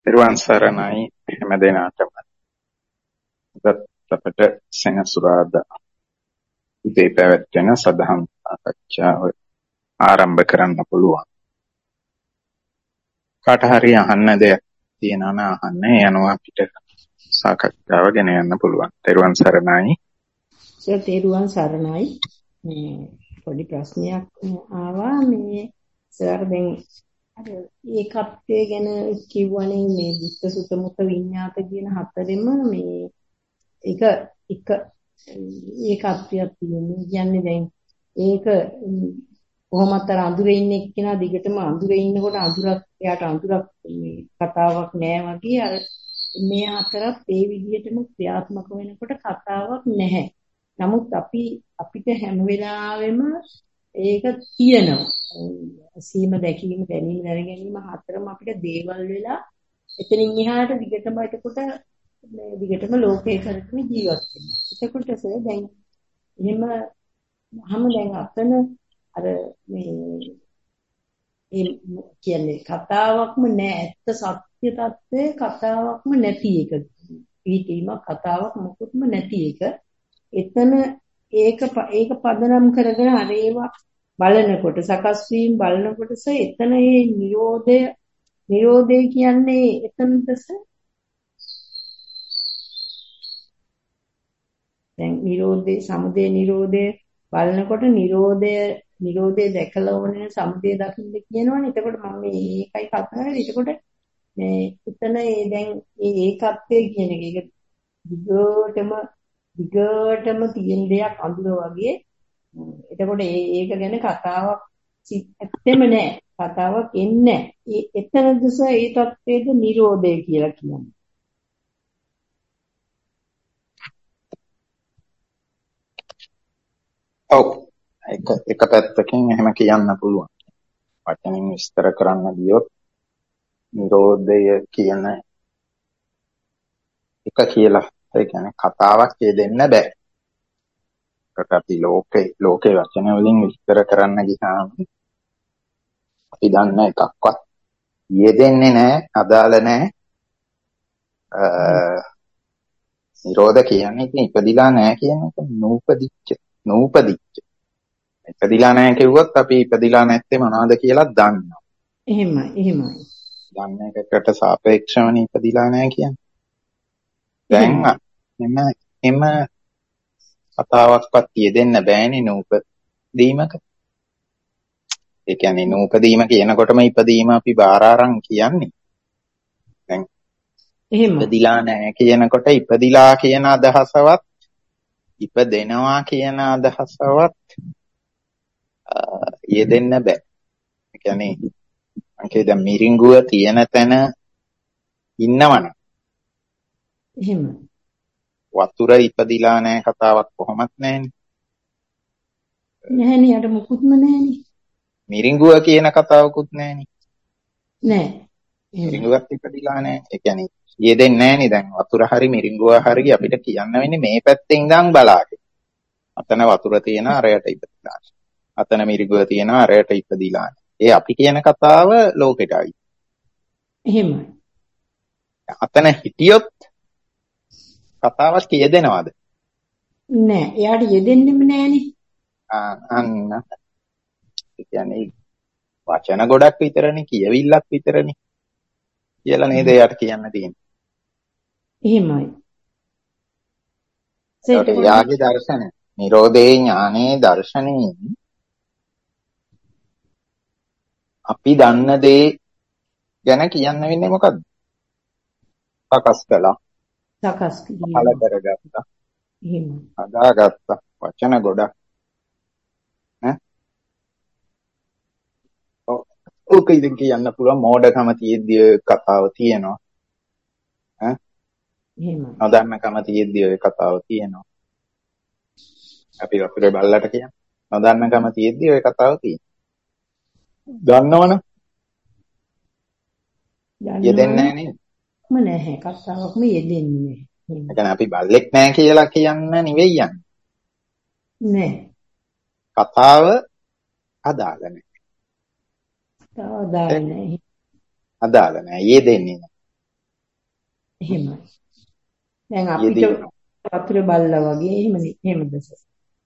Tiruan Saranai හැමදෙනාටම අපට සෙනසුරාදා උදේ පැවැත්වෙන සදහම් සාකච්ඡාව ආරම්භ කරන්න පුළුවන්. කාට හරි අහන්න දෙයක් තියෙනවා නම් අහන්න යනවා අපිට සාකච්ඡාව ගෙන යන්න පුළුවන්. තිරුවන් සරණයි. තිරුවන් සරණයි. මේ පොඩි ප්‍රශ්නයක් ආවා මේ සර් දැන් අර ඒකත්වයේ ගැන කිව්වනේ මේ විත්ත සුත මුත විඤ්ඤාත කියන හතරෙම මේ එක ඒකත්වයක් තියෙනවා. කියන්නේ දැන් ඒක කොහොමද අර අඳුරේ ඉන්න එක්කෙනා දිගටම අඳුරේ ඉන්නකොට අඳුරක් එයාට අඳුරක් මේ කතාවක් නෑ වගේ අර මේ හතරත් ඒ විදිහටම ක්‍රියාත්මක වෙනකොට කතාවක් නැහැ. නමුත් අපිට හැම වෙලාවෙම ඒක තියෙනවා. සීම දැකීම දැනීම දැනගැනීම හතරම අපිට දේවල් වෙලා එතනින් එහාට දිගටම එතකොට මේ දිගටම ලෝකේ කරගෙන ජීවත් වෙනවා. එතකොට දැන් එහෙම දැන් අතන අර මේ කියන්නේ කතාවක්ම නෑ. ඇත්ත සත්‍ය తත්වයේ කතාවක්ම නැති එක. පිටීමක් කතාවක් මොකුත්ම නැති එක. එතන ඒක පදනම් කරගෙන අර ඒවා බලනකොට සකස් වීම බලනකොටස එතන මේ නිරෝධය කියන්නේ එතනදස දැන් නිරෝධේ සමුදය නිරෝධය බලනකොට නිරෝධය දැකලා ඕනේ සමුදය දකින්න කියනවනේ. එතකොට මම මේකයි කතා කරන්නේ. එතකොට මේ එතන දැන් ඒකත්වයේ කියන එක දිගටම තියෙන දෙයක් අඳුර වගේ. එතකොට ඒක ගැන කතාවක් ඇත්තෙම නෑ. කතාවක් එන්නේ නෑ. එතනදස ඒ තත්ත්වයේද නිරෝධය කියලා කියන්නේ. ඔව්. එක පැත්තකින් එහෙම කියන්න පුළුවන්. වචනින් විස්තර කරන්න ගියොත් නිරෝධය කියන එක කියලා ඒ කියන්නේ කතාවක් දෙන්න බෑ. ඒකට අපි ලෝකේ වචන වලින් විස්තර කරන්න ගියාම අපි දන්න එකක්වත් යෙදෙන්නේ නැහැ, අදාළ නැහැ. නිරෝධ කියන්නේ ඉතින් ඉපදිලා නැහැ කියන එක නූපදිච්ච. ඉපදිලා නැහැ කිව්වොත් අපි ඉපදිලා නැත්තේ මොනවද කියලා දන්නවා. එහෙමයි. දන්න එකකට සාපේක්ෂවනේ ඉපදිලා නැහැ කියන්නේ. දැන් එම කතාවක්වත් යෙදෙන්න බෑනේ නූපදීමක. ඒ කියන්නේ නූපදීම කියනකොටම ඉපදීම අපි බාර අරන් කියන්නේ. දැන් ඉපදිලා නැහැ කියනකොට ඉපදිලා කියන අදහසවත් ඉපදෙනවා කියන අදහසවත් යෙදෙන්න බෑ. ඒ කියන්නේ අංකේ දැන් මිරිඟුව තියෙන තැන ඉන්නවනේ. එහෙම. වතුර ඉපදිලා නැහැ කතාවක් කොහොමත් නැහැනේ. නැහැනේ යට මුකුත්ම නැහැනේ. මිරිඟුව කියන කතාවකුත් නැහැනේ. නෑ. මිරිඟුවක් ඉපදිලා නැහැ. ඒ කියන්නේ යෙදෙන්නේ නැහැනේ. දැන් වතුර හරි මිරිඟුව හරි අපිට කියන්න වෙන්නේ මේ පැත්තෙන් ඉඳන් බලාගෙන. අතන වතුර තියෙන අරයට ඉපදිලා. අතන මිරිඟුව තියෙන අරයට ඉපදිලා. ඒ අපි කියන කතාව ලෝකෙටයි. එහෙමයි. අතන හිටියොත් කතාවක් කියදෙනවද? නෑ. එයාට යෙදෙන්නෙම නෑනේ. අන්න. ඒ කියන්නේ වචන ගොඩක් විතරනේ, කියවිල්ලක් විතරනේ. කියලා නේද එයාට කියන්න තියෙන්නේ. එහෙමයි. ඒක යාගේ දර්ශනය. නිරෝධේ ඥානේ දර්ශනේ අපි දන්න දේ ගැන කියන්න වෙන්නේ මොකද්ද? සකස් කළා. පළ කරගත්තා. හදාගත්තා. වචන ගොඩක්. ඕක ඉතින් කියන්න පුළුවන් මෝඩකම තියෙද්දී ඔය කතාව තියෙනවා. නොදන්නකම තියෙද්දී ඔය කතාව තියෙනවා. අපි වතුරේ බල්ලට කියන නොදන්නකම තියෙද්දී ඔය කතාව තියෙනවා. දන්නවනේ. යෙදෙන්නේ නැහැ නේද? නැහැ. කතාවක්ම යෙදෙන්නේ නැහැ. ඒ කියන්නේ අපි බල්ලෙක් නැහැ කියලා කියන්න නෙවෙයි යන්නේ. නෑ. කතාව අදාළ නැහැ. අදාළ නැහැ. අදාළ නැහැ. යෙදෙන්නේ නැහැ. එහෙමයි. දැන් අපිට යෙදී වතුර බල්ලා වගේ එහෙමද සර්?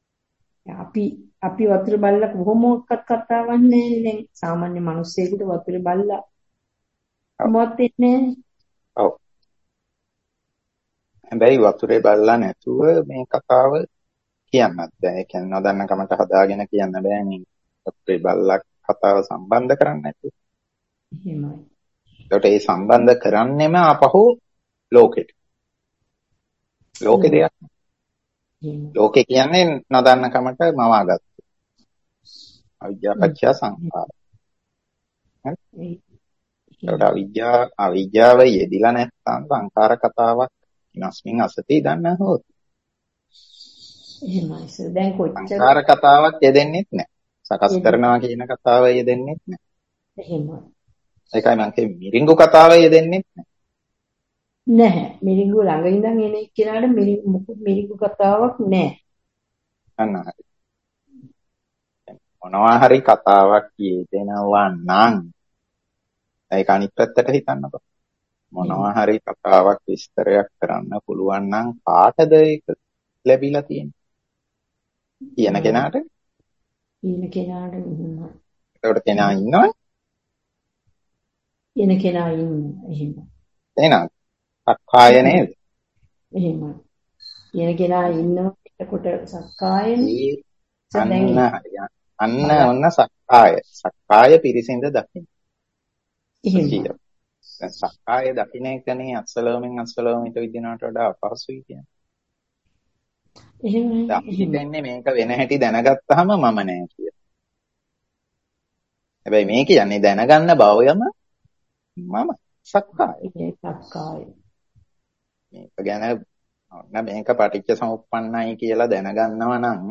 අපි වතුර බල්ලා කොහොමවත් කතාවක් නැහැ. දැන් සාමාන්‍ය මිනිස්සෙකුට වතුර බල්ලා මොකක්ද එන්නේ? ඔව්. හැබැයි වතුරේ බල්ලා නැතුව මේ කතාව කියන්නත් බෑ. ඒ කියන්නේ නොදන්න කමට හදාගෙන කියන්න බෑනේ. වතුරේ බල්ලා කතාව සම්බන්ධ කරන්නේ නැතුව. එහෙමයි. ඒකට ඒ සම්බන්ධ කරන්නෙම අපහු ලෝකෙට. ලෝකෙ දෙයක්. ලෝකෙ කියන්නේ නොදන්න කමට මවාගත්තු. අවිද්‍යාව පත්‍ය සංඛාර. හරි? ඒකට අවිද්‍යාව යෙදිලා නැත්නම් සංඛාර කතාවක් ඉනස්මින් අසති දන්න හොත්. එහෙමයි සර්. දැන් කොච්චර සංඛාර කතාවක් යෙදෙන්නෙත් නැහැ. සකස් කරනවා කියන කතාව යෙදෙන්නෙත් නැහැ. එහෙමයි. ඒකයි මම කියන්නේ මිරිඟු කතාව යෙදෙන්නෙත් නැහැ. නැහැ. මිරිඟු ළඟ ඉඳන් එන එක්කෙනාට මිරිඟු කතාවක් නැහැ. අන්න හරි. මොනවා හරි කතාවක් යෙදෙනවා නම් ඒක අනිත් පැත්තට හිතන්නකො. මොනවා හරි කතාවක් විස්තරයක් කරන්න පුළුවන් නම් කාටද ඒක ලැබිලා තියෙන්නේ? කියන කෙනාට. කියන කෙනාට එහෙමයි. ඒකට කෙනා ඉන්නවනේ. කියන කෙනා ඉන්නවා. එහෙමයි. එහෙනම් සක්කාය නේද? එහෙමයි. කියන කෙනා ඉන්නවා. එතකොට සක්කායනේ. අන්න ඔන්න සක්කාය. සක්කාය පිරිසිඳ දකින්න. එහෙමයි. දැන් සක්කාය දකින්න එකනේ අස්සලෝමෙට විදිනවට වඩා අපහසුයි කියන්නේ. එහෙමයි. හිතන්නේ මේක වෙන හැටි දැනගත්තාම මම නෑ කියලා. හැබැයි මේ කියන්නේ දැනගන්න බවයම මම සක්කාය. සක්කාය. මේක ගැන ඔන්න මේක පටිච්ච සමුප්පන්නයි කියලා දැනගන්නවා නම්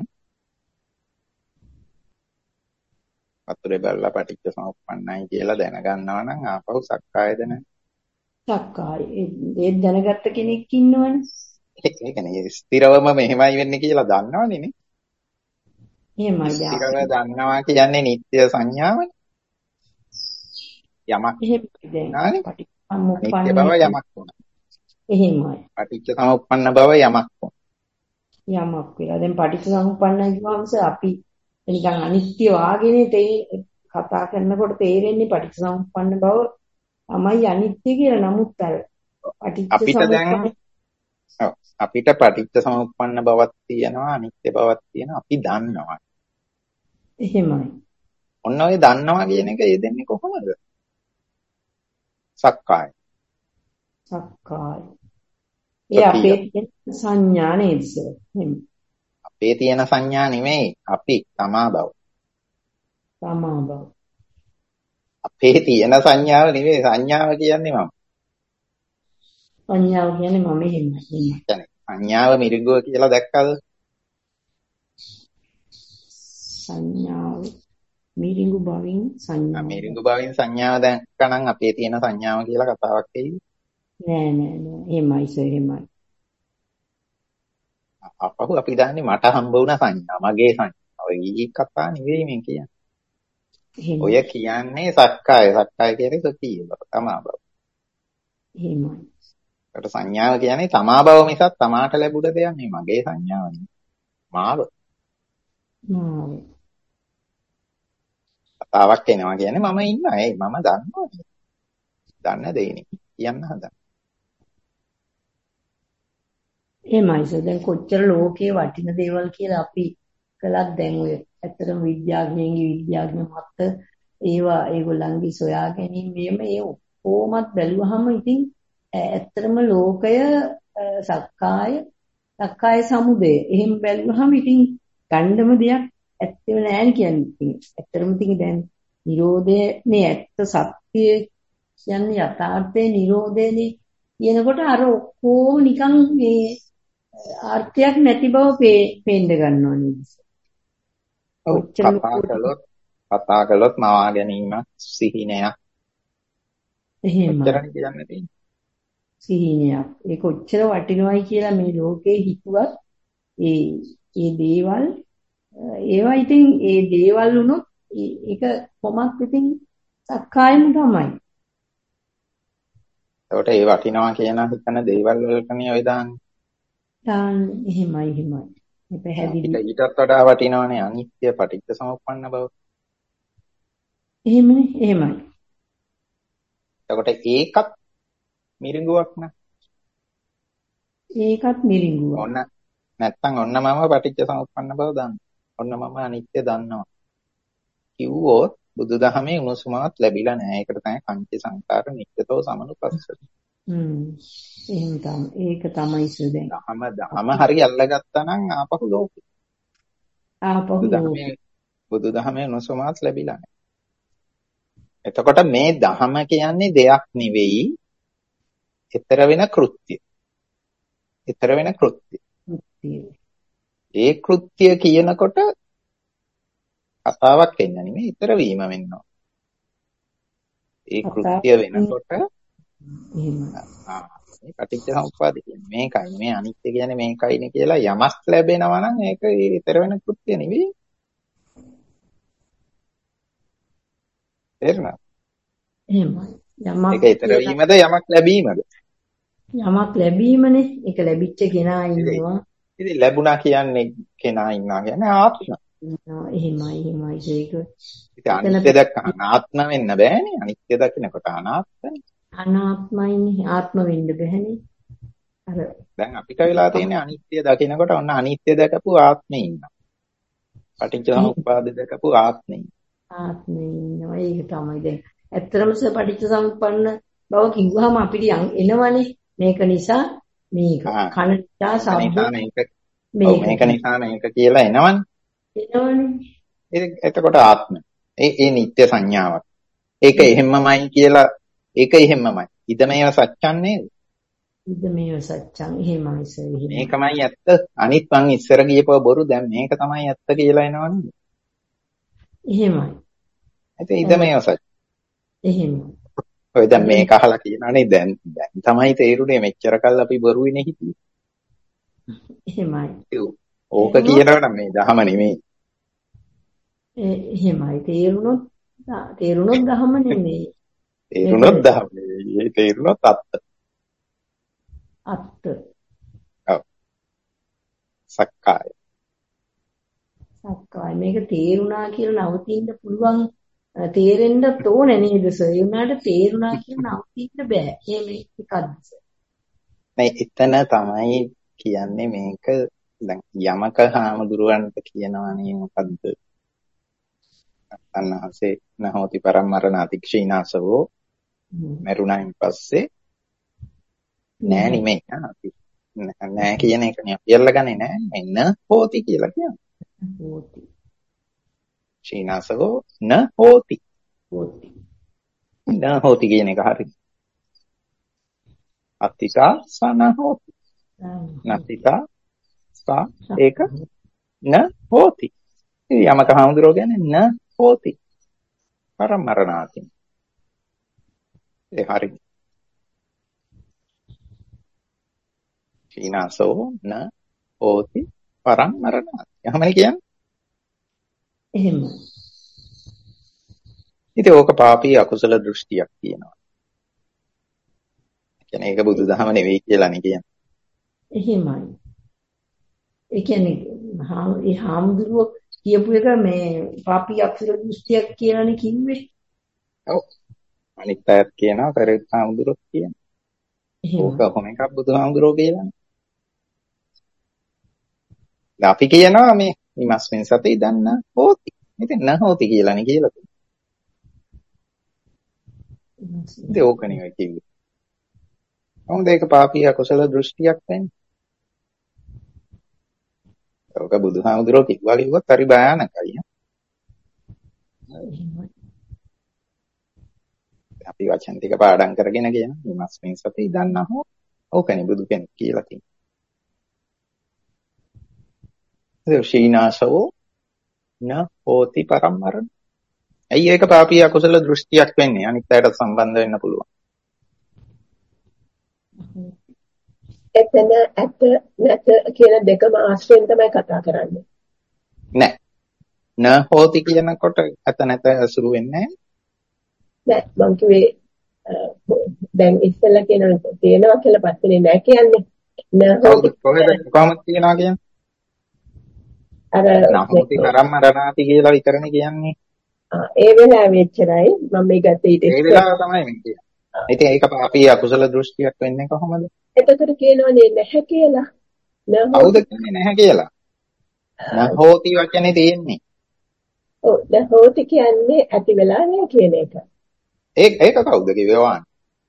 වතුරේ බලලා පටිච්ච සමුප්පන්නයි කියලා දැනගන්නවා නම් ආපහු සක්කායද නැහැ. සක්කාය. ඒ දැනගත්ත කෙනෙක් ඉන්නවනේ. ඒ කියන්නේ ස්ථිරවම මෙහෙමයි වෙන්නේ කියලා දන්නවනේ නේ. එහෙමයි. ස්ථිරව දන්නවා කියන්නේ නිත්‍ය සංඥාවනේ. යමක් එහෙමයි. නිත්‍ය බව යමක් වුණා. එහෙමයි. පටිච්ච සමුප්පන්න බව යමක් වුණා. යමක් වෙලා. දැන් පටිච්ච සමුප්පන්නයි කියවමස අපි නිකන් අනිත්‍ය වාගේනේ කතා කරනකොට තේරෙන්නේ පටිච්ච සමුප්පන්න බව තමයි අනිත්‍ය කියලා. නමුත් අර අපිට පටිච්ච සමුප්පන්න බවක් තියෙනවා අනිත්‍ය බවක් තියෙනවා අපි දන්නවා. එහෙමයි. ඔන්න ඔය දන්නවා කියන එක යෙදෙන්නේ කොහොමද? සක්කාය. සක්කාය. ඒ අපේ තියෙන සංඥා නේද සර්? අපේ තියෙන සංඥා නෙමෙයි අපි තමා බව. තමා බව. අපේ තියෙන සංඥාව නෙමෙයි සංඥාව කියන්නේ මම. සංඥාව කියන්නේ මම එහෙමයි. සංඥාව මිරිඟුව කියලා දැක්කද? සංඥාව මිරිඟු බවින් සංඥාව. මිරිඟු බවින් සංඥාව දැක්කනම් අපේ තියෙන සංඥාව කියලා කතාවක් එයි. නෑ. එහෙමයි සර් එහෙමයි. අපහු අපි දන්නේ මට හම්බ වුණ සංඥා මගේ සංඥා. ඔය ඊ කතා නෙවෙයි මේ කියන්නේ. ඔය කියන්නේ සක්කාය. සක්කාය කියන්නේ සතිය බව තමා බව. එහෙමයි. ඒකට සංඥාව කියන්නේ තමා බව මිසක් තමාට ලැබුණ දෙයක් නෙවෙයි. මගේ සංඥාව නෙවෙයි. මාව. කතාවක් එනවා කියන්නේ මම ඉන්නවා. ඒයි මම දන්නවා. දන්න දෙයිනේ කියන්න හදන. එහෙමයි සර්. දැන් කොච්චර ලෝකේ වටින දේවල් කියලා අපි කළත් දැන් ඔය ඇත්තටම විද්‍යාඥයන්ගේ මත ඒවා ඒගොල්ලන්ගේ සොයා ගැනීම මේ ඔක්කොමත් බැලුවහම ඉතින් ඇත්තටම ලෝකය සක්කාය සමුදය එහෙම බැලුවහම ඉතින් ගණ්ඩම දෙයක් ඇත්තම නැහැ කියන්නේ. ඉතින් ඇත්තටම ඉතින් දැන් නිරෝධයනේ ඇත්ත සත්‍ය කියන්නේ යථාර්ථයේ නිරෝධයනේ කියනකොට අර ඔක්කොම නිකන් මේ අර්ථයක් නැති බව පේන්න ගන්නවා නේද? කතා කළොත් මවා ගැනීමක් සිහිනයක්. එහෙමයි. ඔච්චරනේ කියන්න තියෙන්නේ. සිහිනයක්. ඒක ඔච්චර වටිනවයි කියලා මේ ලෝකේ හිතුවත් ඒ දේවල් ඒවා ඉතින් ඒ දේවල් වුණොත් ඒක කොමත් ඉතින් සක්කායම තමයි. එතකොට ඒ වටිනවා කියන හිතන දේවල් වලටනේ ඔය දාන්නේ. එහෙමයි. මේ පැහැදිලි. අපිට ඊටත් වඩා වටිනවනේ අනිත්‍ය පටිච්ච සමුප්පන්න බව. එහෙමයි. එතකොට ඒකත් මිරිඟුවක් නේ. ඒකත් මිරිඟුවක්. ඔන්න නැත්තම් ඔන්න මම පටිච්ච සමුප්පන්න බව දන්නවා. ඔන්න මම අනිත්‍ය දන්නවා. කිව්වොත් බුදුදහමේ උණුසුමවත් ලැබිලා නැහැ. ඒකට තමයි පංච සංකාර නිත්‍යතෝ සමනුපස්සති. එහෙම තමයි. ඒක තමයි සුදෙන්. දහම හරි අල්ලගත්තා නම් ආපහු ලෝකෙ. බුදුදහමේ උණුසුමවත් ලැබිලා නැහැ. එතකොට මේ දහම කියන්නේ දෙයක් නෙවෙයි. ඊතර වෙන කෘත්‍ය. ඒ කෘත්‍ය කියනකොට කතාවක් වෙන්න නෙමෙයි ඊතර වීම වෙනවා. ඒ කෘත්‍ය වෙනකොට මේ පටිච්චසමුප්පාද කියන්නේ මේකයි මේ අනිත්‍ය කියන්නේ මේකයිනේ කියලා යමක් ලැබෙනවා නම් ඒක ඊතර වෙන කෘත්‍ය නෙවෙයි. තේරුණාද? එහෙමයි. ඒක ඊතර වීමද යමක් ලැබීමද? යමක් ලැබීමනේ. ඒක ලැබිච්ච කෙනා ඉන්නවා. ඉතින් ලැබුණා කියන්නේ කෙනා ඉන්නවා කියන්නේ ආත්ම. එහෙමයි ඒක. ඉතින් අනිත්‍ය දැක්ක අනාත්ම වෙන්න බෑනේ. අනිත්‍ය දකින්නකොට අනාත්මයි. අනාත්මයිනේ ආත්ම වෙන්න බෑනේ. අර දැන් අපිට වෙලා තියෙන්නේ අනිත්‍ය දකින්නකොට ඔන්න අනිත්‍ය දැකපු ආත්මේ ඉන්නවා. පටිච්චසමුප්පාද දැකපු ආත්මේ. ඉන්නවා. ඒක තමයි දැන්. ඇත්තටම පටිච්චසමුප්පන්න බව කිව්වහම අපිට එනවනේ. මේක නිසා මේක කන නිසා ශබ්ද මේක නිසා මේක කියලා එනවනේ. එතකොට ආත්ම. ඒ නිත්‍ය සංඥාවක්. ඒක එහෙම්මමයි කියලා ඒක එහෙම්මමයි. ඉදමේව සත්‍යං නේද? ඉදමේව සත්‍යං එහෙමයි සර්. මේකමයි ඇත්ත. අනිත් මං ඉස්සර ගියපුව බොරු දැන් මේක තමයි ඇත්ත කියලා එනවනේ. එහෙමයි. ඒත් ඉදමේව සත්‍ය. එහෙමයි. ඔය දැන් මේක අහලා කියනනේ දැන් තමයි තේරුනේ මෙච්චර කල් අපි බොරුයිනේ හිටියේ. එහෙමයි. ඕක කියනවනම් මේ දහම නෙමෙයි. එහෙමයි. තේරුණොත් දහම නෙමෙයි. තේරුණොත් දහම නෙමෙයි. ඒ තේරුණොත් අත්ත. ඔව්. සක්කාය. මේක තේරුණා කියලා නවතින්න පුළුවන්. තේරෙන්න ඕනේ නේද සර්? ඒ උනාට තේරුණා කියලා නවතින්න බෑ. මේකද සර්? නෑ එතන තමයි කියන්නේ මේක දැන් යමක හාමුදුරුවන්ට කියනවනේ මොකද්ද? අන්නහසේ නහෝති පරමරණ අතික්ෂීනාසවෝ මරුණයින් පස්සේ නෑ නෙමෙයි නෑ කියන එක නේ අපි අල්ලගන්නේ නෑ මෙන්න හෝති කියලා කියන්නේ. හෝති. ක්ෂීනාසවෝ න හෝති. න හෝති කියන එක හරි. අත්තිකා සන හෝති. නත්තිකා සා ඒක න හෝති. යමක හාමුදුරුවෝ කියන්නේ න හෝති. පරමරණාති. ඒ හරි. ක්ෂීනාසෝ න හෝති පරමරණාති. එහෙමයි කියන්නේ. එහෙම. ඉතින් ඕක පාපී අකුසල දෘෂ්ටියක් කියනවා. කියන්නේ ඒක බුදුදහම නෙවෙයි කියලානේ කියන්නේ. එහෙමයි. ඒ කියන්නේ ඒ හාමුදුරුවෝ කියපු එක මේ පාපී අකුසල දෘෂ්ටියක් කියලානේ කිව්වේ. ඔව්. අනිත් අයත් කියනවා පෙරේත හාමුදුරුවෝ කියනවා. ඕක කොහොම එකක් බුදුහාමුදුරුවෝ කියලානේ. අපි කියනවා මේ ඉමස්මින් සති දන්න හෝති. ඉතින් න හෝති කියලානේ කියලා තියෙනවා. ඉතින් ඕක නෙවෙයි කිව්වේ. මොකද ඒක පාපී අකුසල දෘෂ්ටියක් වෙන්නේ. ඕක බුදුහාමුදුරුවෝ කිව්වොත් හරි භයානකයි. අපි වචන ටික පාඩම් කරගෙන කියන ඉමස්මින් සති දන්න හෝ ඕකනේ බුදු කෙනෙක් කියලා තියෙනවා. ශීනාසෝ න හෝති පරමරණ. ඇයි ඒක පාපී අකුසල දෘෂ්ටියක් වෙන්නේ? අනිත් අයට සම්බන්ධ වෙන්න පුළුවන්. එතන ඇත නැත කියන දෙකම ආශ්‍රයෙන් තමයි කතා කරන්නේ. නෑ. න හෝති කියනකොට ඇත නැත අසුරු වෙන්නේ නෑ. මං කිව්වේ දැන් ඉස්සෙල්ලා කියනවා තියෙනවා කියලා පස්සේ නෑ කියන්නේ. කවුද කොහොමද තියනවා කියන්නේ? අර නහෝති පරම්මරණාති කියලා විතරනේ කියන්නේ. ඒ වෙලාවේ එච්චරයි මම මේ ගත්තේ ඊට ඒ වෙලාව තමයි මම කියන්නේ. ඉතින් ඒක අපි අකුසල දෘෂ්ටියක් වෙන්නේ කොහොමද? එතකොට කියනවනේ නැහැ කියලා. කවුද කියන්නේ නැහැ කියලා? නහෝති වචනේ තියෙන්නේ. ඔව් නහෝති කියන්නේ ඇති වෙලා නැහැ කියන එක. ඒක කවුද කිව්වේ වාන්?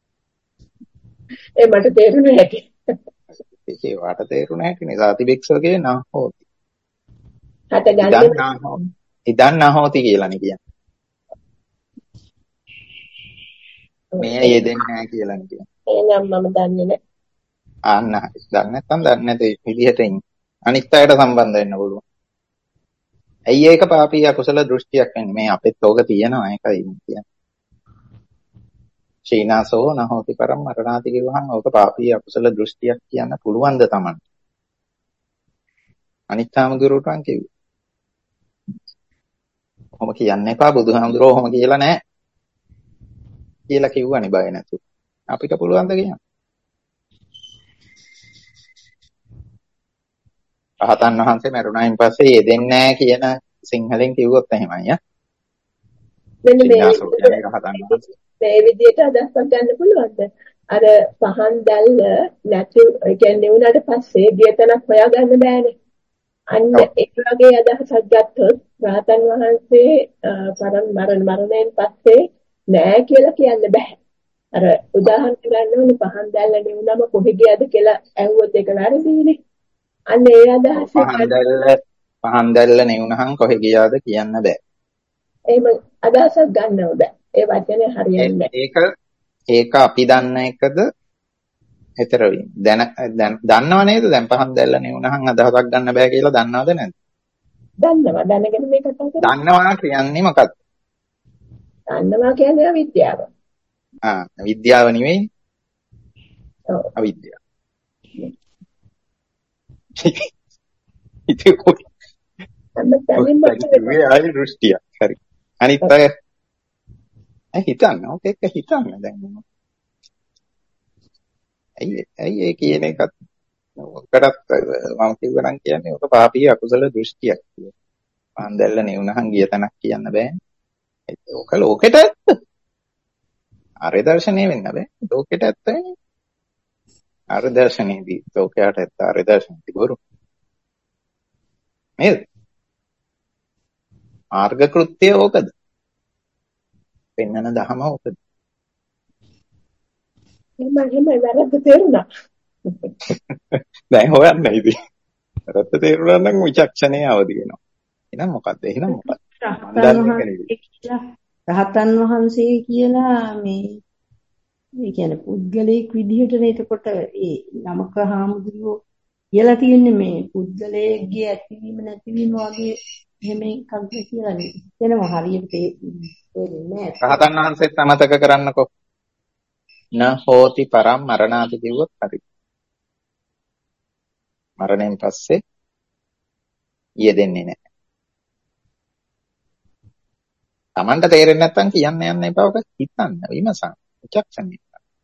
ඒ මට තේරුනේ නැති. ඒකේ වාට තේරුනේ නැති නිසා තිබෙක්සෝගේ නහෝති. හත ගන්න ඉදන් නහෝති කියලානේ කියන්නේ. මේ යෙදෙන්නේ නැහැ කියලානේ කියන්නේ. එහෙනම් මම දන්නේ නැහැ. ආන්න දන්නේ නැත්නම් දන්නේ නැති විදිහට ඉන්නේ. අනිත් අයට සම්බන්ධ වෙන්න පුළුවන්. ඇයි ඒක පාපී අකුසල දෘෂ්ටියක් වෙන්නේ? මේ අපෙත් ඕක තියෙනවා ඒකයි කියන්නේ. ශීනාසෝ නහෝති පරම් මරණාති කිව්වහම ඕක පාපී අකුසල දෘෂ්ටියක් කියන්න පුළුවන්ද Taman? අනිත්‍යම ගුරුතුන් කිව්වේ. කොහොම කියන්නේ එපා බුදුහාමුදුරුවෝ කොහොම කියලා නැහැ. කියලා කිව්වනේ බය නැතුව. අපිට පුළුවන් ද කියන්න? රහතන් වහන්සේ මරුණායින් පස්සේ යෙදෙන්නේ නැහැ කියන සිංහලෙන් කිව්වොත් එහෙමයි ඈ. මෙන්න මේ මේ විදිහට අදහසක් ගන්න පුළුවන්ද? අර පහන් දැල්ල නැති කියන්නේ උනාට පස්සේ ගියතනක් හොයාගන්න බෑනේ. අන්න ඒ වගේ අදහසක් ගත්තොත් රහතන් වහන්සේ මරණයෙන් පස්සේ නෑ කියලා කියන්න බෑ. අර උදාහරණ ගන්න ඕනේ පහන් දැල්ල නෙවුනම කොහෙ ගියද කියලා ඇහුවොත් ඒක වැරදිනේ. අන්න ඒ අදහස පහන් දැල්ල නෙවුනහම කොහෙ ගියාද කියන්න බෑ. එහෙම අදහසක් ගන්නව බෑ. ඒ වචනේ හරියන්නේ නැහැ. ඒක අපි දන්න එකද? හෙතර දන්නව නේද? දැන් පහන් දැල්ල නෙවුනහම අදහසක් ගන්න බෑ කියලා දන්නවද නැද්ද? දන්නවා. දැනගෙන මේ කතා කරන්නේ. දන්නවා කියන්නේ මොකක්ද? දන්නවා කියන්නේ අවිද්‍යාව. විද්‍යාව නෙවෙයි. ඔව්. අවිද්‍යාව. ඉතින් කොහොමද? ආයි දෘෂ්ටිය. හරි. අනිත් අය හිතන්න. ඕක හිතන්න දැන්. ඇයි ඒ කියන එකත් ඔකටත් මම කිව්වනම් කියන්නේ ඔක පාපී අකුසල දෘෂ්ටියක් කියලා. පහන් දැල්ල නෙවුනහන් ගිය තැනක් කියන්න බෑනේ. ඔක ලෝකෙට ඇත්ත. ආර්ය දර්ශනය වෙන්න බෑ. ලෝකෙට ඇත්ත නේ. ආර්ය දර්ශනයේදී ලෝකයට ඇත්ත ආර්ය දර්ශනයේදී බොරු. නේද? මාර්ග කෘත්‍යය ඕකද? පෙන්වන දහම ඕකද? එහෙම වැරද්ද තේරුණා. දැන් හොයන්න ඉතින්. වැරද්ද තේරුණා නම් විචක්ෂණයේ අවදි වෙනවා. එහෙනම් මොකද්ද? එහෙනම් මොකද්ද? රහතන් වහන්සේ කියලා මේ කියන්නේ පුද්ගලයෙක් විදිහටනේ එතකොට ඒ නමක හාමුදුරුවෝ කියලා තියෙන්නේ මේ පුද්ගලයෙක්ගේ ඇතිවීම නැතිවීම වගේ එහෙම එකක්ද කියලා නේද? එතනම හරියට තේරෙන්නේ නැහැ. රහතන් වහන්සේත් අමතක කරන්නකෝ. න හෝති පරම් මරණාති කිව්වොත් හරි. මරණයෙන් පස්සේ යෙදෙන්නේ නැහැ. Tamanට තේරෙන්නේ නැත්නම් කියන්න යන්න එපා. ඔක හිතන්න විමසන්න. විචක්ෂණය.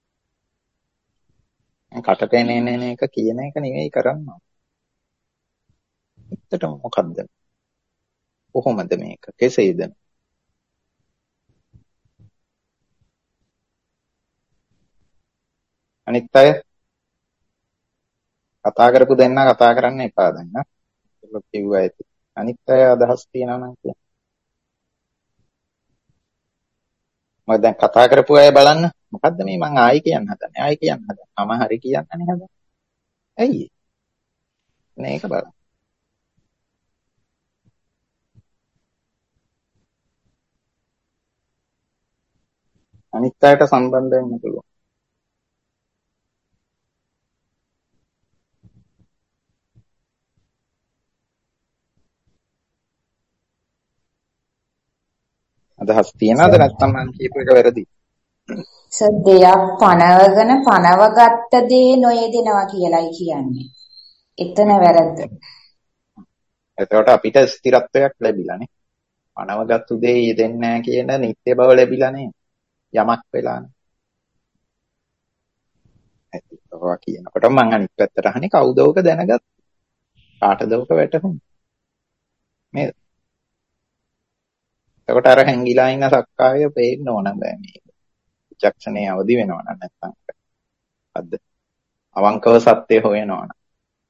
කටට එන එක කියන එක නෙවෙයි කරන්න. ඇත්තටම මොකද්ද? කොහොමද මේක? කෙසේද? අනිත් අය කතා කරපු දෙන්න කතා කරන්න එපා දැන් නා. ඒක කිව්වා ඇති. අනිත් අය අදහස් තියනවා නම් කියන්න. මම දැන් කතා කරපු අය බලන්න මොකද්ද මේ මං ආයි කියන්න හදන්නේ. ආයි කියන්න හදන්නේ. මම හරි කියන්නනේ හදන්නේ. ඇයි? මේක බලන්න. අනිත් අයට සම්බන්ධ වෙන්න පුළුවන්. අදහස් තියනවද නැත්නම් මම කියපු එක වැරදි? සද්දයක් පනවගෙන පනවගත්ත දේ නොයෙදෙනවා කියලායි කියන්නේ. එතන වැරද්ද. එතකොට අපිට ස්ථිරත්වයක් ලැබිලානේ. පනවගත්තු දේ යෙදෙන්නේ නැහැ කියන නිත්‍ය බව ලැබිලානේ. යමක් වෙලානේ. ඒවා කියනකොට මම අනිත් පැත්තට අහන්නේ කවුද ඕක දැනගත්තේ? කාටද ඕක වැටහුනේ? නේද? එතකොට අර හැංගිලා ඉන්න සක්කාය පේන්න ඕන බෑ මේ. විචක්ෂණේ අවදි වෙනවා නම් නැත්තම් අද අවංකව සත්‍ය හොයනවා නම්.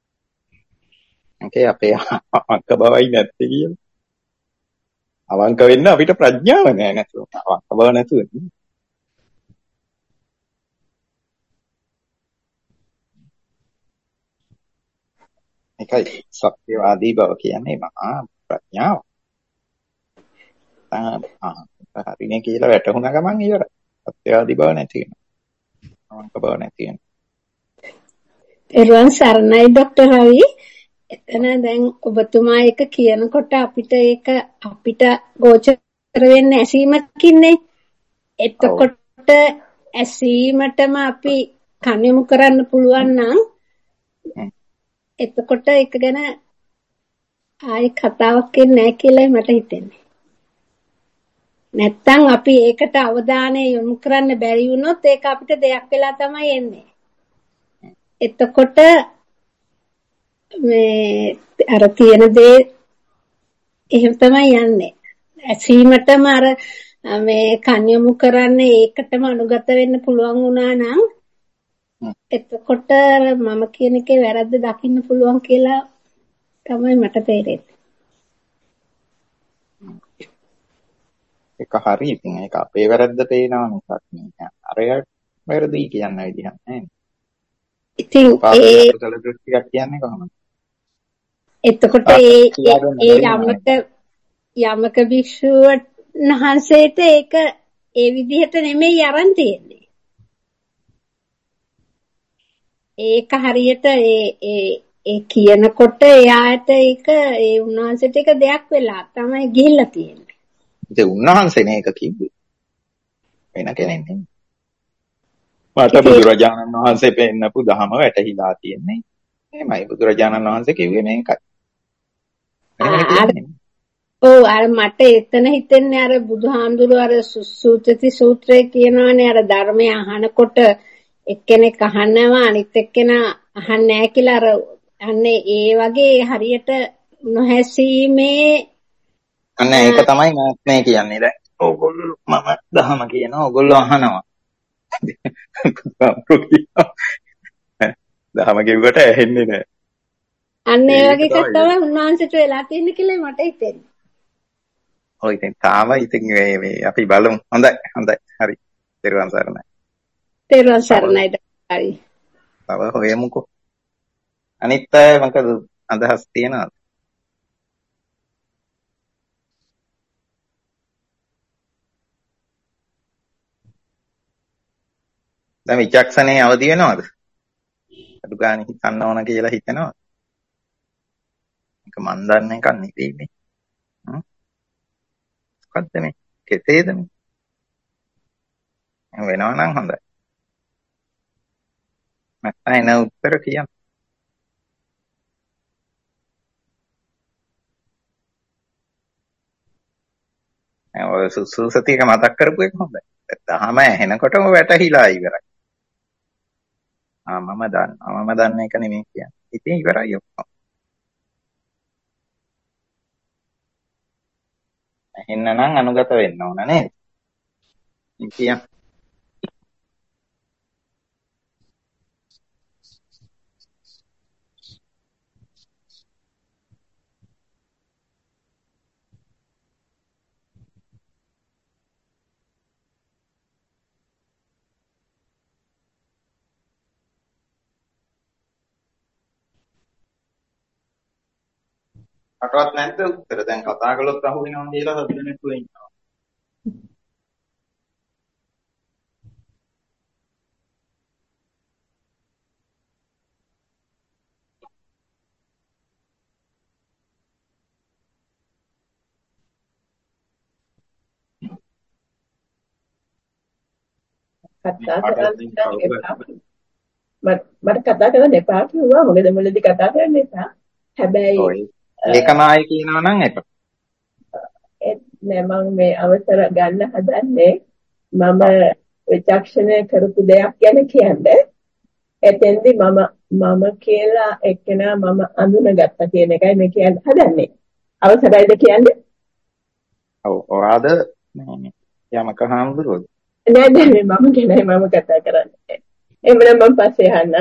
ඒකේ අපේ අවංක බවයි නැත්තේ කියලා. අවංක වෙන්න අපිට ප්‍රඥාව නෑ නේද? අවංක බව නැතුව. ඒකයි සත්‍යවාදී බව කියන්නේ මහා ප්‍රඥාව. හරිනේ කියලා වැටහුණ ගමන් ඉවරයි. සත්‍යවාදී බව නැති වෙනවා. අවංක බව නැති වෙනවා. එරුවන් සරණයි ડોක්ටර් රවි. එතන දැන් ඔබතුමා එක කියනකොට අපිට ගෝචර වෙන්නේ ඇසීමකින්නේ. එතකොට ඇසීමටම අපි කණෙමු කරන්න පුළුවන් නම් එතකොට ඒක ගැන ආයි කතාවක් නැහැ කියලා මට හිතෙන්නේ. නැත්තම් අපි ඒකට අවධානය යොමු කරන්න බැරි වුණොත් ඒක අපිට දෙයක් වෙලා තමයි එන්නේ. එතකොට මේ අර තියෙන දේ එහෙම තමයි යන්නේ. ඇසීමටම අර මේ කන්‍යමු කරන්නේ ඒකටම අනුගත වෙන්න පුළුවන් වුණා නම් එතකොට මම කියන එකේ වැරද්ද දකින්න පුළුවන් කියලා තමයි මට තේරෙන්නේ. ඒක හරි. ඉතින් ඒක අපේ වැරද්ද පේනවා මිසක් නෑ. අරයට වැරදි කියන්න විදිහක් නෑ. ඉතින් ඒ දෘෂ්ටියක් කියන්නේ කොහොමද? එතකොට ඒ යමක භික්ෂුව වහන්සේට ඒක ඒ විදිහට නෙමෙයි අරන් තියෙන්නේ. ඒක හරියට ඒ කියනකොට එයාට ඒක ඒ උන්වහන්සේට ඒක දෙයක් වෙලා තමයි ගිහිල්ලා තියෙන්නේ. ඒ උන්වහන්සේනේ ඒක කිව්වේ. වෙන කෙනෙක් නෙමෙයි. මට බුදුරජාණන් වහන්සේ පෙන්නපු ධහම වැටහිලා තියෙන්නේ. එහෙමයි බුදුරජාණන් වහන්සේ කිව්වේ මේකයි. ඔව් අර මට එතන හිතෙන්නේ අර බුදුහාමුදුරුවෝ අර සූත්‍රති සූත්‍රය කියනවානේ අර ධර්මය අහනකොට එක්කෙනෙක් අහනවා අනිත් එක්කෙනා අහන්නේ නැහැ කියලා අර අන්නේ ඒ වගේ හරියට නොහැසීමේ අන්න ඒක තමයි මේ කියන්නේ. දැන් ඕගොල්ලෝ මම ධහම කියනවා ඕගොල්ලෝ අහනවා. ධහම කිව්වට ඇහෙන්නේ නැහැ. අන්න ඒ වගේ එකක් තමයි උන්වහන්සේට වෙලා තියෙන්නේ කියලා මට හිතෙන්නේ. ඔය ඉතින් තාම ඉතින් මේ අපි බලමු. හොඳයි. හරි. තෙරුවන් සරණයි. තෙරුවන් සරණයි. හරි. තව හොයමුකෝ. අනිත් අය මොකද අදහස් තියනවද? දැන් විචක්ෂණේ අවදි වෙනවද? අඩු ගානේ හිතන්න ඕන කියලා හිතනවද? මේක මන් දන්න එකක් නෙවෙයි මේ. මොකද්ද මේ? කෙසේද මේ? වෙනවා නම් හොඳයි. නැත්නම් එන උත්තර කියන්න. ඔය සුසුසතියක මතක් කරපු එක හොඳයි. දහම ඇහෙනකොටම වැටහිලා ඉවරයි. මම දන්න එක නෙමෙයි කියන්නේ. ඉතින් ඉවරයි ඔක්කොම. ඇහෙන්න නම් අනුගත වෙන්න ඕන නේද? ඉතින් කටවත් නැද්ද උත්තර? දැන් කතා කළොත් අහු වෙනවා කියලා හදලා නැතුව ඉන්නවා. මට කතා කරන්න එපා කිව්වා. මොකද මුලදී කතා කරන්න එපා. හැබැයි ඒකම ආයි කියනවා නම් එපා. නෑ මම මේ අවසර ගන්න හදන්නේ මම විචක්ෂණය කරපු දෙයක් ගැන කියන්නේ. එතෙන්දි මම කියලා එක්කෙනා මම අඳුනගත්තා කියන එකයි මේ කියන්න හදන්නේ. අවසරයිද කියන්නේ? ඔව් ඔයාද යමක හාමුදුරුවෝද? නෑ මේ මම කියනයි මම කතා කරන්නේ. එහෙනම් මම පස්සේ අහන්න.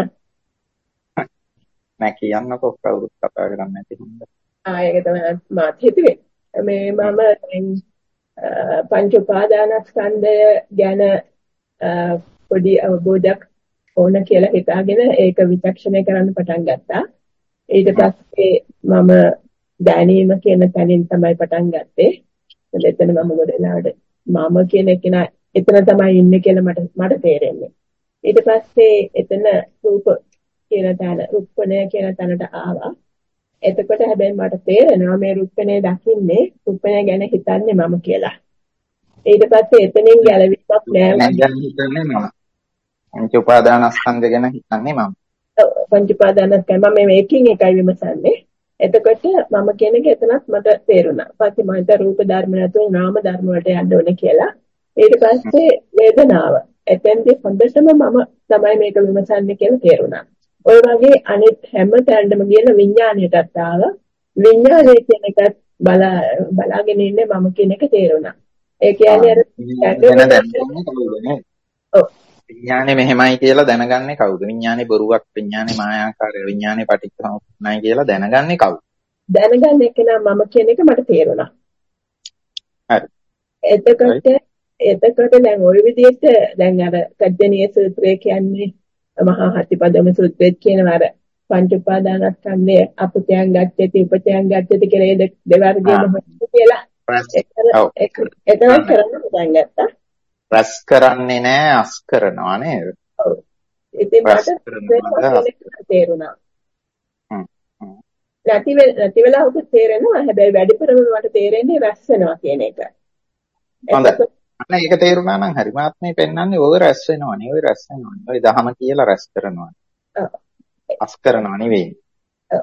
නෑ කියන්නකෝ කවුරුත් කතා කරන්නේ නැති හින්දා. ඒක තමයි මාත් හිතුවේ. මේ මම පංච උපාදානස්කන්ධය ගැන පොඩි අවබෝධයක් ඕන කියලා හිතාගෙන ඒක විචක්ෂණය කරන්න පටන් ගත්තා. ඊට පස්සේ මම දැනීම කියන තැනින් තමයි පටන් ගත්තේ. එතන මම ගොඩලාට මම කියන කෙනා එතන තමයි ඉන්නේ කියලා මට තේරෙන්නේ. ඊට පස්සේ එතන රූප කියන තැන රුප්පණය කියන තැනට ආවා. එතකොට හැබැයි මට තේරෙනවා මේ රුප්පණය දකින්නේ රුප්පණය ගැන හිතන්නේ මම කියලා. ඊට පස්සේ එතනින් ගැලවීමක් නෑ. හිතන්නේ මම. පංච උපාදානස්කන්ධ ගැන හිතන්නේ මම. පංච උපාදානස්කන්ධ මම මේකකින් එකයි විමසන්නේ. එතකොට මම කියන එක එතනත් මට තේරුණා. පස්සේ මම හිතා රූප ධර්ම නැතුව නාම ධර්ම වලට යන්න ඕනේ කියලා. ඊට පස්සේ වේදනාව. එතෙන්දී හොඳටම මම තමයි මේක විමසන්නේ කියලා තේරුණා. ඔය වගේ අනිත් හැම තැනටම ගියන විඥාණයටත් ආවා. විඥානය කියන එකත් බලාගෙන ඉන්නේ මම කියන එක තේරුණා. ඒ කියන්නේ ඔව් විඥානේ මෙහෙමයි කියලා දැනගන්නේ කවුද? විඥානේ බොරුවක්, විඥානේ මායාකාරය, විඥානේ පටිච්චසමුප්පන්නයි කියලා දැනගන්නේ කවුද? දැනගන්නේ කෙනා මම කියන එක මට තේරුණා. හරි. එතකොට දැන් ওই විදිහට දැන් අර කජ්ජනීය සූත්‍රය කියන්නේ මහා හතිපදම සූත්‍රයේ කියනවා අර පංච උපාදානස්කන්ධය අපතයන් ගච්ඡති උපතයන් ගච්ඡති කියලා දෙවර්ගයම හොයන්න කියලා. එතන කරන්න පටන් ගත්තා. රැස් කරන්නේ නෑ අස් කරනවා නේද? ඔව්. ඉතින් මට තේරුණා. නැති වෙලා ඔබ තේරෙනවා. හැබැයි වැඩිපුරම මට තේරෙන්නේ රැස් වෙනවා කියන එක. හොඳයි. අන්න ඒක තේරුණා නම් හරි. මාත්මේ පෙන්වන්නේ ඔය රැස් වෙනවනේ. ඔය රැස් වෙනවනේ. ඔය දහම කියලා රැස් කරනවා. ඔව්. අස් කරනවා නෙවෙයි. ඔව්.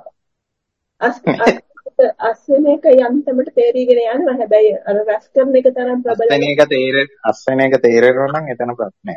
අස් වෙන එක යන්තමට තේරීගෙන යනවා. හැබැයි අර රැස් කරන එක තරම් ප්‍රබල අස් වෙන එක තේරෙනවා නම් එතන ප්‍රශ්නයක්.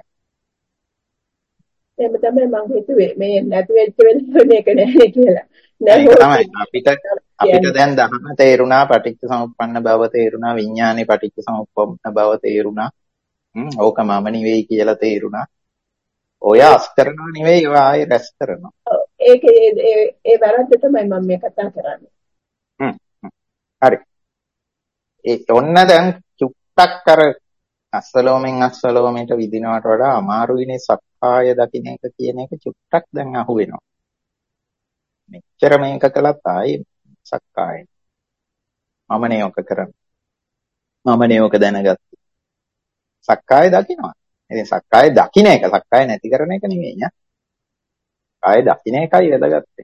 එහෙම තමයි මම හිතුවේ. මේ නැති වෙච්ච වෙලෙ එක නෑ කියලා. නෑ අපිට දැන් දහම තේරුණා, පටිච්චසමුප්පන්න බව තේරුණා, විඥානේ පටිච්චසමුප්පන්න බව තේරුණා. ඕක මම නෙවෙයි කියලා තේරුණා. ඔය අස් කරනවා නෙවෙයි, ඔය ආයෙ රැස් කරනවා. ඔව් ඒ වැරද්ද තමයි මම මේ කතා කරන්නේ. හරි. ඒ ඔන්න දැන් චුට්ටක් අර අස්වලෝමෙට විදිනවට වඩා අමාරුයිනේ සක්කාය දකින්න එක කියන එක චුට්ටක් දැන් අහුවෙනවා. මෙච්චර මේක කළත් ආයේ සක්කාය. මමනේ ඔක කරන්නේ. මමනේ ඔක දැනගත්තේ. සක්කාය දකින්නවා. ඉතින් සක්කාය දකින්න එක සක්කාය නැති කරන එක නෙමෙයි නේ. සක්කාය දකින්න එකයි වැදගත්තේ.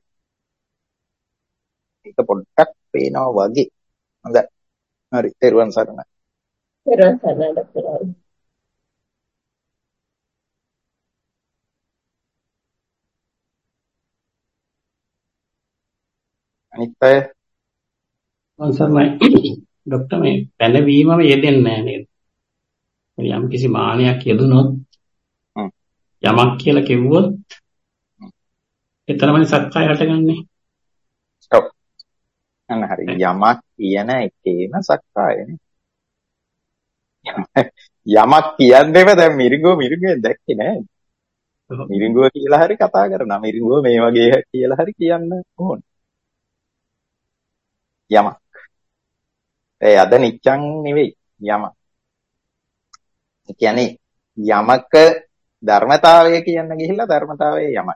ඒක පොඩ්ඩක් පේනවා වගේ. හොඳයි. හරි. තෙරුවන් සරණයි. තෙරුවන් සරණයි. අනිත් අය අවසරයි ડોක්ටර් මේ පැනවීමම යෙදෙන්නේ නැහැ නේද? යම් කිසි මානයක් යෙදුනොත් යමක් කියලා කිව්වොත් එතරම්නේ සත්‍යය හටගන්නේ. ඔව්. අන්න හරි. යමක් කියන එකේම සක්කායනේ. යමක් කියන්නේම දැන් මිරිඟුව දැක්කේ නෑ. මිරිඟුව කියලා හරි කතා කරනවා. මිරිඟුව මේ වගේ කියලා හරි කියන්න ඕනේ. යමක්. ඒ අද නිච්චං නෙවෙයි යමක්. ඒ කියන්නේ යමක ධර්මතාවය කියන්න ගිහිල්ලා ධර්මතාවයේ යමක්.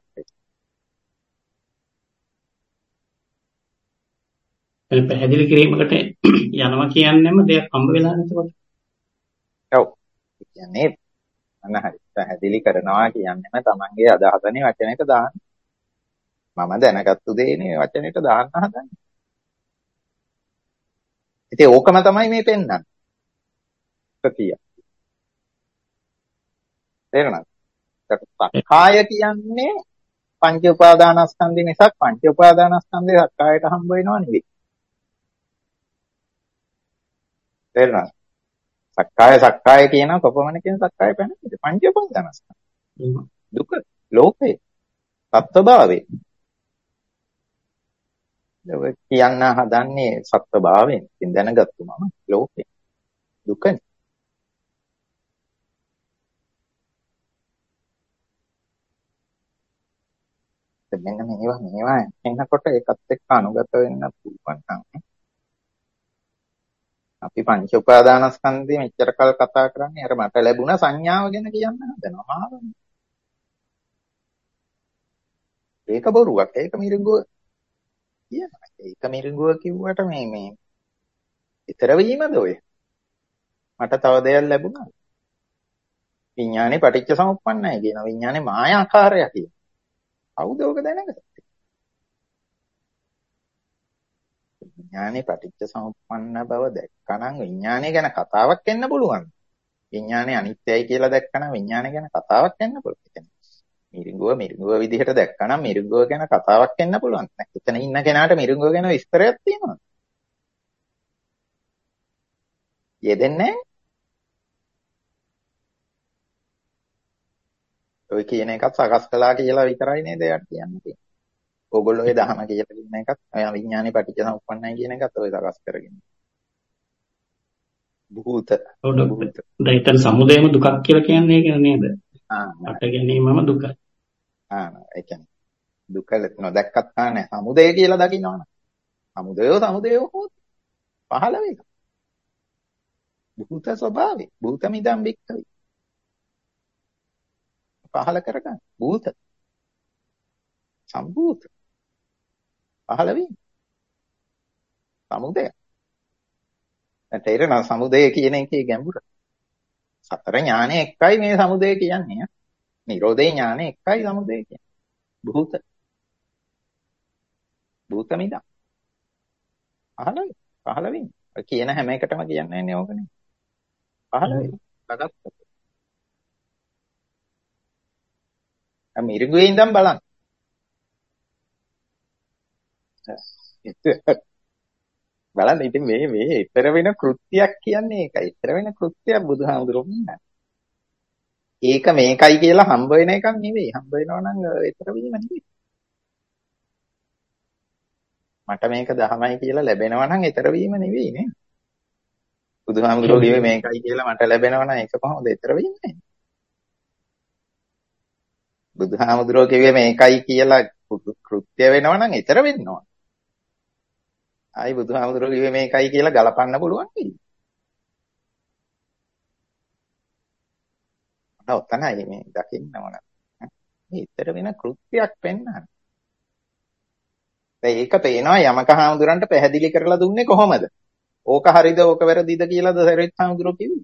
ඒ පැහැදිලි කිරීමකට යනවා කියන්නේම දෙයක් හම්බ වෙලා නැතකොට. ඔව්. ඒ කියන්නේ අනහරි පැහැදිලි කරනවා කියන්නේම තමන්ගේ අදහසනේ වචනෙට දාන්න. මම දැනගත්තු දේනේ වචනෙට දාන්න හදන්නේ. ඉතින් ඕකම තමයි මේ පෙන්නන්නේ. සතිය. තේරෙනවද? සක්කාය කියන්නේ පංච උපාදානස්කන්ධය මිසක් පංච උපාදානස්කන්ධය සක්කායට හම්බ වෙනව නෙවෙයි. තේරෙනවද? සක්කාය කියන කොපමණකින් සක්කාය පැනන්නේ පංච උපාදානස්කන්ධ. දුක, ලෝකය. සත්වභාවය. කියන්න හදන්නේ සත්වභාවයෙන්. ඉතින් දැනගත්තු මම ලෝකේ දුකනේ. මෙන්න මේවා එනකොට ඒකත් එක්ක අනුගත වෙන්න පුළුවන් නම් අපි පංච උපාදානස්කන්ධය මෙච්චර කල් කතා කරන්නේ අර මට ලැබුණ සංඥාව ගැන කියන්න හදනවා. ඒක බොරුවක්. ඒක මිරිඟුව කියනවා. ඒක මිරිඟුව කිව්වට මේ ඊතර වීමද ඔය? මට තව දෙයක් ලැබුණා. විඥානේ පටිච්ච සමුප්පන්නයි කියන විඥානේ මායාකාරය කියන. කවුද ඔක දැනගත්තේ? විඥානේ පටිච්ච සමුප්පන්න බව දැක්කනම් විඥානේ ගැන කතාවක් එන්න පුළුවන්. විඥානේ අනිත්‍යයි කියලා දැක්කනම් විඥානේ ගැන කතාවක් එන්න පුළුවන්. මිරිඟුව විදිහට දැක්කනම් මිරිඟුව ගැන කතාවක් එන්න පුළුවන්. එතන ඉන්න කෙනාට මිරිඟුව ගැන විස්තරයක් තියෙනවා. යෙදෙන්නේ ඔය කියන එකත් සකස් කළා කියලා විතරයි නේද යට කියන්නේ. ඕගොල්ලෝ ඒ දහම කියලා කියන එකත් ඔය විඥානේ පටිච්ච සමුප්පන්නයි කියන එකත් ඔය සකස් කරගෙන. භූත. දැන් එතන සමුදයම දුකක් කියලා කියන්නේ ඒක නේද? අට ගැනීමම දුකයි. ඒ කියන්නේ දුක නොදැක්කත් නැහැ. සමුදය කියලා දකින්නවනේ. සමුදය හොත් පහළ වෙයි. භූත ස්වභාවය. භූත මිදම් වික්කයි. පහළ කරගන්න. භූත. සම්භූත. පහළ වෙයි. සමුදය. තේරෙනවා සමුදය කියන එකේ ගැඹුර. සතර ඥානෙ එකයි මේ සමුදය කියන්නේ. නිරෝධේ ඥානෙ එකයි සමුදය කියන්නේ. භූත. භූත මිදම්. පහළ වෙයි. කියන හැම එකටම කියන්නේ නැහැ ඕකනේ. පහළ වෙයි. මිරිඟුවේ ඉඳන් බලන්න. බලන්න ඉතින් මේ ඊතර වෙන කෘත්‍යයක් කියන්නේ ඒකයි. ඊතර වෙන කෘත්‍යයක් බුදුහාමුදුරුවෝ කියන්නේ. ඒක මේකයි කියලා හම්බ වෙන එකක් නෙවෙයි. හම්බ වෙනවා නම් ඊතර වීම නෙවෙයි. මට මේක දහමයි කියලා ලැබෙනවා නම් ඊතර වීම නෙවෙයි නේ. බුදුහාමුදුරුවෝ කිව්වේ මේකයි කියලා මට ලැබෙනවා නම් ඒක කොහොමද ඊතර වෙන්නේ? බුදුහාමුදුරුවෝ කිව්වේ මේකයි කියලා කෘත්‍ය වෙනවා නම් ඊතර වෙන්න ඕන. ආයි බුදුහාමුදුරුවෝ කිව්වේ මේකයි කියලා ගලපන්න පුළුවන් නේද? ඔතනයි මේ දකින්න ඕන. මේ ඊතර වෙන කෘත්‍යයක් පෙන්වන්න. දැන් ඒක පේනවා යමක හාමුදුරන්ට පැහැදිලි කරලා දුන්නේ කොහොමද? ඕක හරිද ඕක වැරදිද කියලාද සරියුත් හාමුදුරුවෝ කිව්වේ?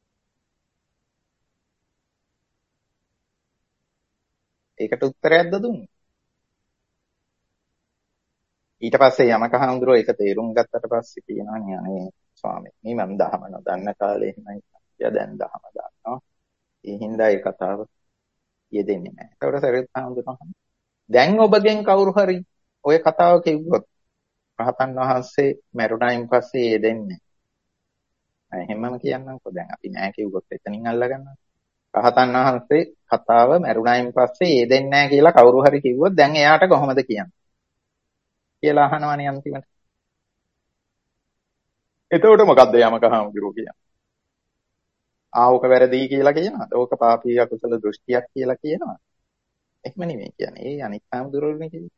ඒකට උත්තරයක්ද දුන්නේ? ඊට පස්සේ යමක හාමුදුරුවෝ ඒක තේරුම් ගත්තට පස්සේ කියනවා නේ අනේ ස්වාමීනි මම දහම නොදන්න කාලේ එහෙමයි දැන් දහම දන්නවා. ඒ හින්දා ඒ කතාව යෙදෙන්නේ නැහැ. ඒකට සරියුත් හාමුදුරුවෝ දැන් ඔබගෙන් කවුරු හරි ඔය කතාව කිව්වොත් රහතන් වහන්සේ මරුණයින් පස්සේ යෙදෙන්නේ නැහැ. එහෙමම කියන්නම්කෝ දැන් අපි නෑ කිව්වොත් එතනින් අල්ලගන්නවා. රහතන් වහන්සේ කතාව මරුණයින් පස්සේ යෙදෙන්නේ නැහැ කියලා කවුරු හරි කිව්වොත් දැන් එයාට කොහොමද කියන්නේ? කියලා අහනවනේ අන්තිමට. එතකොට මොකද්ද යමක හාමුදුරුවෝ කියන්නේ? ඕක වැරදි කියලා කියනවාද? ඕක පාපී අකුසල දෘෂ්ටියක් කියලා කියනවාද? එහෙම නෙමෙයි කියන්නේ. ඒ අනිත් හාමුදුරුවෝනේ කියන්නේ.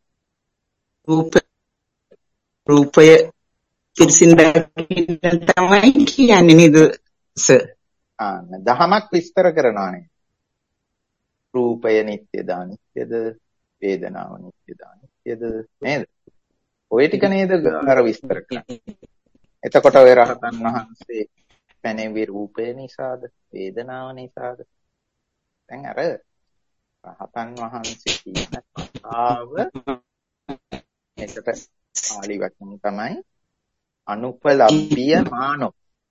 රූපය පිරිසින් දැක්කම තමයි කියන්නේ නේද සර්? දහමක් විස්තර කරනවානේ. රූපය නිට්ටයද අනිත්‍යද? වේදනාව නිට්ටයද අනිත්‍යද? නේද? ඔය ටික නේද අර විස්තර කරන්නේ. එතකොට ඔය රහතන් වහන්සේ පැනෙවි රූපය නිසාද? වේදනාව නිසාද? දැන් අර රහතන් වහන්සේ කියන කතාව එකට පාලි වචන තමයි අනුපලබ්බියමානෝ.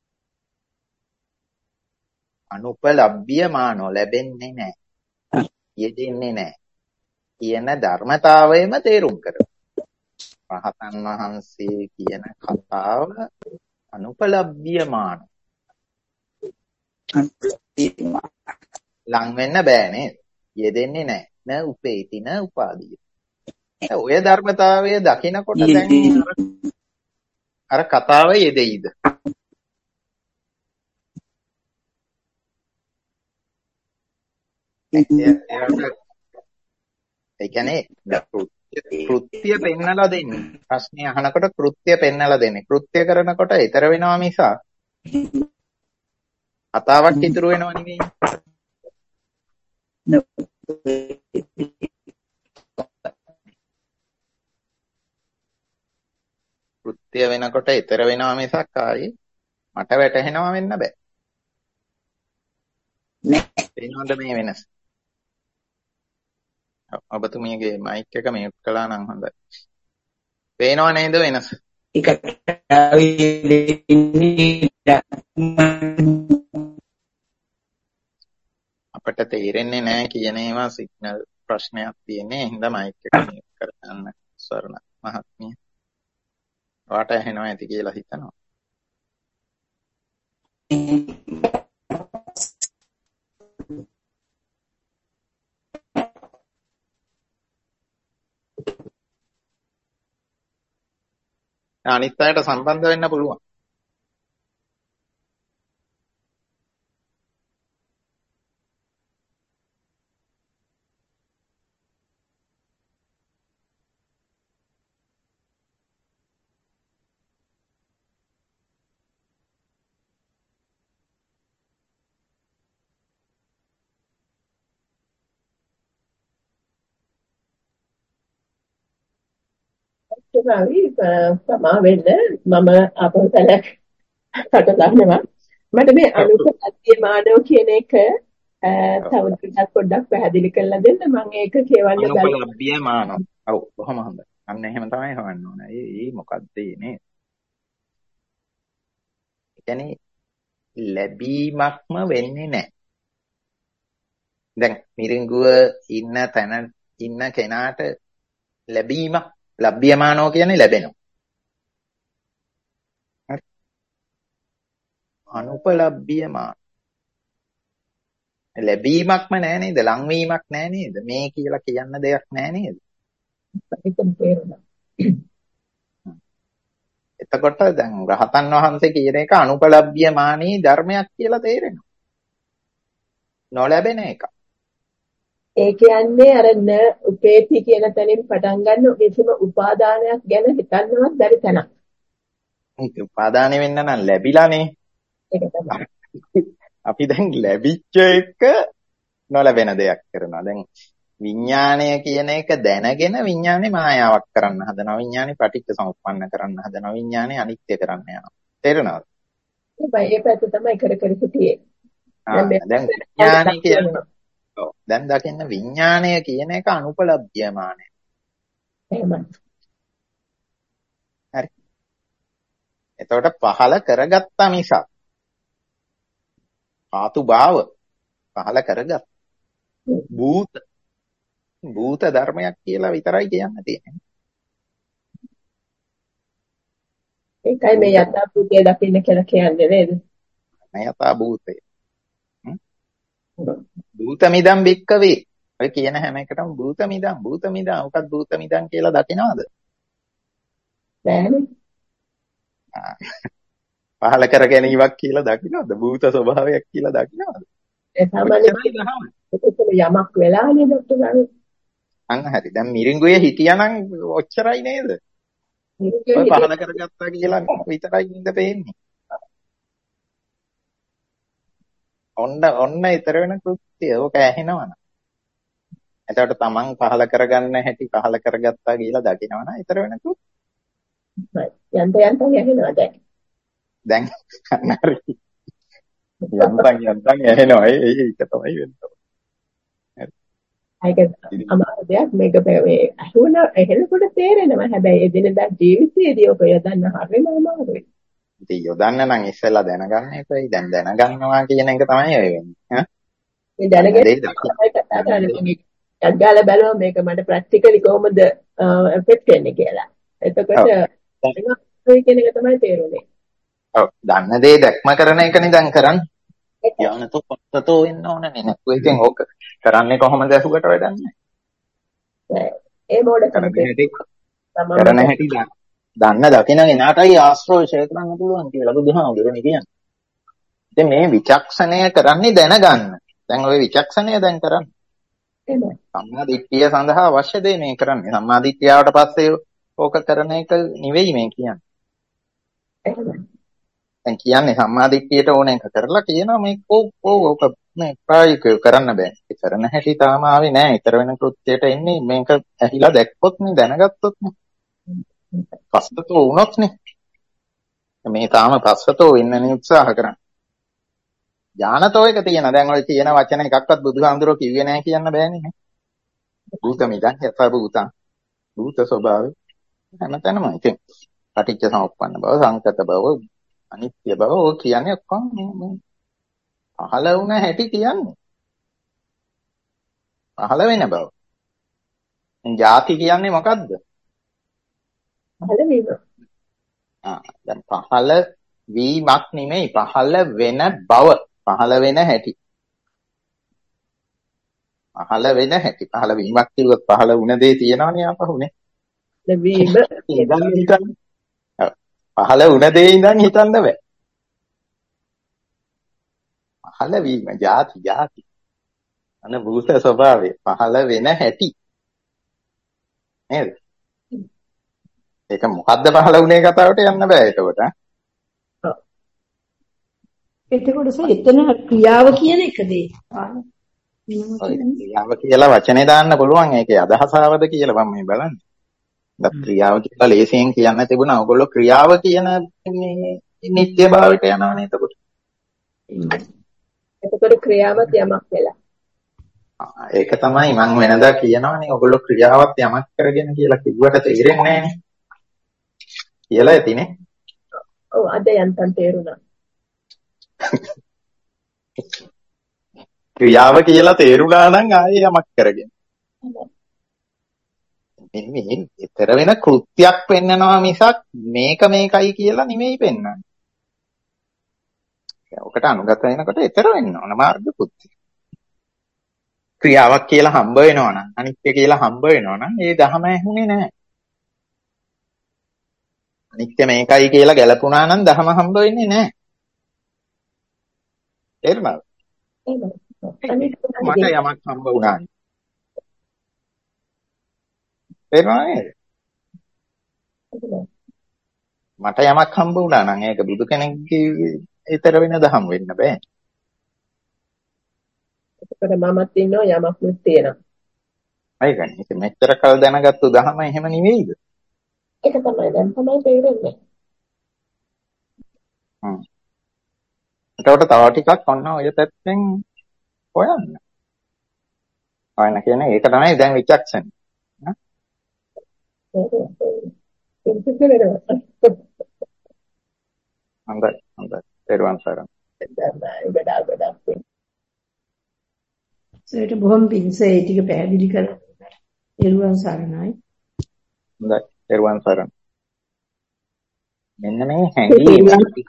අනුපලබ්බියමානෝ ලැබෙන්නේ නැහැ. යෙදෙන්නේ නැහැ. කියන ධර්මතාවයම තේරුම් කරගන්න. රහතන් වහන්සේ කියන කතාව අනුපලබ්බියමානෝ. ලං වෙන්න බෑ නේද? යෙදෙන්නේ නැහැ. න උපේති න උපාදීය. ඔය ධර්මතාවය දකිනකොට දැන් අර කතාව යෙදෙයිද? ඒ කියන්නේ කෘත්‍ය පෙන්නලා දෙන්නේ. ප්‍රශ්නේ අහනකොට කෘත්‍ය පෙන්නලා දෙන්නේ. කෘත්‍ය කරනකොට ඊතර වෙනවා මිස කතාවක් ඉතුරු වෙනව නෙවෙයි. කෘත්‍ය වෙනකොට ඊතර වෙනවා මිසක් ආයේ මට වැටහෙනවා වෙන්න බෑ. පේනවද මේ වෙනස? ඔබතුමියගේ මයික් එක මියුට් කළා නම් හොඳයි. පේනව නේද වෙනස? අපිට තේරෙන්නේ නැහැ කියන ඒවා සිග්නල් ප්‍රශ්නයක් තියෙන්නේ. එහෙනම් මයික් එක මියුට් කරගන්න ස්වර්ණ මහත්මිය. ඔයාට ඇහෙනවා ඇති කියලා හිතනවා. අනිත් අයට සම්බන්ධ වෙන්න පුළුවන්. සමා වෙන්න මම අපතලක් කටලනවා මට මේ අනුපත්‍ය මානව කියන එක තව පොඩ්ඩක් පැහැදිලි කරලා දෙන්න මම ඒක කියවන්න බැහැ අනුපලබ්බ්‍ය මානව. ඔව් බොහොම හොඳයි. අන්න එහෙම තමයි හොයන්න ඕනේ. ඒ මොකද්ද නේ? ඒ කියන්නේ ලැබීමක්ම වෙන්නේ නැහැ. දැන් මිරිඟුව ඉන්න තැන ඉන්න කෙනාට ලැබීමක් ලබ්බ්‍යමානෝ කියන්නේ ලැබෙනවා. හරි. අනුපලබ්බ්‍යමාන. ලැබීමක්ම නෑ නේද? ලංවීමක් නෑ නේද? මේ කියලා කියන්න දෙයක් නෑ නේද? ඒකම තේරුණා. එතකොට දැන් රහතන් වහන්සේ කියන එක අනුපලබ්බ්‍යමානී ධර්මයක් කියලා තේරෙනවා. නොලැබෙන එක. ඒ කියන්නේ අර න උපේති කියන තැනින් පටන් ගන්න කිසිම උපාදානයක් ගැන හිතන්නවත් බැරි තැනක්. ඒක උපාදානෙ වෙන්න නම් ලැබිලානේ. ඒක තමයි. අපි දැන් ලැබිච්ච එක නොලැබෙන දෙයක් කරනවා. දැන් විඥාණය කියන එක දැනගෙන විඥානේ මායාවක් කරන්න හදනවා. විඥානේ පටිච්ච සමුප්පන්න කරන්න හදනවා. විඥානේ අනිත්‍ය කරන්න යනවා. තේරෙනවද? ඒ පැත්ත තමයි කර කර සිටියේ. දැන් විඥානේ කියන්නේ ඔව් දැන් දකින්න විඥාණය කියන එක අනුපලබ්ධ්‍යමානයි. එහෙමයි. හරි. එතකොට පහල කරගත්තා මිසක් ආතු භාව පහල කරගත් භූත ධර්මයක් කියලා විතරයි කියන්න තියෙන්නේ. ඒකයි මේ යථා භූතය දකින්න කියලා කියන්නේ නේද? යථා භූතය. භූතමිදම් වික්කවේ. ඔය කියන හැම එකටම භූතමිදම් මොකක්ද භූතමිදම් කියලා දකිනවද? නෑනේ. පහල කර ගැනීමක් කියලා දකින්නවද? භූත ස්වභාවයක් කියලා දකින්නවද? ඒ සාමාන්‍යයෙන් යමක් වෙලානේ ડોක්ටර් ගානේ. අන්න හරි. දැන් මිරිඟුවේ හිටියානම් ඔච්චරයි නේද? ඔය පහල කරගත්තා කියලා විතරයි ඉඳ පේන්නේ. ඔන්න ඊතර වෙන කෘත්‍ය. ඕක ඇහෙනවනම්. එතකොට තමන් පහල කරගන්න හැටි පහල කරගත්තා කියලා දකිනවනම් ඊතර වෙන කෘත්‍ය. යන්තම් ඇහෙනවා දැන්. දැන් හරි. යන්තම් ඇහෙනවා. ඒක තමයි වෙන්නේ. ඒක අමාරු දෙයක් මේක මේ ඇහෙනකොට තේරෙනවා. හැබැයි එදිනෙදා ජීවිතයේදී ඔක යොදන්න හරියම අමාරුයි. ඉතින් යොදන්න නම් ඉස්සෙල්ලා දැනගන්න එකයි. දැන් දැනගන්නවා කියන එක තමයි ඔය වෙන්නේ. මේ දැනගෙන කතා කරන්නේ. අග්ගාල බලුවා මේක මට ප්‍රැක්ටිකලි කොහොමද එෆෙක්ට් වෙන්නේ කියලා. එතකොට ඒක කියන එක තමයි තේරුනේ. ඔව් දන්න දේ දැක්ම කරන එකනේ දැන් කරන්නේ. ඥානතෝ පත්තතෝ වෙන්න ඕනනේ නේද? ඉතින් ඕක කරන්නේ කොහොමද අසුකට වැඩන්නේ? ඒ මොඩකම කරන හැටි දන්න දකින කෙනාටයි ආශ්‍රෝෂය කරන්න පුළුවන් කියලා බුදුහාමුදුරනේ කියන්නේ. ඉතින් මේ විචක්ෂණය කරන්නේ දැනගන්න. දැන් ওই විචක්ෂණය දැන් කරන්නේ. සම්මා දිට්ඨිය සඳහා අවශ්‍ය දේ මේ කරන්නේ. සම්මා දිට්ඨියට පස්සේ ඕක කරන එක නෙවෙයි මේ කියන්නේ. දැන් කියන්නේ සම්මා දිට්ඨියට ඕන එක කරලා කියනවා මේක ඕක මේ ප්‍රායෝගිකව කරන්න බෑ. ඒ කරන හැටි තාම ආවේ නෑ. ඊතර වෙන කෘත්‍යයට එන්නේ මේක ඇහිලා දැක්කොත් නේ දැනගත්තොත් නේ. පස්සතෝ වුණොත් නේ. මේ තාම පස්සතෝ වෙන්නනේ උත්සාහ කරන්නේ. ඥානතෝ එක තියෙන. දැන් ඔය කියන වචන එකක්වත් බුදුහාමුදුරුවෝ කිව්වේ නැහැ කියන්න බෑනේ නේ. භූත මිදං යථ භූතං. භූත ස්වභාවය හැමතැනම ඉතින් පටිච්ච සමුප්පන්න බව, සංකත බව, අනිත්‍ය බව ඔය කියන්නේ ඔක්කොම මේ පහළ වුණ හැටි කියන්නේ. පහළ වෙන බව. ජාති කියන්නේ මොකද්ද? පහළ වීම. දැන් පහළ වීමක් නෙමෙයි පහළ වෙන බව. පහළ වෙන හැටි. පහළ වෙන හැටි. පහළ වීමක් කිව්වොත් පහළ වුණ දේ තියෙනවනේ ආපහුනේ. ලැබීම පහළ වුණ දේ ඉඳන් හිතන්න බෑ. පහළ වීම ಜಾති අනුභූත ස්වභාවය පහළ වෙන හැටි නේද? ඒක මොකද්ද පහළ වුණේ කතාවට යන්න බෑ එතකොට. එතකොට එතන ක්‍රියාව කියන එකද? ක්‍රියාව කියලා වචනේ දාන්න පුළුවන්. ඒකේ අදහසවද කියලා මම මේ බලන්නේ. දැන් ක්‍රියාව කියලා ලේසියෙන් කියන්න තිබුණා. ඔයගොල්ලෝ ක්‍රියාව කියන මේ නිත්‍යභාවයට යනවනේ එතකොට. එතකොට ක්‍රියාවත් යමක් වෙලා. ඒක තමයි මම වෙනදා කියනවනේ ඔයගොල්ලෝ ක්‍රියාවත් යමක් කරගෙන කියලා කිව්වට තේරෙන්නේ නැහැ නේ. කියලා ඇතිනේ. ඔව් අද යන්තම් තේරුණා. ක්‍රියාව කියලා තේරුණා නම් ආයේ යමක් කරගෙන. මේ ඊතර වෙන කෘත්‍යයක් පෙන්නනවා මිසක් මේක මේකයි කියලා නෙමෙයි පෙන්වන්නේ. ඔකට අනුගත වෙනකොට ඊතර වෙන්න ඕන මාර්ග කෘත්‍ය. ක්‍රියාවක් කියලා හම්බ වෙනවා නම් අනිත්‍ය කියලා හම්බ වෙනවා නම් ඒ ධහම ඇහුනේ නැහැ. අනිත්‍ය මේකයි කියලා ගැලපුණා නම් ධහම හම්බ වෙන්නේ නැහැ. තේරුණාද? මට යමක් හම්බ වුණා. තේරුණා නේද? මට යමක් හම්බ වුණා නම් ඒක බුදු කෙනෙක්ගේ ඊතර වෙන දහම් වෙන්න බෑ. එතකොට මමත් ඉන්නවා යමක් නෙත් තියෙනවා. ඒකනේ. ඉතින් මෙච්චර කල් දැනගත්තු දහම එහෙම නෙවෙයිද? ඒක තමයි දැන් තමයි තේරෙන්නේ. එතකොට තව ටිකක් ඔන්න ඔය පැත්තෙන් හොයන්න. හොයන්න කියන්නේ ඒක තමයි දැන් විචක්ෂණ. හොඳයි. පෙරවන් සරණ. ඒකට බොහොම පිංසේ ඒ ටික පැහැදිලි කරලා පෙරවන් සරණයි. හොඳයි. පෙරවන් සරණ. මෙන්න මේ හැඟීම ටික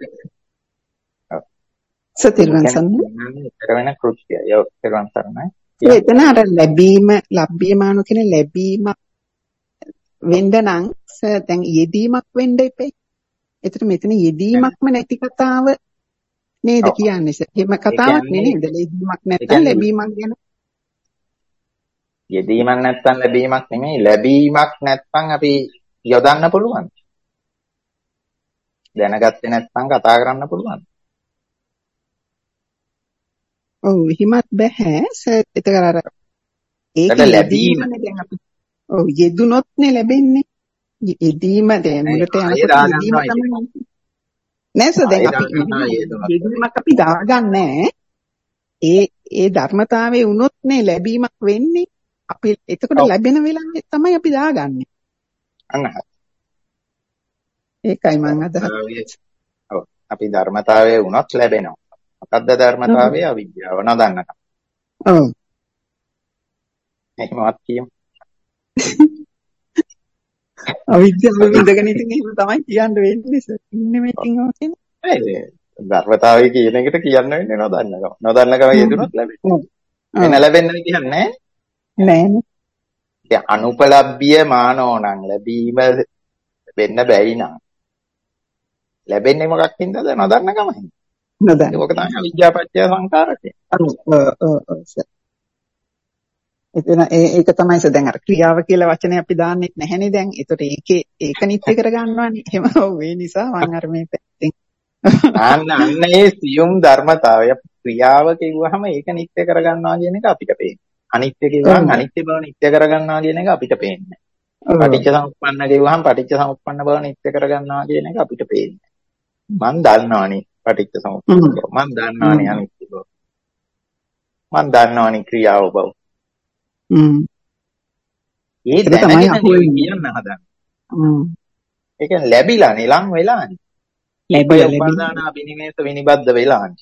සතිරවන් සරණයි. ඊතර වෙන කෘත්‍යය. යෝ පෙරවන් සරණයි. එතන අර ලැබීම ලබ්බියමානු කියන ලැබීම වෙන්න නම් දැන් යෙදීමක් වෙන්න එපේ. ඒතර මෙතන යෙදීමක්ම නැති කතාව නේද කියන්නේ? එහෙම කතාවක් නෙමෙයි. යෙදීමක් නැත්නම් ලැබීමක් ගැන. යෙදීමක් නැත්නම් ලැබීමක් නෙමෙයි. ලැබීමක් නැත්නම් අපි යොදන්න පුළුවන්. දැනගත්තේ නැත්නම් කතා කරන්න පුළුවන්. ඔව් එහෙමත් බෑ. ඒතර අර ඒක ලැබීමනේ දැන් අපි ඔව් යෙදුනොත් නේ ලැබෙන්නේ. යෙදීම දැන් මුලට යනකොට යෙදීම තමයි. නේද දැන් අපි යෙදීමක් අපි දාගන්නේ ඒ ධර්මතාවයේ වුණොත් නේ ලැබීමක් වෙන්නේ. අපි එතකොට ලැබෙන වෙලාවෙ තමයි අපි දාගන්නේ. අන්න ඒකයි මම අදහස්. ඔව් අපි ධර්මතාවයේ වුණොත් ලැබෙනවා. මොකද්ද ධර්මතාවය? අවිද්‍යාව නදන්නට. ඔව්. එහෙමවත් කියමු. අවිද්‍යාව විඳගෙන ඉතින් එහෙම තමයි කියන්න වෙන්නේ සර්. ඉන්නේ මේකින් ඕකේ. ධර්මතාවය කියන එකට කියන්න වෙන්නේ නොදන්නකම. නොදන්නකම යෙදුනොත් ලැබෙනවා. එන ලැබෙන්නේ කියන්නේ නෑනේ. දැන් අනුපලබ්බිය මානෝණං ලැබීම වෙන්න බැරි නම් ලැබෙන්නේ මොකක් හින්දාද? නොදන්න කමයි. නොදන්න. ඒක තමයි අවිද්‍යාපච්චය සංඛාරකය. එතන ඒක තමයි දැන් අර ක්‍රියාව කියලා වචනේ අපි දාන්නෙත් නැහැනේ දැන්. ඒතකොට ඒක නිත්‍ය කරගන්නවානේ. එහෙම ඒ නිසා මම අර මේ පැත්තෙන් අන්න ඒ සියුම් ධර්මතාවය ක්‍රියාව කිව්වහම ඒක නිත්‍ය කරගන්නවා කියන එක අපිට පේන්නේ. අනිත්‍ය කිව්වහම අනිත්‍ය බව නිත්‍ය කරගන්නවා කියන එක අපිට පේන්නේ. පටිච්ච සමුප්පන්න කිව්වහම පටිච්ච සමුප්පන්න බව නිත්‍ය කරගන්නවා කියන එක අපිට පේන්නේ. මං දන්නවනේ පටිච්ච සමුප්පන්න බව. මං දන්නවනේ අනිත්‍ය බව. මං දන්නවනේ ක්‍රියාව බව. ඒ තමයි අපි කියන්න හදන්නේ. ඒ කියන්නේ ලැබිලානේ ලං වෙලානේ. ලැබිලා උපාදාන අබිනිමේත විනිබද්ද වෙලානේ.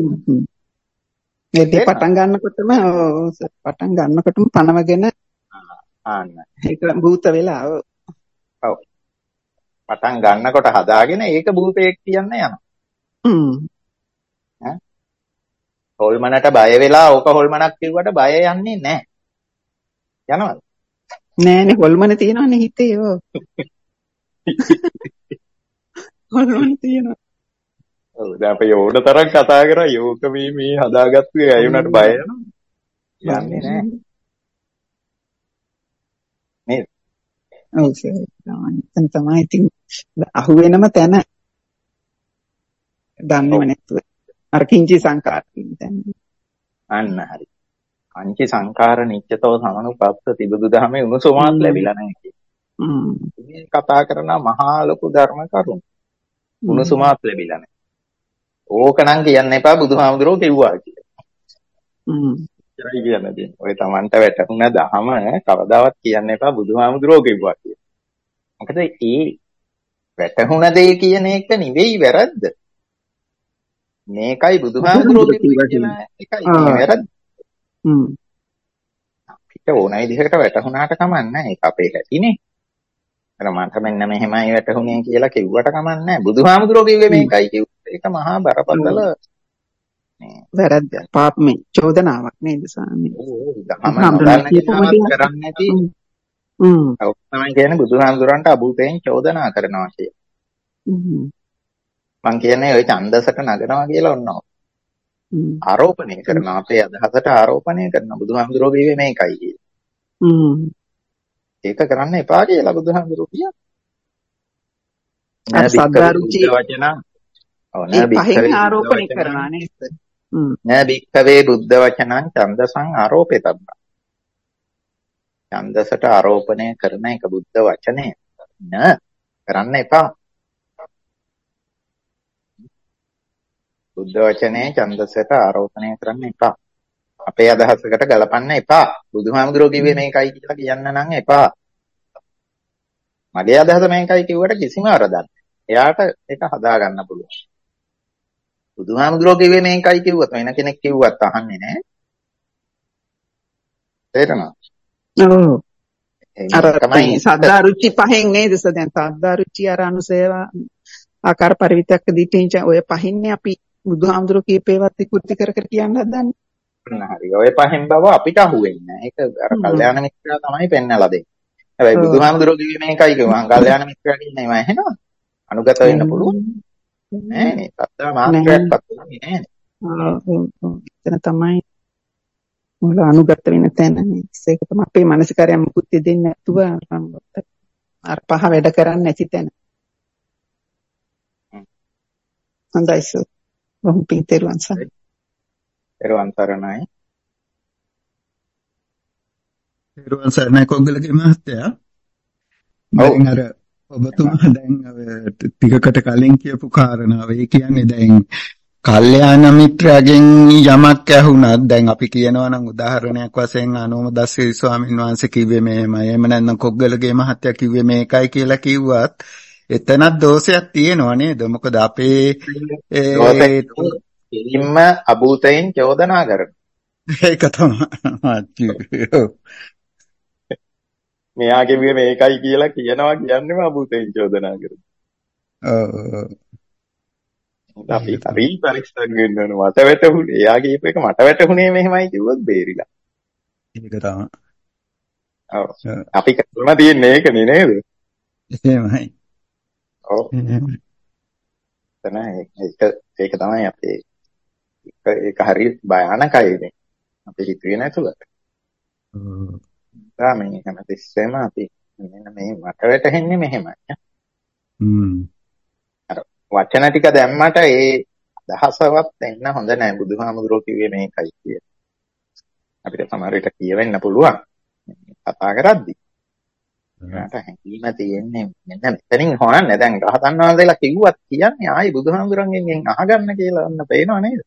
ඒ පටන් ගන්නකොටම පනවගෙන ආන්න ඒක භූත වෙලා ඔව් පටන් ගන්නකොට හදාගෙන ඒක භූතයක් කියන්න යනවා. හොල්මනට බය වෙලා ඕක හොල්මනක් කිව්වට බය යන්නේ නැහැ. යනවද? නෑනේ හොල්මන තියෙනවනේ හිතේ ඔව්. හොල්මන තියෙනවා. ඔව් දැන් අපි ඕන තරම් කතා කරා යෝක මේ හදාගත්තු ඒ අයුණට බය යනවා. යන්නේ නැහැ. නේද? ඔව් සර්. තමයි ඉතින් අහුවෙනම තැන දන්නේම නැතුව අර කිංචි සංකාර කියන තැන. අන්න හරි. පංච සංඛාර නිච්චතෝ සමනුපස්සති බුදුදහමේ උණුසුමක් ලැබිලා නැහැ කියන්නේ. මේ කතා කරන මහා ලොකු ධර්ම කරුණු. උණුසුමක් ලැබිලා නැහැ. ඕකනම් කියන්න එපා බුදුහාමුදුරුවෝ කිව්වා කියලා. ඒයි කියන්නේ. ඔය Tamanට වැටුණ දහම කවදාවත් කියන්න එපා බුදුහාමුදුරුවෝ කිව්වා කියලා. මොකද ඒ වැටුණ දේ කියන එක නෙවෙයි වැරද්ද. මේකයි බුදුහාමුදුරුවෝ කියලා එකයි වැරද්ද. අපිට ඕන විදිහකට වැටුණාට කමන්නේ ඒක අපේ හැටිනේ. අර මට මෙන්න මෙහෙමයි වැටුනේ කියලා කිව්වට කමන්නේ බුදුහාමුදුරුවෝ කිව්වේ මේකයි කිව්වේ. ඒක මහා බරපතල වැරද්ද පාපමේ චෝදනාවක් නේද ස්වාමී? දහම නොදන්න කෙනාවත් කරන්නේ නැති. ඔව් තමයි කියන්නේ බුදුහාමුදුරන්ට අභූතයෙන් චෝදනා කරනවා කියලා. මං කියන්නේ ওই ඡන්දසට නගනවා කියලා ඔන්නවා. ආරෝපණය කරනවා අපේ අදහසට ආරෝපණය කරන බුදුහාමුදුරුවෝ කිව්වේ මේකයි කියලා. ඒක කරන්න එපා කියලා බුදුහාමුදුරුවෝ කියනවා. සද්දාරුචි වචන පහෙන් ආරෝපණය කරනවා නේද? නෑ භික්ඛවේ බුද්ධ වචනං ඡන්දසං ආරෝපේතබ්බා. ඡන්දසට ආරෝපණය කරන එක බුද්ධ වචනය නෑ කරන්න එපා. බුද්ධ වචනේ ඡන්දසට ආරෝපණය කරන්න එපා. අපේ අදහසකට ගලපන්න එපා. බුදුහාමුදුරුවෝ කිව්වේ මේකයි කියලා කියන්න නම් එපා. මගේ අදහස මේකයි කිව්වට කිසිම වරදක් නැහැ. එයාට ඒක හදා ගන්න පුළුවන්. බුදුහාමුදුරුවෝ කිව්වේ මේකයි කිව්වත් වෙන කෙනෙක් කිව්වත් අහන්නේ නැහැ. තේරෙනවද? ඔව්. අර තමයි සද්දාරුචි පහෙන් නේද? දැන් සද්දාරුචි අර අනුසේව ආකාර පරිවිතක්ක දිටින්ච ඔය පහින්නේ අපි බුදුහාමුදුරුවෝ කීපේවත් විකෘති කර කර කියන්න හදන්නේ. හරි. ඔය පහෙන් බව අපිට අහුවෙන්නේ නැහැ. ඒක අර කල්යාණ මිත්‍රයා තමයි පෙන්නලා දෙන්නේ. හැබැයි බුදුහාමුදුරුවෝ කිව්වේ මේකයි කිව්වා. කල්යාණ මිත්‍රයා කියන්නේ ඒවා ඇහෙනවා. අනුගත වෙන්න පුළුවන්. නෑනේ. සත්‍ය මාත්‍රයක්වත් නෑනේ. එතන තමයි මොළ අනුගත වෙන තැනනේ. ඒක තමයි අපේ මානසිකාරය මුකුත් දෙන්නේ නැතුව අර පහ වැඩ කරන්නේ නැති තැන. හොඳයි සර්. වහු පිටේරුවන් සර්. පෙරවන් සරණයි. පෙරවන් සරණයි කොග්ගලගේ මහත්තයා. දැන් අර ඔබතුමා දැන් ටිකකට කලින් කියපු කාරණාව ඒ කියන්නේ දැන් කල්යාණ මිත්‍රයන්ගෙන් යමක් ඇහුණත් දැන් අපි කියනවා නම් උදාහරණයක් වශයෙන් අනෝමදස්සේ ස්වාමීන් වහන්සේ කිව්වේ මෙහෙමයි. එහෙම නැත්නම් කොග්ගලගේ මහත්තයා කිව්වේ මේකයි කියලා කිව්වත් එතනත් දෝෂයක් තියෙනවා නේද? මොකද අපේ කිලින්ම අභූතයෙන් චෝදනා කරනවා. ඒක තමයි. මෙයා කිව්වේ මේකයි කියලා කියනවා කියන්නේම අභූතයෙන් චෝදනා කරනවා. අපි හරි පරිස්සම් වෙන්න ඕන. මට වැටහුනේ. එයා කියපු එක මට වැටහුනේ මෙහෙමයි කිව්වොත් බේරිලා. ඒක තමයි. ඔව්. අපි කරලා තියෙන්නේ ඒකනේ නේද? එහෙමයි. ඔව්. ඒක තමයි අපේ ඒක හරි භයානකයි නේ. අපි හිතුවේ නැතුව. මේ හැමතිස්සෙම අපි මෙන්න මේ මට වැටහෙන්නේ මෙහෙමයි. අර වචන ටික දැම්මට ඒ අදහසවත් දෙන්න හොඳ නැහැ. බුදුහාමුදුරුවෝ කිව්වේ මේකයි කියලා. අපිට සමහර විට කියවෙන්න පුළුවන්. කතා කරද්දි. ඒකට හැඟීම තියෙන්නේ මෙන්න මෙතනින් හොයන්න. දැන් රහතන් වහන්සේලා කිව්වත් කියන්නේ ආයි බුදුහාමුදුරන්ගෙන් අහගන්න කියලා ඔන්න පේනව නේද?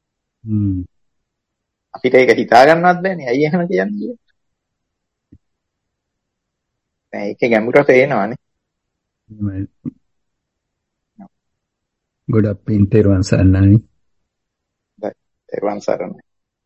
අපිට ඒක හිතා ගන්නවත් බෑනේ. ඇයි එහෙම කියන්නේ? දැන් ඒකේ ගැඹුර පේනවනේ. ගොඩක් පින් තෙරුවන් සරණයි. තෙරුවන් සරණයි.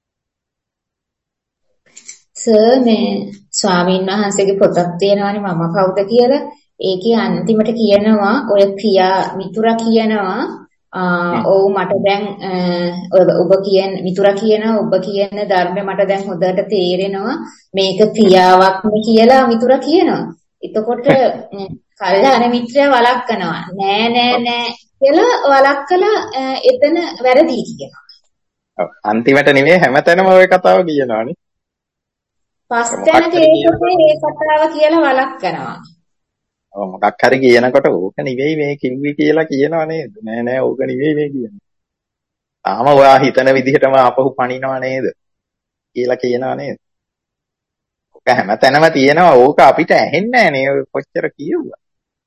සර් මේ ස්වාමීන් වහන්සේගේ පොතක් තියෙනවානේ මම කවුද කියලා. ඒකේ අන්තිමට කියනවා ඔය ක්‍රියා මිතුරා කියනවා ඔව් මට දැන් ඔබ කියන මිතුරා කියනවා ඔබ කියන ධර්මය මට දැන් හොඳට තේරෙනවා මේක ක්‍රියාවක්නේ කියලා මිතුරා කියනවා. එතකොට කල්යාණ මිත්‍රයා වළක්වනවා නෑ කියලා වළක්කලා එතන වැරදි කියනවා. ඔව් අන්තිමට නෙමෙයි හැමතැනම ওই කතාව කියනවානේ. පස්තැනක ඒ කතාව කියලා වළක්වනවා. ඔව් මොකක් හරි කියනකොට ඕක නෙවෙයි මේ කිව්වේ කියලා කියනව නේද? නෑ ඕක නෙවෙයි මේ කියන්නේ. තාම ඔයා හිතන විදිහටම ආපහු පණිනව නේද? කියලා කියනව නේද? ඕක හැමතැනම තියෙනවා. ඕක අපිට ඇහෙන්නේ නෑනේ කොච්චර කිව්වා.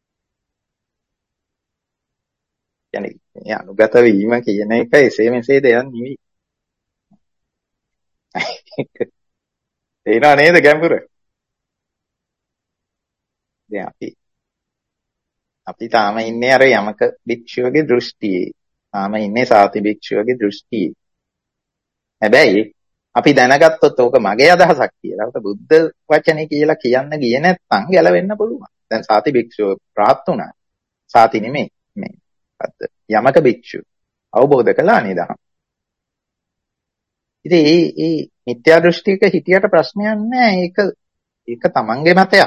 කියන්නේ මේ අනුගත වීම කියන එක එසේ මෙසේ දෙයක් නෙවෙයි. තේරෙනව නේද ගැඹුර? දැන් අපි තාම ඉන්නේ අර යමක භික්ෂුවගේ දෘෂ්ටියේ. තාම ඉන්නේ සාති භික්ෂුවගේ දෘෂ්ටියේ. හැබැයි අපි දැනගත්තොත් ඕක මගේ අදහසක් කියලා. ඒක බුද්ධ වචනේ කියලා කියන්න ගියේ නැත්නම් ගැලවෙන්න පුළුවන්. දැන් සාති භික්ෂුව ප්‍රාත් උනා. සාති නෙමෙයි මේ යමක භික්ෂුව. අවබෝධ කළා නේද? ඉතින් ඒ මිත්‍යා දෘෂ්ටියක හිටියට ප්‍රශ්නයක් නැහැ. ඒක තමන්ගේ මතයක්.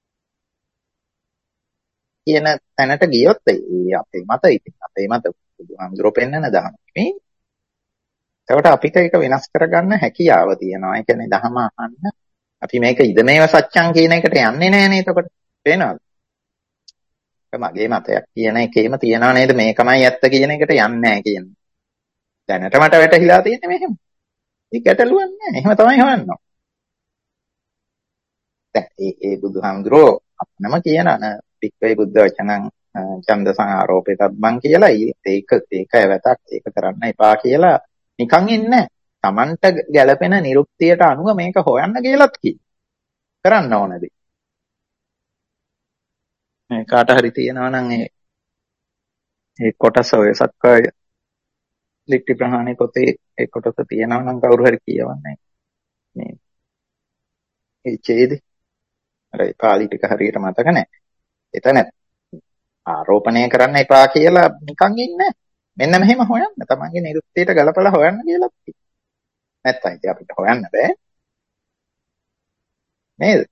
කියන තැනට ගියොත් ඒ අපේ මත ඉතින් අපේ මත බුදුහාමුදුරුවෝ පෙන්නන දහම නෙමෙයි. ඒකට අපිට ඒක වෙනස් කරගන්න හැකියාව තියෙනවා. ඒ කියන්නේ දහම අහන්න අපි මේක ඉදමේව සත්‍යං කියන එකට යන්නේ නැහැ නේද? එතකොට පේනවද? මගේ මතයක් කියන එකේම තියනවා නේද මේකමයි ඇත්ත කියන එකට යන්නේ නැහැ කියන්නේ. දැනට මට වැටහිලා තියෙන්නේ මෙහෙම. ඒක ගැටලුවක් නැහැ. එහෙම තමයි හොයන්නේ. දැන් ඒ බුදුහාමුදුරුවෝ අපනම කියනවා පික්කේ බුද්ධ වචනං ඡන්දසං ආරෝපේතබ්බං කියලා. ඒක ඇවතක් ඒක කරන්න එපා කියලා නිකන් ඉන්නේ. Tamanට ගැළපෙන නිරුක්තියට අනුව මේක හොයන්න කියලාත් කරන්න ඕනදී. මේ කාට හරි තියෙනවා නම් ඒ කොටස ඔය සක්කාය දිට්ඨි ප්‍රහාණය පොතේ ඒ කොටස තියෙනවා නම් කවුරු හරි කියවන්නේ මේ ඒ ඡේදේ අර පාළි ටික හරියට මතක නැහැ. එතන ආරෝපණය කරන්න එපා කියලා නිකන් ඉන්නේ. මෙන්න මෙහෙම හොයන්න. තමන්ගේ නිරුක්තියට ගලපලා හොයන්න කියලා තියෙනවා. නැත්තම් ඉතින් අපිට හොයන්න බෑ. නේද?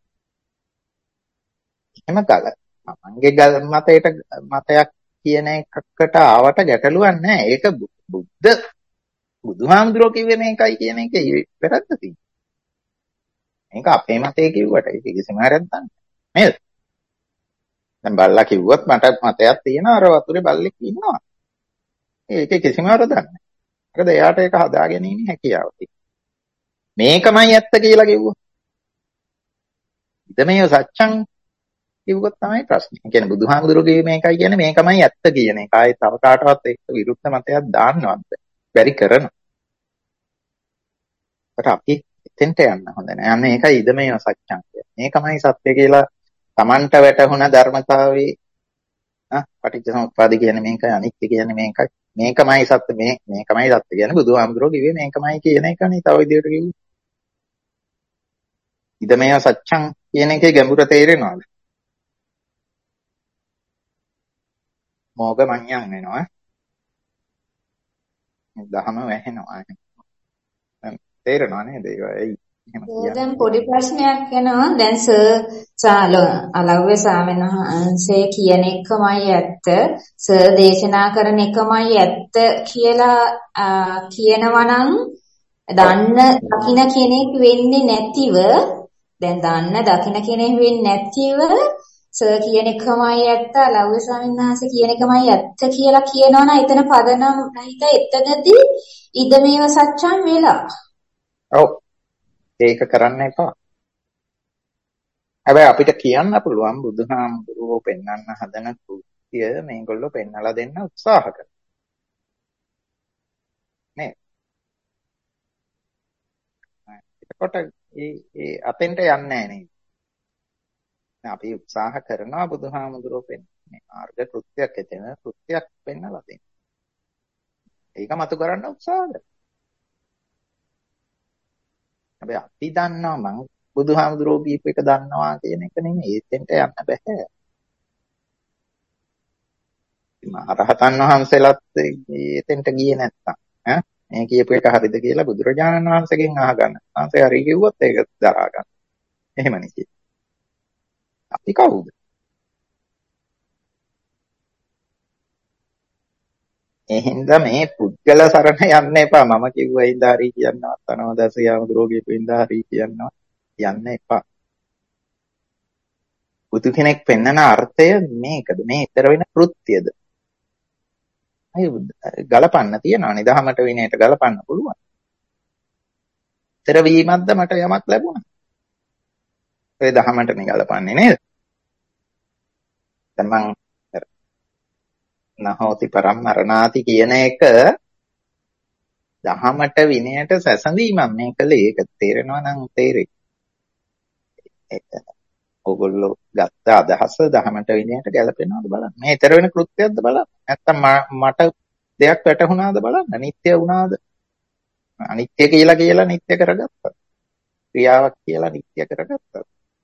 එහෙම තමන්ගේ මතයක් කියන එකකට ආවට ගැටලුවක් නැහැ. ඒක බුදුහාමුදුරුවෝ කිව්වේ මේකයි කියන එක වැරද්ද තියෙනවා. මේක අපේ මතේ කිව්වට ඒක කිසිම වැරද්දක් නැහැ. නේද? දැන් බල්ලා කිව්වොත් මට මතයක් තියෙනවා අර වතුරේ බල්ලෙක් ඉන්නවා. ඒකේ කිසිම වරදක් නැහැ. මොකද එයාට ඒක හදාගැනීමේ හැකියාව තියෙනවා. මේකමයි ඇත්ත කියලා කිව්වොත්. ඉතමේ සත්‍යං කිව්වොත් තමයි ප්‍රශ්නේ. ඒ කියන්නේ බුදුහාමුදුරුවෝ කිව්වේ මේකයි කියන්නේ මේකමයි ඇත්ත කියන එක. ආයේ තව කාටවත් ඒක විරුද්ධ මතයක් දාන්නවත් බැරි කරනවා. ඒකට අපි එතෙන්ට යන්න හොඳ නැහැ. අන්න ඒකයි ඉදමේ සත්‍යං කියන්නේ. මේකමයි සත්‍ය කියලා Tamanට වැටහුණ ධර්මතාවයේ පටිච්චසමුප්පාද කියන්නේ මේකයි අනිත්‍ය කියන්නේ මේකයි මේකමයි සත්‍ය මේකමයි සත්‍ය කියන්නේ බුදුහාමුදුරුවෝ කිව්වේ මේකමයි කියන එකනේ තව විදිහට කිව්වේ. ඉදමේ සත්‍යං කියන එකේ ගැඹුර තේරෙනවද? මොග මඤ්ඤං වෙනවා. දහම වැහෙනවා. තේරෙනව නේද? ඒ එහෙම දැන් පොඩි ප්‍රශ්නයක් එනවා. දැන් සර් අලව්‍ය ස්වාමීන් වහන්සේ කියන එකමයි ඇත්ත. සර් දේශනා කරන එකමයි ඇත්ත කියලා කියනවා නම් දකින්න කෙනෙක් වෙන්නේ නැතිව දැන් දකින්න කෙනෙක් වෙන්නේ නැතිව සර් කියන එකමයි ඇත්ත අලව්‍ය ස්වාමීන් වහන්සේ කියන එකමයි ඇත්ත කියලා කියනවනම් එතන පදනම් නැහිත එතනදී ඉදමේව සත්‍යම් වෙලා. ඔව්. ඒක කරන්න එපා. හැබැයි අපිට කියන්න පුළුවන් බුදුහාමුදුරුවෝ පෙන්වන්න හදන කෘත්‍ය මේගොල්ලෝ පෙන්වලා දෙන්න උත්සාහ කරනවා. නේ? එතකොට ඒ අතෙන්ට යන්නේ නැහැ නේද? අපි උත්සාහ කරනවා බුදුහාමුදුරුවෝ පෙන්වන්නේ මාර්ග කෘත්‍යයක් ඇතන කෘත්‍යයක් පෙන්වලා දෙන්න. ඒක මතු කරන්න උත්සාහ කරනවා. හැබැයි අපි දන්නවා මං බුදුහාමුදුරුවෝ කියපු එක දන්නවා කියන එක නෙමෙයි. එතෙන්ට යන්න බෑ. මහරහතන් වහන්සේලාත් එතෙන්ට ගියේ නැත්තම් මේ කියපු එක හරිද කියලා බුදුරජාණන් වහන්සේගෙන් අහගන්න. වහන්සේ හරි කිව්වොත් ඒක දරා ගන්න. එහෙමනේ කියේ. අපි කවුද? ඒ හින්දා මේ පුද්ගල සරණ යන්න එපා. මම කිව්වා හින්දා හරි කියනවා. තනවදසියාමුදුරුවෝ කියපු හින්දා හරි කියනවා. යන්න එපා. බුදු කෙනෙක් පෙන්වන අර්ථය මේකද? මේ ඊතර වෙන කෘත්‍යද? අය ගලපන්න තියනවා. නිදහමට විනයට ගලපන්න පුළුවන්. ඊතර වීමක්ද මට යමක් ලැබුණා. ඒ දහමට නේ ගලපන්නේ නේද? දැන් මං නහෝති පරම්මරණාති කියන එක දහමට විනයට සැසඳීමක් මේ කලේ. ඒක තේරෙනවා නම් තේරෙයි. ඒක ඕගොල්ලෝ ගත්ත අදහස දහමට විනයට ගැලපෙනවද බලන්න. මේ ඊතර වෙන කෘත්‍යයක්ද බලන්න. නැත්තම් මට දෙයක් වැටහුණාද බලන්න. නිත්‍ය වුණාද? අනිත්‍ය කියලා නිත්‍ය කරගත්තා. ක්‍රියාවක් කියලා නිත්‍ය කරගත්තා.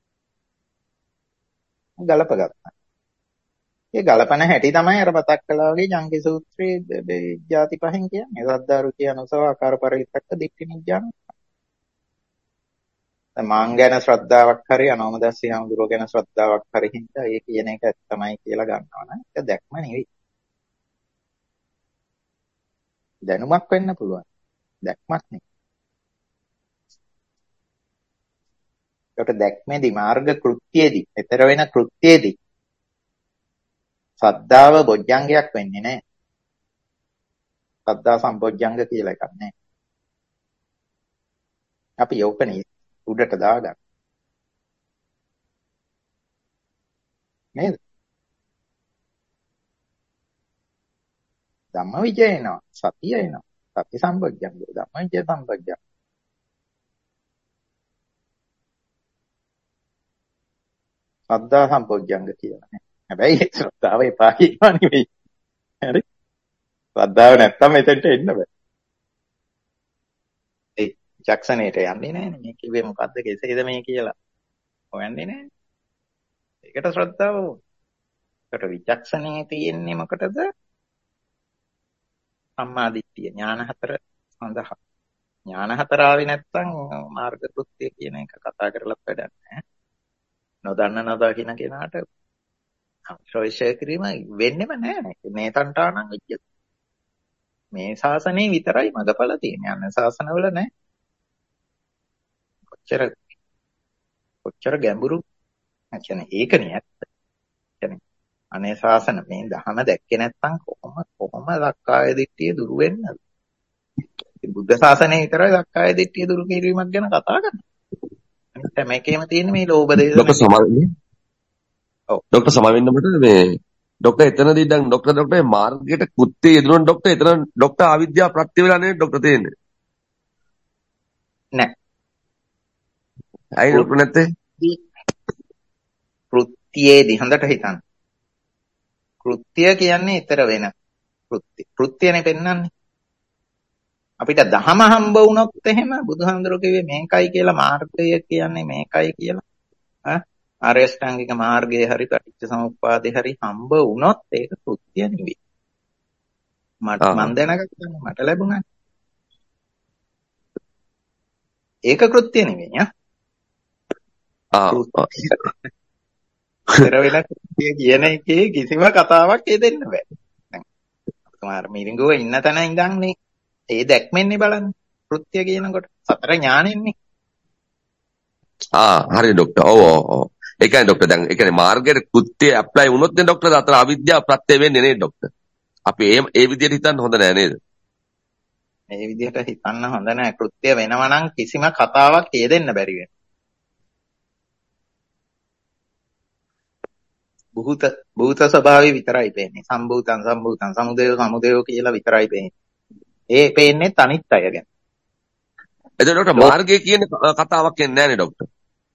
ගලපගත්තා. ඒ ගලපන හැටි තමයි අර මතක් කළා වගේ ජංගි සූත්‍රයේ ಜಾති පහෙන් කියන්නේ. සද්ධාරු කියන උසව ආකාර පරිවිතක්ක දික්ටි නිඥාන. මාං ගැන ශ්‍රද්ධාවක් හරි අනෝමදස්සී හඳුරෝ ගැන ශ්‍රද්ධාවක් හරි හින්දා ඒ කියන එක තමයි කියලා ගන්නවා නම් ඒක දැක්ම නෙවෙයි. දැනුමක් වෙන්න පුළුවන්. දැක්මක් නෙවෙයි. ඒකට දැක්මේදී මාර්ග කෘත්‍යයේදී, ඊතර වෙන කෘත්‍යයේදී සද්ධාව බොජ්ජංගයක් වෙන්නේ නැහැ. සද්ධා සම්බොජ්ජංග කියලා එකක් නැහැ. අපි යෝකනේ උඩට දාගන්න. නේද? ධම්මවිජය එනවා, සතිය එනවා. සති සම්බොජ්ජංග, ධම්මවිජය සම්බොජ්ජංග. සද්ධා සම්බොජ්ජංග කියලා නේ. හැබැයි ශ්‍රද්ධාව එපා කියනවා නෙවෙයි. හරි? ශ්‍රද්ධාව නැත්තම් එතෙන්ට එන්න බෑ. ඒ ජක්ෂණයට යන්නේ නැහැනේ. මේ කිව්වේ මොකද්ද කෙසේද මේ කියලා. හොයන්නේ නැහැ. ඒකට ශ්‍රද්ධාව ඕන. ඒකට විචක්ෂණයේ තියෙන්නේ මොකටද? සම්මාදිට්ඨිය ඥාන හතර සඳහා. ඥාන හතර ආවේ නැත්තම් මාර්ග කෘත්‍ය කියන එක කතා කරලත් වැඩක් නැහැ. නොදන්න කියන කෙනාට අවශ්‍ය කිරීම වෙන්නෙම නැහැ. මේ තණ්හානම් විච්ච. මේ ශාසනයේ විතරයි මඟඵල තියෙන්නේ. අන්න ශාසනවල නැහැ. කොච්චර ගැඹුරු. කියන්නේ ඒකනේ ඇත්ත. කියන්නේ අනේ ශාසන මේ ධහම දැක්කේ නැත්නම් කොහොම සක්කාය දිට්ඨිය දුරු වෙන්නද? බුද්ධ ශාසනයේ විතරයි සක්කාය දිට්ඨිය දුරු කිරීමක් ගැන කතා කරන්නේ. අනිත් හැම එකෙම තියෙන මේ ලෝභ දේශ. ડોક્ટર සමාවෙන්නේ. ඔව්. ડોક્ટર සමාවෙන්න මට මේ ડોક્ટર එතනදී දැන් ડોક્ટર මාර්ගයට කෘත්‍ය යෙදුණා ડોક્ટર එතන ડોક્ટર අවිද්‍යාව ප්‍රත්‍ය වෙලා නේද ડોક્ટર තේන්නේ? නෑ. අයි ડોક્ટર නැත්තේ? කෘත්‍යයේදී හොඳට හිතන්න. කෘත්‍ය කියන්නේ ඊතර වෙන කෘත්‍ය. කෘත්‍යනේ පෙන්වන්නේ. අපිට දහම හම්බ වුණොත් එහෙම බුදුහාමුදුරුවෝ කිව්වේ මේකයි කියලා මාර්ගය කියන්නේ මේකයි කියලා. ආර්ය අෂ්ටාංගික මාර්ගයේ හරි පටිච්චසමුප්පාදේ හරි හම්බ වුණොත් ඒක කෘත්‍ය නෙවෙයි. මම දැනගත්තා මට ලැබුණා. ඒක කෘත්‍ය නෙවෙයි පෙර වෙන කෘත්‍ය කියන එකේ කිසිම කතාවක් දෙන්න බෑ. දැන් මිරිඟුව ඉන්න තැන ඉඳන්නේ ඒ දැක්මෙන්නේ බලන්න. කෘත්‍ය කියනකොට සතර ඥානෙන්නේ. හරි ડોක්ටර්. ඔව්. ඒ කියන්නේ ડોක්ටර් දැන් ඒ කියන්නේ මාර්ගයේ කෘත්‍ය ඇප්ලයි වුණොත් නේ ડોක්ටර් අතර අවිද්‍යාව ප්‍රත්‍ය වෙන්නේ නේද ડોක්ටර්? අපි ඒ විදිහට හිතන්න හොඳ නෑ නේද? මේ විදිහට හිතන්න හොඳ නෑ. කෘත්‍ය වෙනවා නම් කිසිම කතාවක් දෙන්න බැරි වෙනවා. භූත ස්වභාවය විතරයි පේන්නේ. සම්භූතං සමුදය කියලා විතරයි පේන්නේ. ඒ පේන්නේ අනිත් අය ගැන. එතකොට මාර්ගය කියන කතාවක් එන්නේ නැහැ නේ ડોක්ටර්.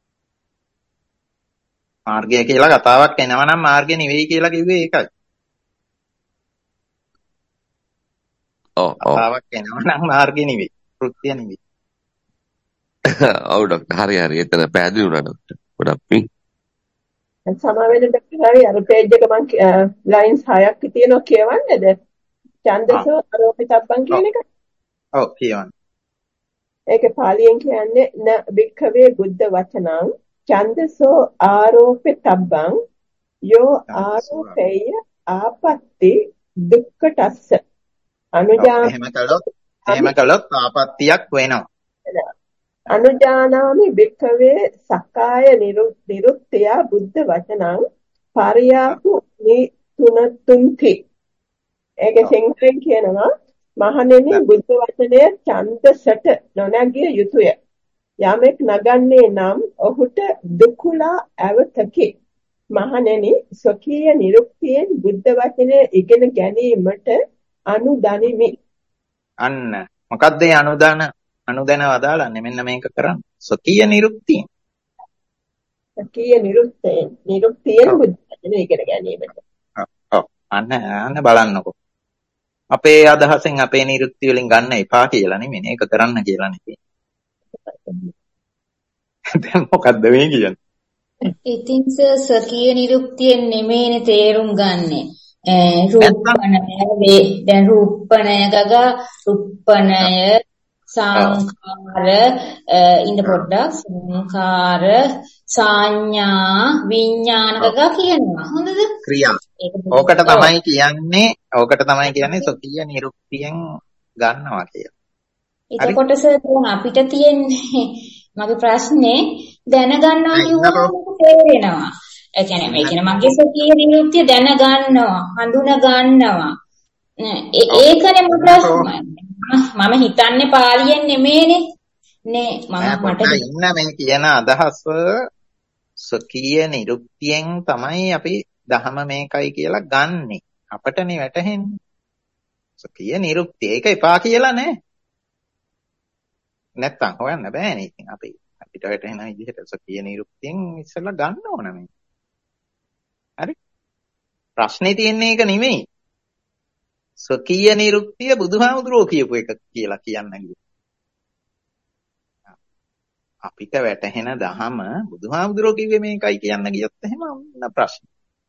මාර්ගය කියලා කතාවක් එනවා නම් මාර්ගය නෙවෙයි කියලා කිව්වේ ඒකයි. කතාවක් එනවා නම් මාර්ගය නෙවෙයි. කෘත්‍ය නෙවෙයි. ඔව් ડોක්ටර්. හරි. එතන පැහැදිලි වුණා ડોක්ටර්. ගොඩක් පිං. සමාවෙන්න ડોක්ටර් හරි අර පේජ් එක මම ලයින්ස් 6ක් තියෙනවා කියවන්නේද? ඡන්දසෝ ආරෝපිතබ්බන් කියන එක. ඔව් කියවන්න. ඒකේ පාලියෙන් කියන්නේ න භික්ඛවේ බුද්ධ වචනං ඡන්දසෝ ආරෝපිතබ්බං යෝ ආරෝපේය ආපත්‍ති දුක්ඛටස්ස එහෙම කළොත් ආපත්‍තියක් වෙනවා. අනුජානාමි භික්ඛවේ සක්කාය නිරුක්තිය බුද්ධ වචනං පරියාපු නිතුනතුන්ති. ඒක සිංහලෙන් කියනවා මහණෙනි බුද්ධ වචනය ඡන්දසට නොනැගිය යුතුය. යමෙක් නගන්නේ නම් ඔහුට දුකුලා ඇවතකි. මහණෙනි ස්වකීය නිරුක්තියෙන් බුද්ධ වචනය ඉගෙන ගැනීමට අනුදනිමි. අන්න මොකද්ද ඒ අනුදැන වදාළන්නේ? මෙන්න මේක කරන්න. ස්වකීය නිරුක්තිය. ස්වකීය නිරුක්තියෙන් බුද්ධ වචනය ඉගෙන ගැනීමට. අන්න බලන්නකෝ. අපේ අදහසෙන් අපේ නිරුක්ති වලින් ගන්න එපා කියලා නෙමෙයි. මේක කරන්න කියලා නෙමෙයි. දැන් මොකද්ද මේ කියන්නේ? ඉතින් ස්වකීය නිරුක්තියෙන් නෙමෙයිනේ තේරුම් ගන්නෙ. රූපණය ගග රුප්පණය සංඛාර ඉන්න පොඩ්ඩක් සංඛාර සංඥා විඥාන ගග කියනවා. හොඳද? ක්‍රියා. ඕකට තමයි කියන්නේ ස්වකීය නිරුක්තියෙන් ගන්නවා කියලා. එතකොට අපිට තියෙන්නේ මගේ ප්‍රශ්නේ දැනගන්නවා කියුවම තේරෙනවා. ඒ කියන්නේ මගේ ස්වකීය නිරුක්තිය දැනගන්නවා, හඳුන ගන්නවා. ඒකනේ මම ප්‍රශ්නේ. මම හිතන්නේ පාලියෙන් නෙමෙයිනේ. මට ඉන්න මේ කියන අදහස ස්වකීය නිරුක්තියෙන් තමයි අපි දහම මේකයි කියලා ගන්නෙ. අපටනේ වැටහෙන්නේ. ස්වකීය නිරුක්තිය. ඒක එපා කියලා නෑ. නැත්තම් හොයන්න බෑනේ. ඉතින් අපිට වැටෙන විදිහට ස්වකීය නිරුක්තියෙන් ඉස්සෙල්ලා ගන්න ඕන මේ. හරි? ප්‍රශ්නේ තියෙන්නේ ඒක නෙමෙයි. ස්වකීය නිරුක්තිය බුදුහාමුදුරුවෝ කියපු එක කියලා කියන්නේ. අපිට වැටහෙන දහම බුදුහාමුදුරුවෝ කිව්වේ මේකයි කියන්න ගියොත් එහෙම ඔන්න ප්‍රශ්න.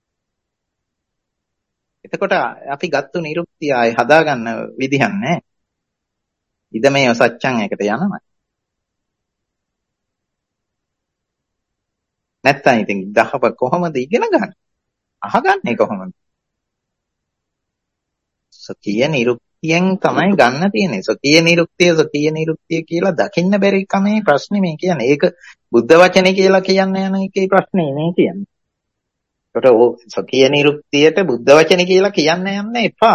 එතකොට අපි ගත්තු නිරුක්තිය ආයේ හදාගන්න විදිහක් නැහැ. ඉදමේ සත්‍යං එකට යනවා. නැත්තම් ඉතින් දහව කොහොමද ඉගෙන ගන්න? අහගන්නේ කොහොමද? ස්වකීය නිරුක්තියෙන් තමයි ගන්න තියෙන්නේ. ස්වකීය නිරුක්තිය කියලා දකින්න බැරි කමේ ප්‍රශ්නේ මේ කියන්නේ. ඒක බුද්ධ වචනේ කියලා කියන්න යන එකේ ප්‍රශ්නේ නේ කියන්නේ. ඒකට ස්වකීය නිරුක්තියට බුද්ධ වචනේ කියලා කියන්න යන්න එපා.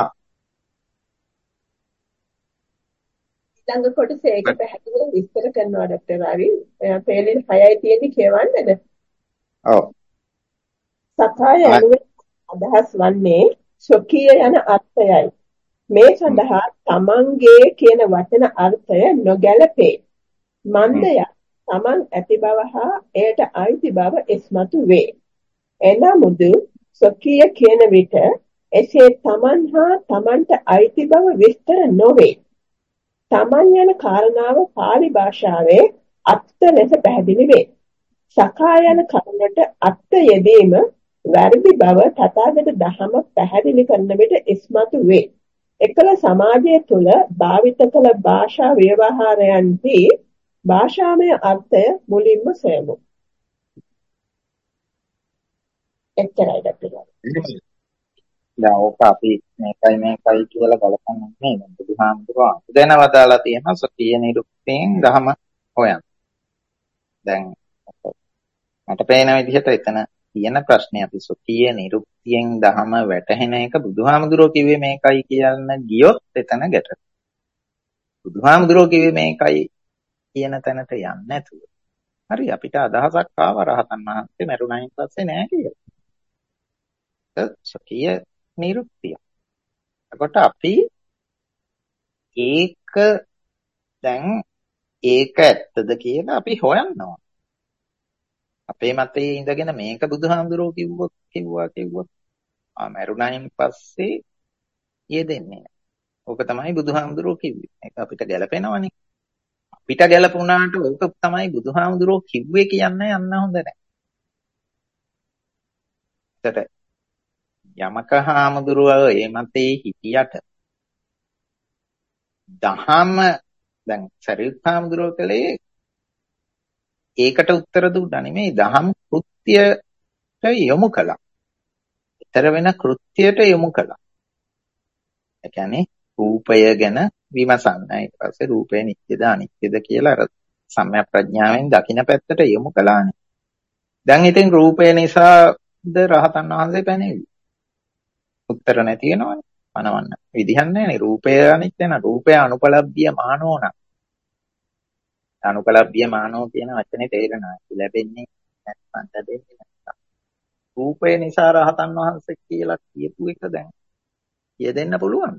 ඊළඟ කොටසේ ඒක පැහැදිලිව විස්තර කරනවා ડોක්ටර් රවි. පේලින් 6යි තියෙන්නේ කියවන්නේද? ඔව්. සකාය යනුවෙන් අදහස් වන්නේ ස්වකීය යන අර්ථයයි. මේ සඳහා තමන්ගේ කියන වචන අර්ථය නොගැලපේ. මන්දය තමන් ඇති බව හා එයට අයිති බව ඉස්මතු වේ. එනමුදු ස්වකීය කියන විට එසේ තමන් හා තමන්ට අයිති බව විස්තර නොවේ. තමන් යන කාරණාව පාලි භාෂාවේ අත්ත ලෙස පැහැදිලි වේ. සකාය යන කරුණට අත්ත යෙදීම වැරදි බව තථාගත දහම පැහැදිලි කරන විට ඉස්මතු වේ. එකල සමාජය තුළ භාවිත කළ භාෂා ව්‍යවහාරයන්හි භාෂාමය අර්ථය මුලින්ම සොයමු. එච්චරයි දක්වලා. දැන් ඕක අපි මේකයි කියලා බලපන්නේ නේ. බුදුහාමුදුරුවෝ දැන වදාලා තියෙනවා සතිය නිරුක්තියෙන් ධම හොයන්න. දැන් මට පේන විදිහට එතන තියෙන ප්‍රශ්නේ අපි සතිය නිරුක්තියෙන් ධම වැටහෙන එක බුදුහාමුදුරුවෝ කිව්වේ මේකයි කියන්න ගියොත් එතන ගැටෙනවා. බුදුහාමුදුරුවෝ කිව්වේ මේකයි කියන තැනට යන්නේ නැතුව. හරි අපිට අදහසක් ආව රහතන් වහන්සේ මරුණයින් පස්සේ නෑ කියලා. සතිය නිරුක්තිය. එතකොට අපි ඒක දැන් ඒක ඇත්තද කියලා අපි හොයනවා. අපේ මතයේ ඉඳගෙන මේක බුදුහාමුදුරුවෝ කිව්වොත් මරුණයින් පස්සේ යෙදෙන්නේ නැහැ. ඕක තමයි බුදුහාමුදුරුවෝ කිව්වේ. ඒක අපිට ගැලපෙනවනේ. අපිට ගැලපුණාට ඕක තමයි බුදුහාමුදුරුවෝ කිව්වේ කියන්නේ යන්න හොඳ නැහැ. ඒකට යමක හාමුදුරුවෝ ඒ මතේ හිටියට දහම දැන් සරියුත් හාමුදුරුවෝ කලේ ඒකට උත්තර දුන්නා නෙමෙයි දහම් කෘත්‍යයට යොමු කළා. ඊතර වෙන කෘත්‍යයට යොමු කළා. ඒ කියන්නේ රූපය ගැන විමසන්න. ඊට පස්සේ රූපය නිත්‍යද අනිත්‍යද කියලා අර සම්‍යක් ප්‍රඥාවෙන් දකින්න පැත්තට යොමු කළානේ. දැන් ඉතින් රූපය නිසාද රහතන් වහන්සේ පැනෙන්නේ? උත්තර නැති වෙනවනේ. පනවන්න විදිහක් නැහැනේ. රූපය අනිත්‍ය න රූපය අනුපලබ්ධිය මානෝ න. අනුපලබ්ධිය මානෝ කියන වචනේ තේරෙනවා. ලැබෙන්නේ නැත්නම් ලැබෙන්නේ නැත්නම්. රූපය නිසා රහතන් වහන්සේ කියලා කියපු එක දැන් කියදෙන්න පුළුවන්.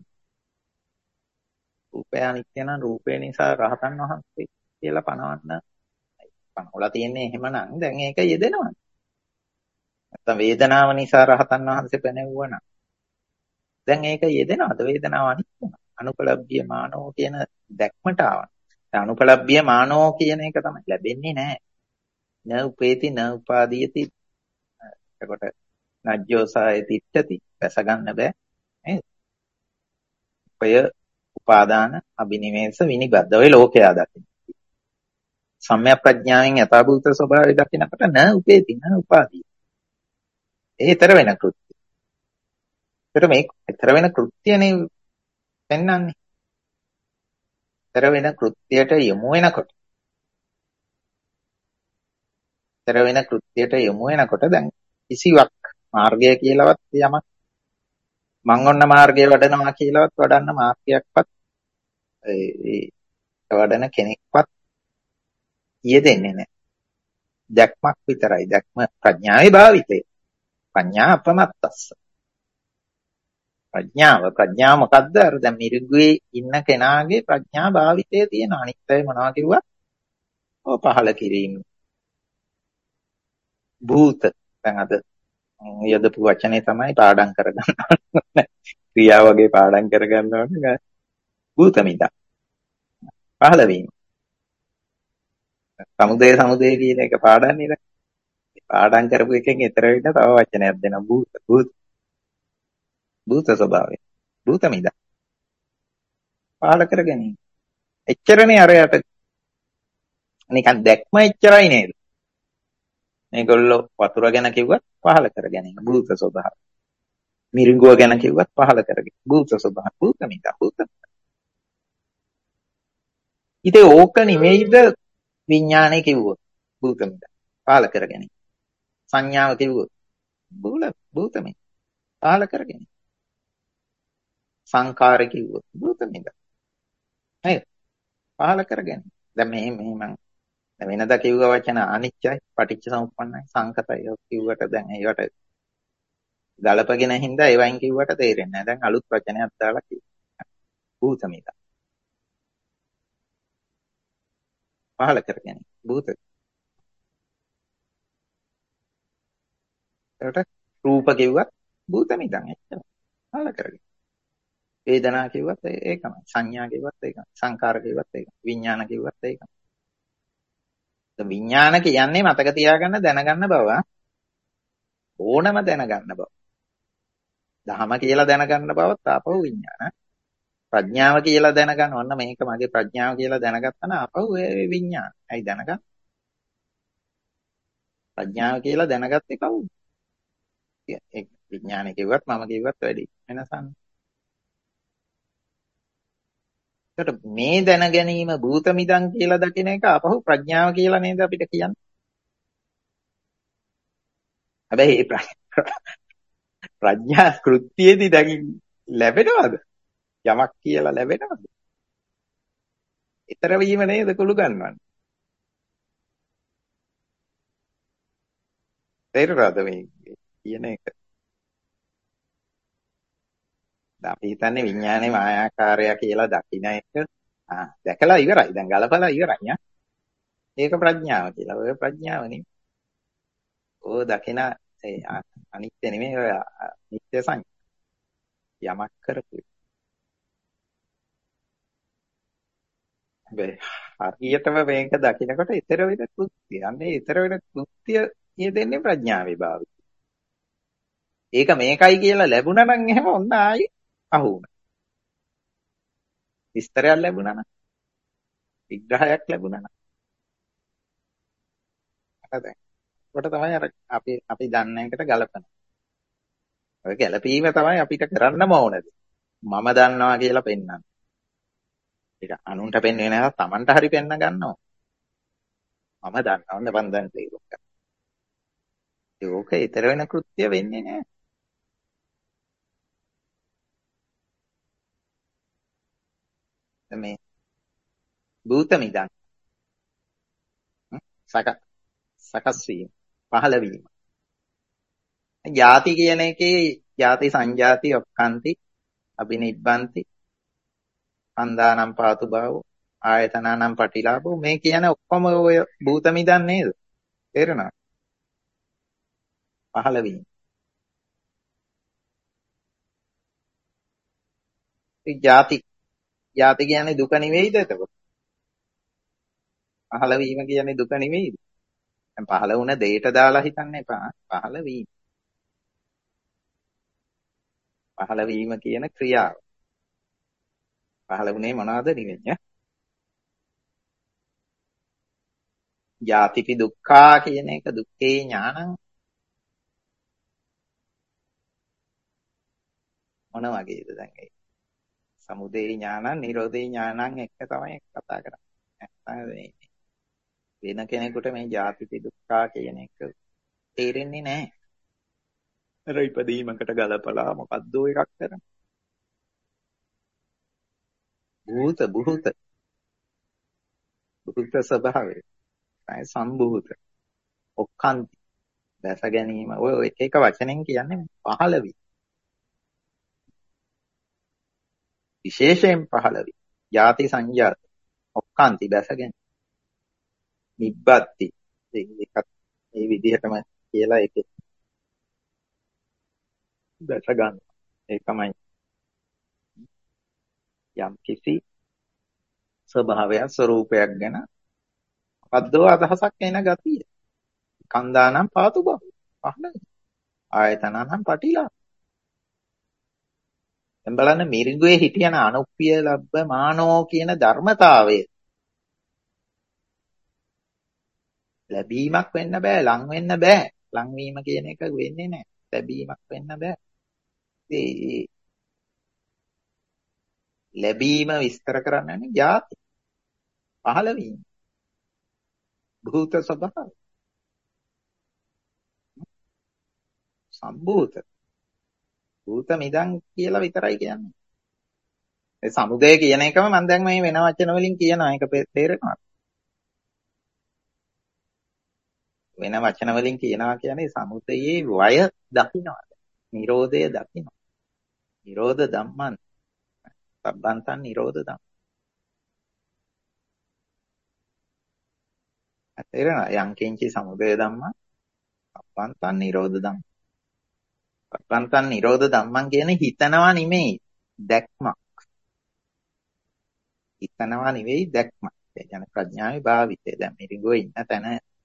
රූපය අනිත්‍ය න රූපය නිසා රහතන් වහන්සේ කියලා පනවන්න පනවලා තියෙන්නේ එහෙමනම් දැන් ඒක යෙදෙනවා. නැත්නම් වේදනාව නිසා රහතන් වහන්සේ පැනෙවුවා නම් දැන් ඒක යෙදෙනවද? වේදනාව අනිත්‍ය අනුපලබ්ධිය මානෝ කියන දැක්මට ආවන. අනුපලබ්ධිය මානෝ කියන එක තමයි ලැබෙන්නේ නැහැ. න උපේති න උපාදීයති. එතකොට නජ්ජෝසාය තිට්ඨති. වැස ගන්න බෑ. නේද? ඔය උපාදාන අබිනිවේෂ විනිබද්ධ ඔය ලෝකයා දකින්න. සම්‍යක් ප්‍රඥාවෙන් යථාභූත ස්වභාවය දකිනකොට න උපේති න උපාදී. ඒ ඊතර වෙන කෘත්‍ය. ඒතර මේ ඊතර වෙන කෘත්‍යනේ පෙන්වන්නේ. ඊතර වෙන කෘත්‍යයට යොමු වෙනකොට දැන් කිසිවක් මාර්ගය කියලාවත් යමක් මං ඔන්න මාර්ගය වඩනවා කියලාවත් වඩන්න මාර්ගයක්වත් ඒ වඩන කෙනෙක්වත් යෙදෙන්නේ නැහැ. දැක්මක් විතරයි. දැක්ම ප්‍රඥාවේ භාවිතය. ප්‍රඥා අපමත්තස්ස. ප්‍රඥාව මොකද්ද? අර දැන් මිරිගුවේ ඉන්න කෙනාගේ ප්‍රඥා භාවිතය තියෙන අනිත්‍යය මොනවා කිව්වා? ඔය පහල කිරීම. භූත. දැන් අද යදපු වචනේ තමයි පාඩම් කරගන්න ඕනේ. ක්‍රියා වගේ පාඩම් කරගන්න ඕනේ. භූතමිදා. පහල වීම. සමුදය කියන එක පාඩම් නේද? පාඩම් කරපු එකෙන් ඊතර වෙන්න තව වචනයක් දෙනවා. භූත ස්වභාවය. භූතමිදා. පහල කර ගැනීම. එච්චරනේ අරයට නිකන් දැක්ම එච්චරයි නේද? මේගොල්ලෝ වතුර ගැන කිව්වත් පහල කර ගැනීම භූත ස්වභාවය. මිරිඟුව ගැන කිව්වත් පහල කරගෙන භූත ස්වභාවය. භූතමිදා. ඉතින් ඕක නෙමෙයිද විඥානය කිව්වොත් භූතමිදා. පහල කර ගැනීම. සංඥාව කිව්වොත් භූතමිදා. පහල කර ගැනීම. සංකාර කිව්වොත් භූතමිදා. නේද? පහල කර ගැනීම. දැන් මේ මම වෙනදා කිව්ව වචන අනිච්චයි, පටිච්ච සමුප්පන්නයි, සංකතයි කිව්වට දැන් ඒවට ගලපගෙන හින්දා ඒවයින් කිව්වට තේරෙන්නේ නැහැ. දැන් අලුත් වචනයක් දාලා කිව්වා. භූතමිදා. පහල කර ගැනීම. භූත. ඒකට රූප කිව්වත් භූතමිදන් එච්චර. පහල කරගෙන. වේදනා කිව්වත් ඒකමයි. සංඥා කිව්වත් ඒකමයි. සංකාර කිව්වත් ඒකමයි. විඥාන කිව්වත් ඒකමයි. විඥාන කියන්නේ මතක තියාගන්න දැනගන්න බව. ඕනම දැනගන්න බව. දහම කියලා දැනගන්න බවත් ආපහු විඥාන. ප්‍රඥාව කියලා දැනගන්න ඕන මේක මගේ ප්‍රඥාව කියලා දැනගත්තා නම් අපහු ඒ විඥාන. ඇයි දැනගන්න? ප්‍රඥාව කියලා දැනගත්තේ කවුද? ඒ විඥානෙ කිව්වත් මම කිව්වත් වැඩි වෙනසක් නෑ. ඒකට මේ දැන ගැනීම භූත මිදං කියලා දකින එක අපහු ප්‍රඥාව කියලා නේද අපිට කියන්නේ. හැබැයි ප්‍රඥා කෘත්‍යයේදී දැන් ලැබෙනවද? යමක් කියලා ලැබෙනවද? ඊතර වීම නේද කුළු ගන්නවන්නේ. තේරුණාද මේ කියන එක? අපි හිතන්නේ විඥානේ මායාකාරය කියලා දකින්න එක දැකලා ඉවරයි. දැන් ගලපලා ඉවරයි ඈ. ඒක ප්‍රඥාව කියලා. ඔය ප්‍රඥාව නෙමෙයි. ඕ දකින අනිත්‍ය නෙමෙයි ඔය නිත්‍ය සංඥා. යමක් කරපු. හරියටම මේක දකිනකොට ඊතර වෙන කෘත්‍ය. අන්නේ ඊතර වෙන කෘත්‍ය යෙදෙන්නේ ප්‍රඥාවේ භාවය. ඒක මේකයි කියලා ලැබුණා නම් එහෙම ඔන්න ආයි අහු වුණා. විස්තරයක් ලැබුණා නම් විග්‍රහයක් ලැබුණා නම් හරිද? කොට තමයි අර අපි දන්න එකට ගලපන. ඔය ගැලපීම තමයි අපිට කරන්නම ඕනද. මම දන්නවා කියලා පෙන්නන්න. ඒක අනුන්ට පෙන්වෙන්නේ නැහැ තමන්ට හරි පෙන්න ගන්නවා. මම දන්නවා මම දැන් තේරුම් ගන්න. ඒක ඊතර වෙන කෘත්‍ය වෙන්නේ නැහැ. මේ භූත මිදං සකස් වීම පහළ වීම. ಜಾති කියන එකේ ಜಾති සංජාති ඔක්කාන්ති අබිනිබ්බන්ති අන්දානම් පාතු භාවෝ ආයතනානම් පටිලාභෝ මේ කියන ඔක්කොම ඔය භූත මිදන් නේද? තේරෙනවද? පහළ වීම. ඒ ಜಾති කියන්නේ දුක නෙවෙයිද එතකොට? පහළ වීම කියන්නේ දුක නෙවෙයිද? දැන් පහළ වුණ දෙයට දාලා හිතන්න එපා. පහළ වීම. පහළ වීම කියන ක්‍රියාව. පහළ වුණේ මොනවාද නෙවෙයි. ජාතිපි දුක්ඛා කියන එක දුක්ඛේ ඥානං මොන වගේද දැන් ඒ? සමුදය ඥානං නිරෝධේ ඥානං එක තමයි කතා කරන්නේ. නැත්නම් වෙන කෙනෙකුට මේ ජාතිපි දුක්ඛා කියන එක තේරෙන්නේ නැහැ. අර ඉපදීමකට ගලපලා මොකද්ද එකක් කරන. භූත ස්වභාවය. ඒ සම්භූත. ඔක්කාන්ති. දැස ගැනීම. ඔය එක එක වචනෙන් කියන්නේ පහළ වී. විශේෂයෙන් පහළ වී. ಜಾති සංජාත. ඔක්කාන්ති දැස ගැනීම. නිබ්බත්ති. ඒකත් මේ විදිහටම කියලා ඒකේ දැස ගන්න. ඒකමයි යම් කිසි ස්වභාවයක් ස්වરૂපයක් ගැන මොකද්දෝ අදහසක් එන ගතිය. කන්දානම් පාතු බව. පහළ. ආයතනනම් පටිලා. දැන් බලන්න මිරිඟුවේ හිටියන අනුප්පිය ලබ්බ මානෝ කියන ධර්මතාවය ලැබීමක් වෙන්න බෑ, ලං වෙන්න බෑ. ලං වීම කියන එක වෙන්නේ නැහැ. ලැබීමක් වෙන්න බෑ. ඒ ලැබීම විස්තර කරන්නේ ಜಾති. පහළ වීම. භූත ස්වභාවය. සම්භූත. භූත මිදං කියලා විතරයි කියන්නේ. ඒ සමුදය කියන එකම මම දැන් මේ වෙන වචන වලින් කියනවා. ඒක තේරෙනවද? වෙන වචන වලින් කියනවා කියන්නේ සමුදයේ වය දකින්නවා. නිරෝධය දකින්නවා. නිරෝධ ධම්මං. සබ්බන්තං නිරෝධ ධම්ම. තේරෙනවද? යං කිංචි සමුදය ධම්මං සබ්බන්තං නිරෝධ ධම්ම. සබ්බන්තං නිරෝධ ධම්මං කියන්නේ හිතනවා නෙමෙයි දැක්මක්. හිතනවා නෙවෙයි දැක්මක්. ඒ කියන්නේ ප්‍රඥාවේ භාවිතය. දැන් මිරිඟුව ඉන්න තැන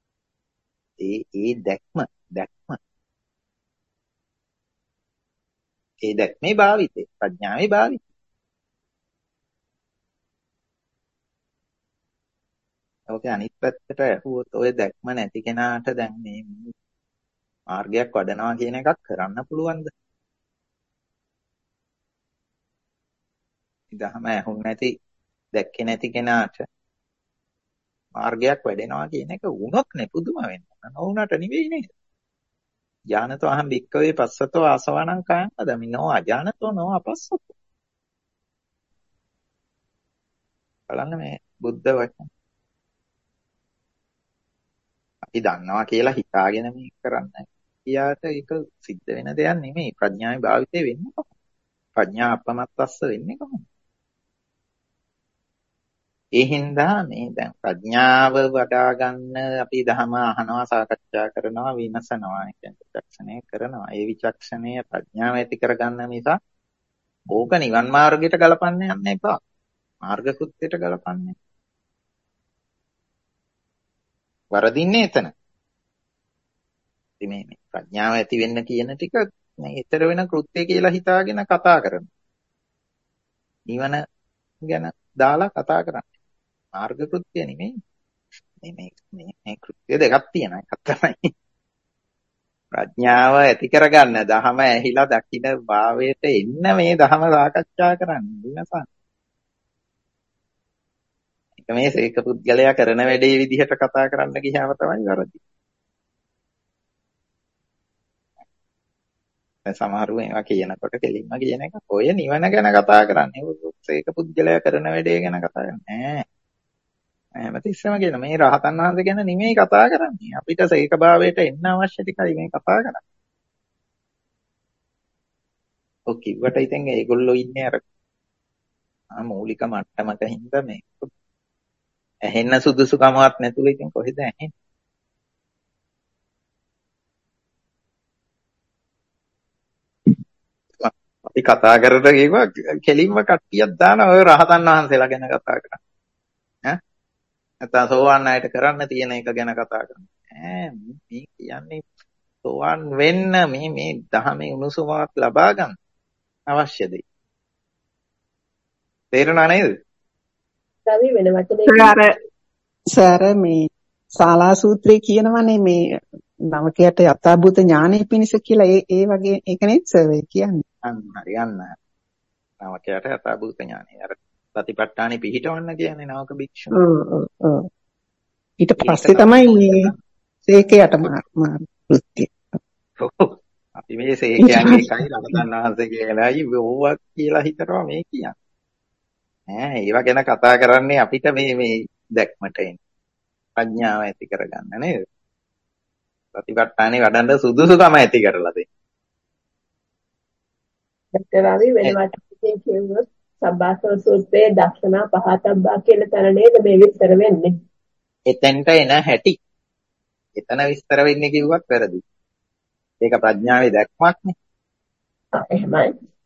ඒ දැක්ම ඒ දැක්මේ භාවිතය ප්‍රඥාවේ භාවිතය. ඔකේ අනිත් පැත්තට ඇහුවොත් ඔය දැක්ම නැති කෙනාට දැන් මේ මාර්ගයක් වඩනවා කියන එකක් කරන්න පුළුවන්ද? ඉතහම ඇහුන් නැති දැක්කේ නැති කෙනාට මාර්ගයක් වැඩෙනවා කියන එක වුණොත් නේ පුදුම වෙන්නේ. නොවුනට නෙවෙයි නේද? ඥානතෝ අහං භික්කවේ පස්සතෝ ආසවණං කායං අදමිනෝ අඥානතෝ නෝ අපස්සතෝ. බලන්න මේ බුද්ධ වචන. අපි දන්නවා කියලා හිතාගෙන මේක කරන්නේ. කියාට ඒක සිද්ධ වෙන දෙයක් නෙමෙයි. ප්‍රඥාවේ භාවිතේ වෙන්නේ කොහොමද? ප්‍රඥා අපමත්තස්ස වෙන්නේ කොහොමද? ඒ හින්දා මේ දැන් ප්‍රඥාව වඩා ගන්න අපි ධර්ම අහනවා, සාකච්ඡා කරනවා, විමසනවා, කියන්නේ විචක්ෂණය කරනවා. ඒ විචක්ෂණය ප්‍රඥාව ඇති කරගන්න නිසා ඕක නිවන් මාර්ගයට ගලපන්න යන්න එපා. මාර්ග කෘත්‍යයට ගලපන්නේ. වරදින්නේ එතන. ඉතින් මේ ප්‍රඥාව ඇති වෙන්න කියන ටික මේ ඊතර වෙන කෘත්‍ය කියලා හිතාගෙන කතා කරනවා. නිවන ගැන දාලා කතා කරන්නේ. මාර්ග කෘත්‍ය නෙමෙයි. මේ කෘත්‍ය දෙකක් තියෙනවා. එකක් තමයි ප්‍රඥාව ඇති කරගන්න ධහම ඇහිලා දකින්න භාවයට එන්න මේ ධහම සාකච්ඡා කරන්නේ. විනසන. ඒක මේ සීක පුද්ගලයා කරන වැඩේ විදිහට කතා කරන්න ගියාම තමයි වැරදි. දැන් සමහරව ඒවා කියනකොට කෙලින්ම කියන එක ඔය නිවන ගැන කතා කරන්නේ. සීක පුද්ගලයා කරන වැඩේ ගැන කතා කරන්නේ නෑ. හැමතිස්සෙම කියන මේ රහතන් වහන්සේ ගැන නෙමෙයි කතා කරන්නේ. අපිට සීක භාවයට එන්න අවශ්‍ය ටිකයි මේ කතා කරන්නේ. ඔක කිව්වට ඉතින් ඒගොල්ලෝ ඉන්නේ අර මූලික මට්ටමක හින්දා මේ ඇහෙන්න සුදුසුකමක් නැතුව ඉතින් කොහෙද ඇහෙන්නේ? අපි කතා කරලා කිව්වා කෙලින්ම කට්ටියක් දාන ඔය රහතන් වහන්සේලා ගැන කතා කරන්නේ. ඈ නැත්නම් සෝවාන් අයට කරන්න තියෙන එක ගැන කතා කරන්නේ. මේ කියන්නේ සෝවාන් වෙන්න මේ ධහමේ උණුසුමක් ලබා ගන්න අවශ්‍ය දෙයි. තේරුණා නේද? සමි වෙන වචනයකින් සර මේ ශාලා සූත්‍රයේ කියනවනේ මේ නවකයට යථාභූත ඥානෙ පිණිස කියලා ඒ වගේ ඒක නේද සර් කියන්නේ. හරි යන්න. නවකයට යථාභූත ඥානෙ. අර සතිපට්ඨානෙ පිහිටවන්න කියන්නේ නවක භික්ෂුව. ඔව්. ඊට පස්සේ තමයි මේ සේකයට කෘත්‍ය. අපි මේ සේකයන්ගේ එකයි රහතන් වහන්සේ කියලායි ඕවා කියලා හිතනවා මේ කියන්නේ. ඒවා ගැන කතා කරන්නේ අපිට මේ දැක්මට එන්නේ. ප්‍රඥාව ඇති කරගන්න නේද? ප්‍රතිපත්තානේ වඩන්න සුදුසුකම ඇති කරලා දෙන්න. රවි වෙන වචනකින් කියනොත් සබ්බාසව සූත්‍රයේ දක්ෂනා පහතබ්බා කියන තැන නේද මේ විස්තර වෙන්නේ? එතෙන්ට එන හැටි. එතන විස්තර වෙන්නේ කිව්වත් වැරදි. ඒක ප්‍රඥාවේ දැක්මක් නේ. එහෙමයි.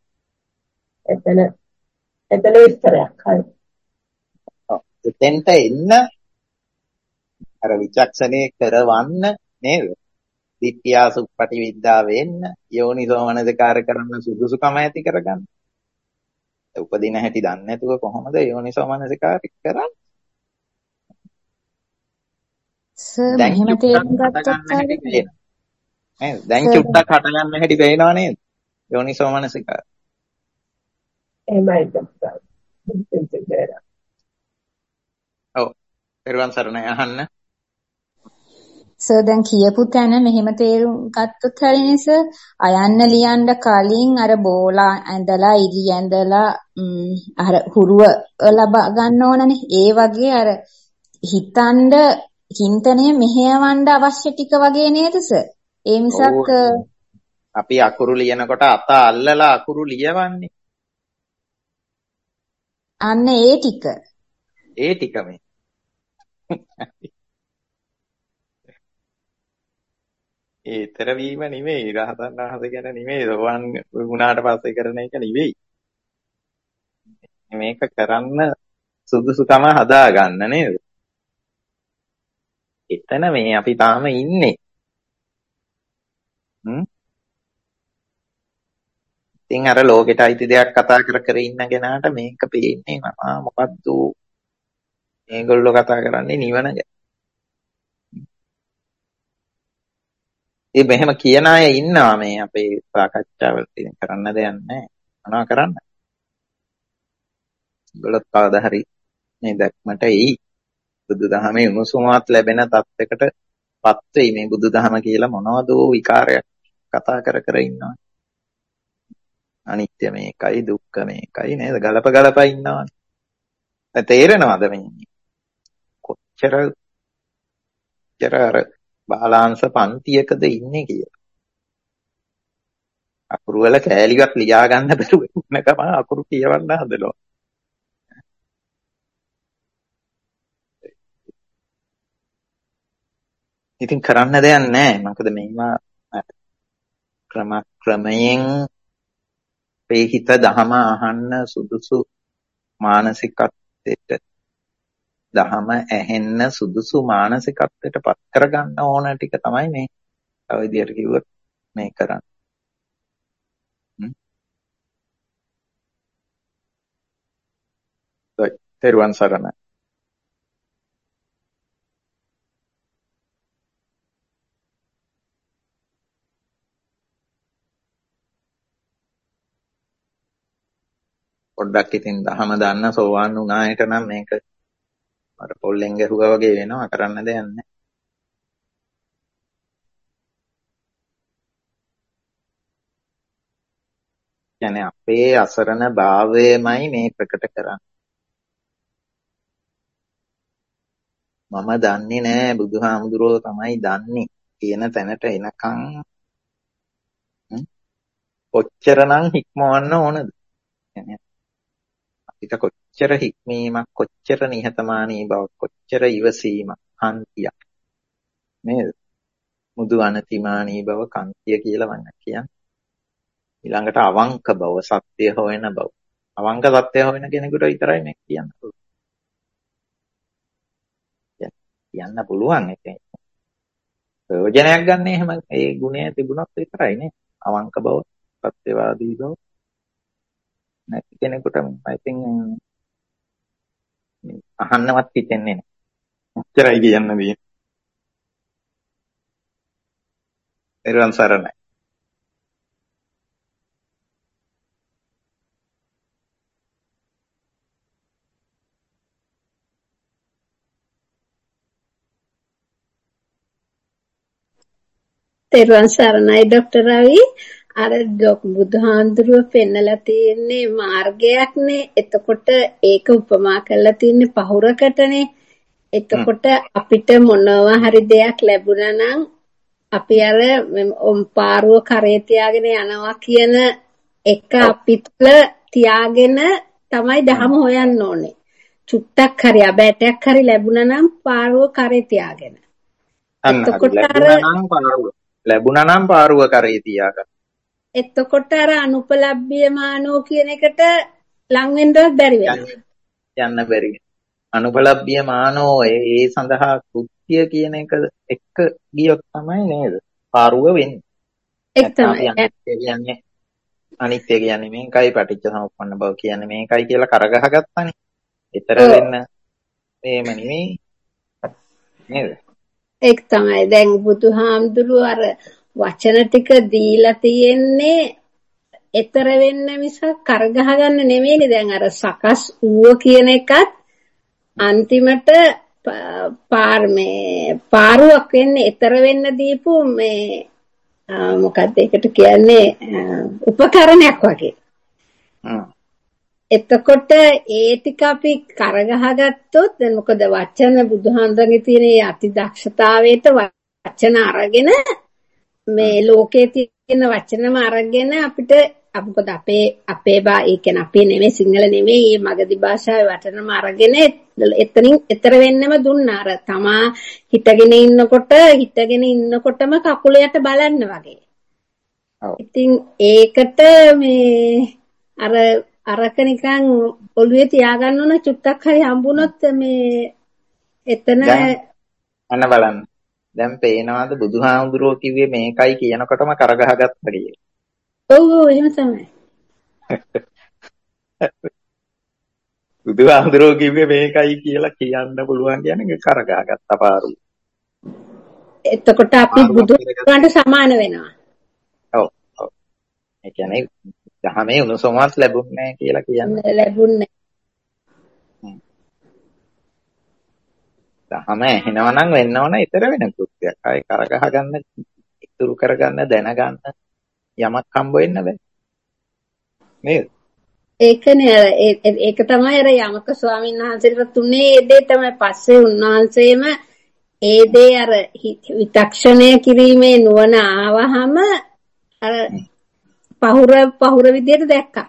එතන විස්තරයක් හරි. එතෙන්ට එන්න අර විචක්ෂණේ කරවන්න නේද? දිට්ඨියා සුප්පටි විද්‍යා වෙන්න යෝනිසෝ මනසිකාර කරන්න සුදුසුකම ඇති කරගන්න. උපදින හැටි දන්නේ නැතුව කොහොමද යෝනිසෝ මනසිකාර කරන්නේ? සර් මෙහෙම තේරුම් ගත්තොත් නේද? දැන් චුට්ටක් හට ගන්න හැටි පේනවා නේද? යෝනිසෝ මනසිකාර. එහෙමයි ඔව්. පෙරවන් සරණයි අහන්න. සර් දැන් කියපු තැන මෙහෙම තේරුම් ගත්තොත් හරිනේ සර් අයන්න ලියන්න කලින් අර බෝලා ඇඳලා ඉරි ඇඳලා අර හුරුව ලබා ගන්න ඕනනේ. ඒ වගේ අර හිතනද චින්තනය මෙහෙයවන්න අවශ්‍ය ටික වගේ නේද සර්? ඒ මිසක් අපි අකුරු ලියනකොට අත අල්ලලා අකුරු ලියවන්නේ. අන්න ඒ ටික. ඒ ටික මේ. ඒතර වීම නෙමෙයි රහතන් වහන්සේ ගැන නෙමෙයි සෝවන් වුණාට පස්සේ කරන එක නෙවෙයි. මේක කරන්න සුදුසුකම හදා ගන්න නේද? එතන මේ අපි තාම ඉන්නේ. ඉතින් අර ලෝකෙට අයිති දෙයක් කතා කර ඉන්න කෙනාට මේක පේන්නේ මොකද්ද මේගොල්ලෝ කතා කරන්නේ නිවන ගැන. ඒ මෙහෙම කියන අය ඉන්නවා මේ අපේ සාකච්ඡාවලදී. කරන්න දෙයක් නැහැ. මොනවා කරන්න? ඒගොල්ලෝ කවදා හරි මේ දැක්මට එයි. බුදුදහමේ උණුසුමවත් ලැබෙන තත්යකට පත් වෙයි. මේ බුදුදහම කියලා මොනවද විකාරයක් කතා කර කර ඉන්නවා. අනිත්‍ය මේකයි, දුක්ඛ මේකයි නේද? ගලප ඉන්නවා. තේරෙනවද මේ කොච්චර අර බාලාංශ පන්තියකද ඉන්නේ කියලා? අකුරු වල කෑලිවත් ලියා ගන්න බැරුව ඉන්නකම අකුරු කියවන්න හදනවා. ඉතින් කරන්න දෙයක් නැහැ. මොකද මේවා ක්‍රමයෙන් මේ හිත දහම අහන්න සුදුසු මානසිකත්වයට, දහම ඇහෙන්න සුදුසු මානසිකත්වයට පත් කරගන්න ඕන ටික තමයි මේ තව විදියට කිව්වොත් මේ කරන්නේ. තෙරුවන් සරණයි. පොඩ්ඩක් ඉතින් දහම දන්න සෝවාන් වුණායට නම් මේක අර පොල්ලෙන් ගැහුවා වගේ වෙනවා. කරන්න දෙයක් නැහැ. කියන්නේ අපේ අසරණ භාවයමයි මේ ප්‍රකට කරන්නේ. මම දන්නේ නෑ, බුදුහාමුදුරුවෝ තමයි දන්නේ කියන තැනට එනකන් කොච්චරනම් හික්මවන්න ඕනද? කියන්නේ අපිට කොච්චර හික්මීමක්, කොච්චර නිහතමානී බවක්, කොච්චර ඉවසීමක්, කාන්තියක් නේද? මුදු අනතිමානී බව, කාන්තිය කියලා මම කියන්නේ. ඊළඟට අවංක බව, සත්‍ය හොයන බව. අවංක සත්‍ය හොයන කෙනෙකුට විතරයි මේ කියන්න පුළුවන්. කියන්න පුළුවන් එකේ. ප්‍රයෝජනයක් ගන්න එහෙම ඒ ගුණය තිබුණොත් විතරයි නේ. අවංක බව, සත්‍යවාදී බව. නැති කෙනෙකුට I think අහන්නවත් හිතෙන්නේ නැහැ. උත්තරයි කියන්න බෑ. එරුවන් සරණයි. තෙරුවන් සරණයි ડોક્ટર රවි. අර බුදුහාඳුරුව පෙන්නලා තියෙන්නේ මාර්ගයක්නේ. එතකොට ඒක උපමා කරලා තියෙන්නේ පහුරකටනේ. එතකොට අපිට මොනවා හරි දෙයක් ලැබුණා නම් අපි අර පාරුව කරේ තියාගෙන යනවා කියන එක අපිට තියාගෙන තමයි දහම හොයන්න ඕනේ. චුට්ටක් හරි අබෑටයක් හරි ලැබුණා නම් පාරුව කරේ තියාගෙන. එතකොට ලැබුණා නම් පාරුව කරේ තියාගන්න. එතකොට අර අනුපලබ්බියමානෝ කියන එකට ලං වෙන්නවත් බැරි වෙනවා. යන්න බැරි. අනුපලබ්බියමානෝ ඒ සඳහා කෘත්‍ය කියන එක එක්ක ගියොත් තමයි නේද පාරුව වෙන්නේ. ඒක තමයි. අනිත්‍ය කියන්නේ මේකයි, පටිච්ච සමුප්පන්න බව කියන්නේ මේකයි කියලා කරගහගත්තානේ. ඊතර වෙන්න මේම නෙමෙයි නේද? ඒක තමයි. දැන් බුදුහාමුදුරුවෝ අර වචන ටික දීලා තියෙන්නේ ඊතර වෙන්න මිසක් කරගහ ගන්න නෙමෙයිනේ. දැන් අර සකස් ඌව කියන එකත් අන්තිමට පාරුවක් වෙන්නේ ඊතර වෙන්න දීපු මේ මොකක්ද ඒකට කියන්නේ උපකරණයක් වගේ. එතකොට ඒ ටික අපි කරගහගත්තොත් දැන් මොකද වචන බුදුහන්සේගේ තියෙන අති දක්ෂතාවයට වචන අරගෙන මේ ලෝකයේ තියෙන වචනම අරගෙන අපිට මොකද අපේ ඒ කියන්නේ අපේ නෙමෙයි සිංහල නෙමෙයි මේ මගධි භාෂාවේ වචනම අරගෙන එතනින් ඈතර වෙන්නම දුන්නා. අර තමා හිටගෙන ඉන්නකොටම කකුල යට බලන්න වගේ. ඉතින් ඒකට මේ අරක නිකන් ඔළුවේ තියාගන්න ඕන. චුට්ටක් හරි හම්බුනොත් මේ එතන අන්න බලන්න. දැන් පේනවාද බුදුහාමුදුරුවෝ කිව්වේ මේකයි කියනකොටම කරගහගත්තා කියලා. ඔව් එහෙම තමයි. බුදුහාමුදුරුවෝ කිව්වේ මේකයි කියලා කියන්න පුළුවන් කියන්නේ කරගහගත්ත පාරුයි. එතකොට අපි බුදුරජාණන්ට සමාන වෙනවා. ඔව් ඔව්. ඒ කියන්නේ දහමේ උණුසුමක් ලැබුණේ නැහැ කියලා කියන්නේ. ලැබුණේ. දහම ඇහෙනවා නම් වෙන්න ඕන ඊතර වෙන කෘත්‍යයක්. ආයි කරගහ ගන්න, ඉතුරු කරගන්න, දැනගන්න යමක් හම්බ වෙන්න බෑ. නේද? ඒකනේ ඒක තමයි අර යමක ස්වාමීන් වහන්සේට තුනේ ඒ දේ තමයි පස්සේ උන්වහන්සේම ඒ දේ අර විතක්ෂණය කිරීමේ නුවණ ආවහම අර පහුර විදියට දැක්කා.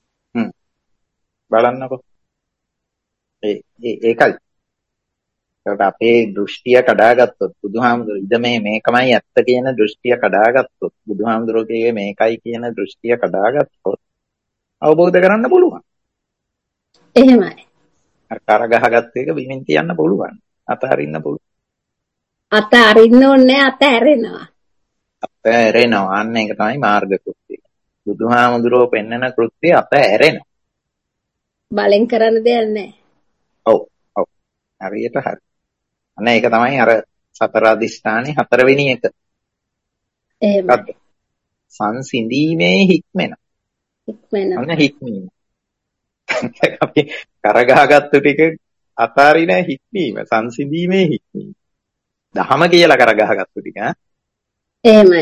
බලන්නකෝ. ඒකයි. ඒකට අපේ දෘෂ්ටිය කඩාගත්තොත් බුදුහාමුදුරුවෝ ඉද මේකමයි ඇත්ත කියන දෘෂ්ටිය කඩාගත්තොත් බුදුහාමුදුරුවෝගේ මේකයි කියන දෘෂ්ටිය කඩාගත්තොත් අවබෝධ කරන්න පුළුවන්. එහෙමයි. අර කරගහගත්ත එක බිමින් තියන්න පුළුවන්. අතහරින්න පුළුවන්. අතහරින්න ඕනේ අතහැරෙනවා. අතහැරෙනවා. අන්න ඒක තමයි මාර්ග කෘත්‍යය. බුදුහාමුදුරුවෝ පෙන්වන කෘත්‍යය අතහැරෙනවා. බලෙන් කරන්න දෙයක් නැහැ. ඔව් ඔව්. හරියට හරි. අන්න ඒක තමයි අර සතර අදිස්ථානේ හතරවෙනි එක. එහෙමයි. සංසිඳීමේ හික්මෙන. අන්න හික්මීම. අපි කරගහගත්තු ටික අතාරින හික්මීම, සංසිඳීමේ හික්මීම. දහම කියලා කරගහගත්තු ටික එහෙමයි.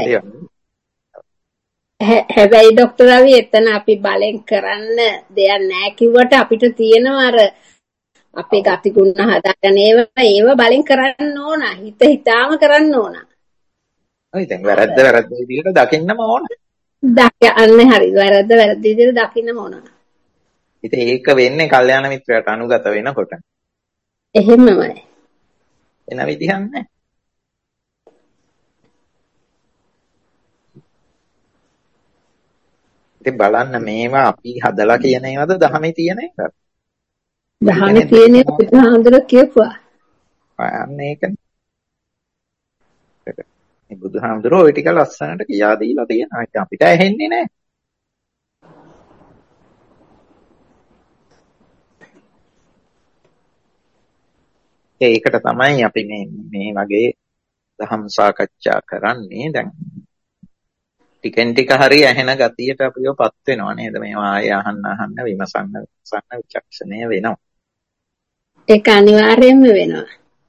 හැබැයි ડોක්ටර් රවි එතන අපි බලෙන් කරන්න දෙයක් නැහැ කිව්වට අපිට තියෙනවා අර අපේ ගතිගුණ හදාගන්න ඒව බලෙන් කරන්න ඕන. හිතාම කරන්න ඕන. ඔය දැන් වැරද්ද විදිහට දකින්නම ඕන. අන්න හරි. වැරද්ද විදිහට දකින්නම ඕන. ඉතින් ඒක වෙන්නේ කල්යාණ මිත්‍රයාට අනුගත වෙනකොට. එහෙමමයි. එන විදිහක් නැහැ. ඉතින් බලන්න මේවා අපි හදලා කියන ඒවාද දහමේ තියෙන එකද? දහමේ තියෙන බුදුහාමුදුරුවෝ කියපුවා. අන්න ඒකනේ. මේ බුදුහාමුදුරුවෝ ওই ටික ලස්සනට කියා දීලා තියෙනවා. ඒක අපිට ඇහෙන්නේ නැහැ. ඒකට තමයි අපි මේ වගේ දහම් සාකච්ඡා කරන්නේ. දැන් ටිකෙන් ටික හරි ඇහෙන ගතියට අපිවපත් වෙනවා නේද? මේවා ආය අහන්න විමසන්න විචක්ෂණය වෙනවා. ඒක අනිවාර්යයෙන්ම වෙනවා.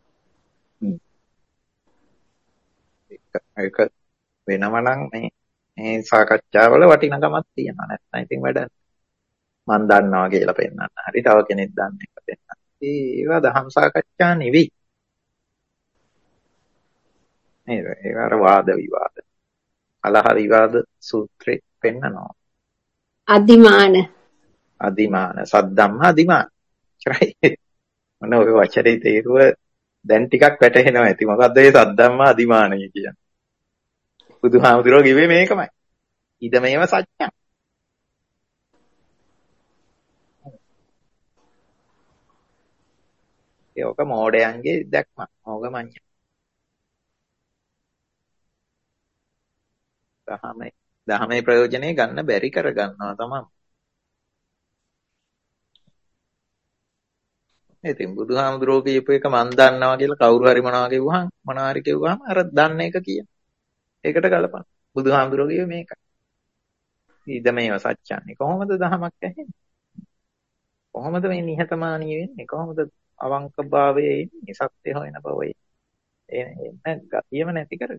ඒක වෙනවා නම් මේ සාකච්ඡාවල වටිනකමක් තියෙනවා. නැත්නම් ඉතින් වැඩ මන් දන්නවා කියලා පෙන්නන්න. හරි තව කෙනෙක් දන්න එක පෙන්නන්න. ඒවා දහම් සාකච්ඡා නෙවෙයි. ඒක අර වාද විවාද. අලහ විවාද සූත්‍රේ පෙන්නනවා. අදිමාන සද්දම්ම අදිමාන. right. මොන ඔය වචනේ තේරුව දැන් ටිකක් වැටහෙනවා ඇති. මොකද්ද මේ සද්දම්ම අදිමානය කියන්නේ? බුදුහාමුදුරුවෝ කිව්වේ මේකමයි. ඉද මේව සත්‍යං. ඒක මෝඩයන්ගේ දැක්ම. ඕගමඤ්ඤ. දහමේ ප්‍රයෝජනේ ගන්න බැරි කර ගන්නවා තමයි. ඉතින් බුදුහාමුදුරුවෝ කියපු එක මන් දන්නවා කියලා කවුරු හරි මොනවා හරි කිව්වහම අර දන්න එක කියන. ඒකට ගලපන්න. බුදුහාමුදුරුවෝ කිව්වේ මේකයි. ඉද මේව සත්‍යන්නේ. කොහොමද දහමක් ඇහෙන්නේ? කොහොමද මේ නිහතමානී වෙන්නේ? කොහොමද අවංකභාවයේ ඉන්නේ? සත්‍ය හොයන බවයි. එන්න ගතියම නැති කරගන්න.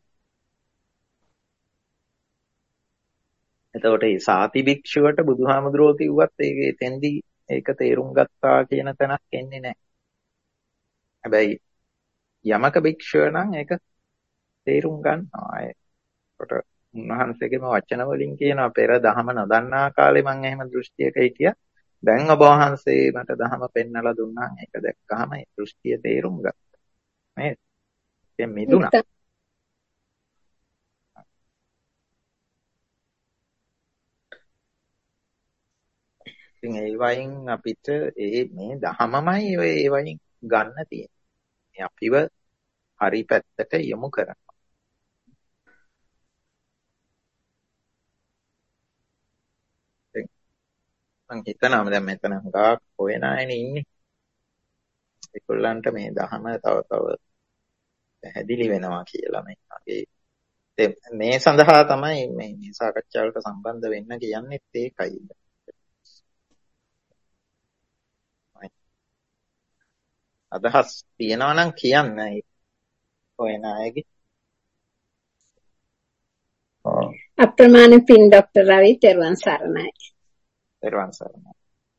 එතකොට මේ සාති භික්ෂුවට බුදුහාමුදුරුවෝ කිව්වත් ඒකේ තෙන්දී ඒක තේරුම් ගත්තා කියන තැනක් එන්නේ නැහැ. හැබැයි යමක භික්ෂුව නම් ඒක තේරුම් ගන්නවා. ඒකට උන්වහන්සේගේම වචන වලින් කියනවා පෙර දහම නොදන්නා කාලේ මම එහෙම දෘෂ්ටියක හිටියා. දැන් ඔබ වහන්සේ මට දහම පෙන්වලා දුන්නා. ඒක දැක්කහම ඒ දෘෂ්ටිය තේරුම් ගත්තා. නේද? දැන් මිදුණා. ඉතින් ඒ වයින් අපිට මේ දහමමයි ඒ වයින් ගන්න තියෙන්නේ. අපිව හරි පැත්තට යොමු කරනවා. මම හිතනවා දැන් මෙතන හුඟක් හොයන අයනේ ඉන්නේ. ඒගොල්ලන්ට මේ දහම තව පැහැදිලි වෙනවා කියලා මේ සඳහා තමයි මේ සාකච්ඡාවලට සම්බන්ධ වෙන්න කියන්නේත් ඒකයි. අදහස් තියනවා නම් කියන්න හොයන අයගේ. අප්‍රමාණ පින් ડોક્ટર රවි තෙරුවන් සරණයි. තෙරුවන් සරණයි.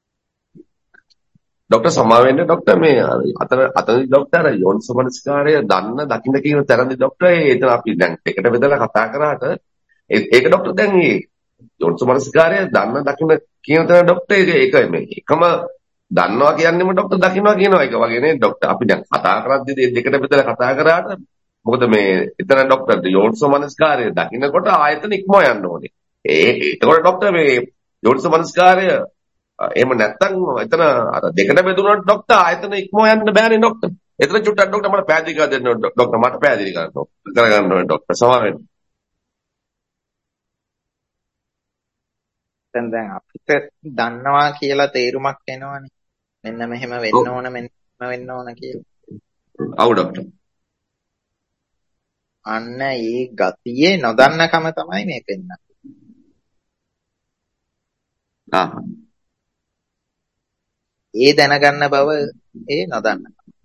ડોક્ટર සමා වෙන්න ડોક્ટર මේ අතනදි ડોક્ટર යෝනිසෝමනසිකාරය දන්න දකින්න කියන තරම්දි ડોક્ટર එතන අපි දැන් එකට බෙදලා කතා කරාට ඒක ડોક્ટર දැන් මේ යෝනිසෝමනසිකාරය දන්න දකින්න කියන තරම් ડોક્ટર ඒක මේ එකම දන්නවා කියන්නේම ડોક્ટર දකින්නවා කියනවා එක වගේ නේ ડોક્ટર අපි දැන් කතා කරද්දී දෙකට බෙදලා කතා කරාට මොකද මේ එතන ડોક્ટર යෝනිසෝමනසිකාරය දකින්නකොට ආයතන ඉක්මව යන්න ඕනේ ඒකෝට ડોક્ટર මේ යෝනිසෝමනසිකාරය එහෙම නැත්තම් එතන අර දෙකට බෙදුනොත් ડોક્ટર ආයතන ඉක්මව යන්න බෑනේ ડોક્ટર. එතන චුට්ටක් ડોક્ટર මට පැහැදිලි කරලා දෙන්න ඕනේ ડોક્ટર මට පැහැදිලි කරගන්න ඕනේ ડોક્ટર සමා වෙන්න. දැන් අපිට දන්නවා කියලා තේරුමක් එනවනේ. මෙන්න මෙහෙම වෙන්න ඕන මෙන්න වෙන්න ඕන කියලා. ඔව් ડોક્ટર. අන්න ඒ ගතියේ නොදන්නකම තමයි මේ පෙන්නන්නේ. ඒ දැනගන්න බව ඒ නොදන්න.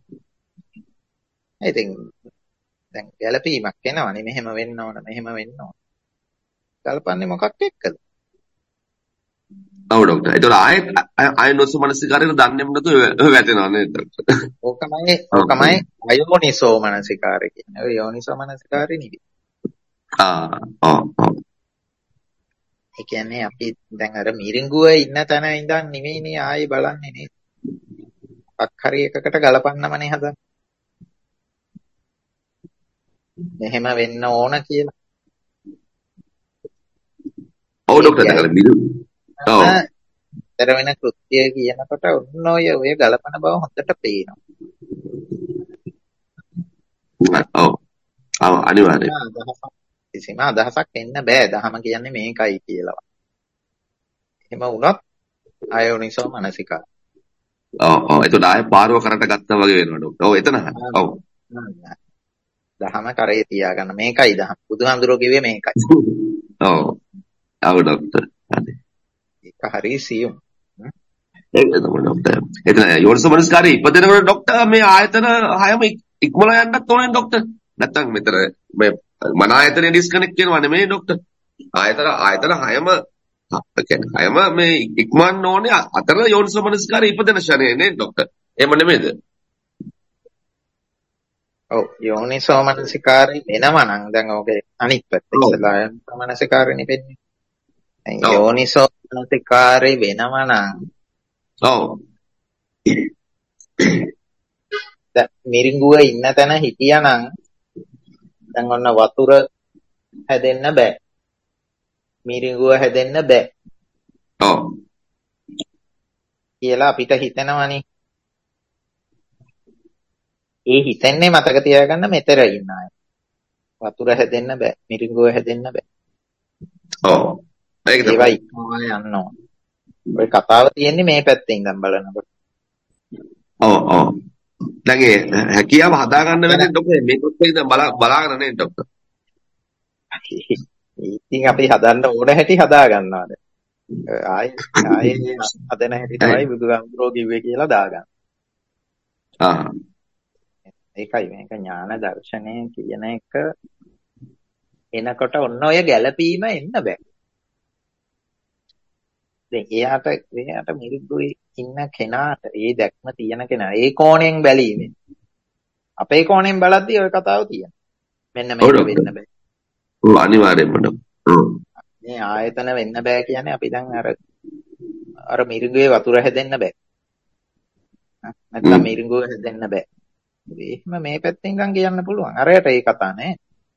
ඉතින් දැන් ගැළපීමක් එනවනේ මෙහෙම වෙන්න ඕන මෙහෙම වෙන්න ඕන. කල්පන්නේ මොකක් එක්කද? ඔව් ડોક્ટર. ඒතකොට ආයෙත් යෝනිසෝමනසිකාරයට දන්නේම නැතුව වැටෙනවා නේද ડોક્ટર? ඕකමයි අයෝනිසෝ මනසිකාරය කියන්නේ. ඔය යෝනිසෝ මනසිකාරය නෙවෙයි. ඒ කියන්නේ අපි දැන් අර මිරිඟුව ඉන්න තැන ඉඳන් නෙමෙයිනේ ආයේ බලන්නේ නේද? මොකක් හරි එකකට ගලපන්නමනේ හදන්නේ. මෙහෙම වෙන්න ඕන කියලා. ඔව් ડોક્ટર දැන් මිරිඟුව. ඔව්. තර වෙන කෘත්‍ය කියනකොට ඔන්න ඔය ගලපන බව හොඳට පේනවා. ඔව්. අනිවාර්යයෙන්. කිසිම අදහසක් එන්න බෑ දහම කියන්නේ මේකයි කියලා. එහෙම වුණොත් අයෝනිසෝ මනසිකාරය. ඔව් එතකොට ආයෙ පාරව කරට ගත්තා වගේ වෙනවා ડોක්ටර්. ඔව් එතන. ඔව්. දහම කරේ තියාගන්න මේකයි දහම. බුදුහාමුදුරුවෝ කිව්වේ මේකයි. ඔව්. ඔව් ડોක්ටර්. ඒක හරි සියුම්. ඒක තමයි ડોක්ටර්. එතන යෝනිසෝමනසිකාරය ඉපදෙනකොට ડોක්ටර් මේ ආයතන හයම ඉක්මලා යන්නත් ඕනේ ડોක්ටර්. නැත්තම් මෙතන මේ මන ආයතනය ඩිස්කනෙක්ට් වෙනවා නෙමෙයි ડોක්ටර්. ආයතන හයම හයම මේ ඉක්මවන්න ඕනේ අතර යෝනිසෝමනසිකාරය ඉපදෙන ශරණේ නේ ડોක්ටර්. එහෙම නෙමෙයිද? ඔව් යෝනිසෝ මනසිකාරය වෙනවා නම් දැන් ඔගේ අනිත් පැත්ත ඉස්සලා මනසිකාරයනේ වෙන්නේ. යෝනිසෝ මනසිකාරය වෙනවා නම් ඔව් දැන් මිරිඟුව ඉන්න තැන හිටියානම් දැන් ඔන්න වතුර හැදෙන්න බෑ. මිරිඟුව හැදෙන්න බෑ. ඔව්. කියලා අපිට හිතෙනවනේ. ඒ හිතන්නේ මතක තියාගන්න මෙතර ඉන්න අය. වතුර හැදෙන්න බෑ. මිරිඟුව හැදෙන්න බෑ. ඔව්. ඒක තමයි. ඒවා ඉක්මවා යන්න ඕන. ඔය කතාව තියෙන්නේ මේ පැත්තෙන් ඉඳන් බලනකොට. ඔව් ඔව්. දැන් ඒ හැකියාව හදා ගන්න වෙන්නේ ડોක්ටර් මේකත් ඉතින් බලාගෙන නේ ડોක්ටර්. ඉතින් අපි හදන්න ඕන හැටි හදා ගන්නවාද? ආයේ හදන හැටි තමයි බුදුහාමුදුරුවෝ කිව්වේ කියලා දාගන්න. ඒකයි මේක ඥාන දර්ශනය කියන එක එනකොට ඔන්න ඔය ගැළපීම එන්න බෑ. දැන් එයාට මිරිඟුවේ ඉන්න කෙනාට ඒ දැක්ම තියෙන කෙනා ඒ කෝණයෙන් බැලීමෙන් අපේ කෝණයෙන් බලද්දී ඔය කතාව තියෙනවා. මෙන්න මේක වෙන්න බෑ. ඔව් අනිවාර්යෙන්ම මේ ආයතන වෙන්න බෑ කියන්නේ අපි දැන් අර මිරිඟුවේ වතුර හැදෙන්න බෑ. නැත්නම් මිරිඟුව හැදෙන්න බෑ. එහෙම මේ පැත්තෙන් ගන් කියන්න පුළුවන්. අරයට ඒ කතා නෑ.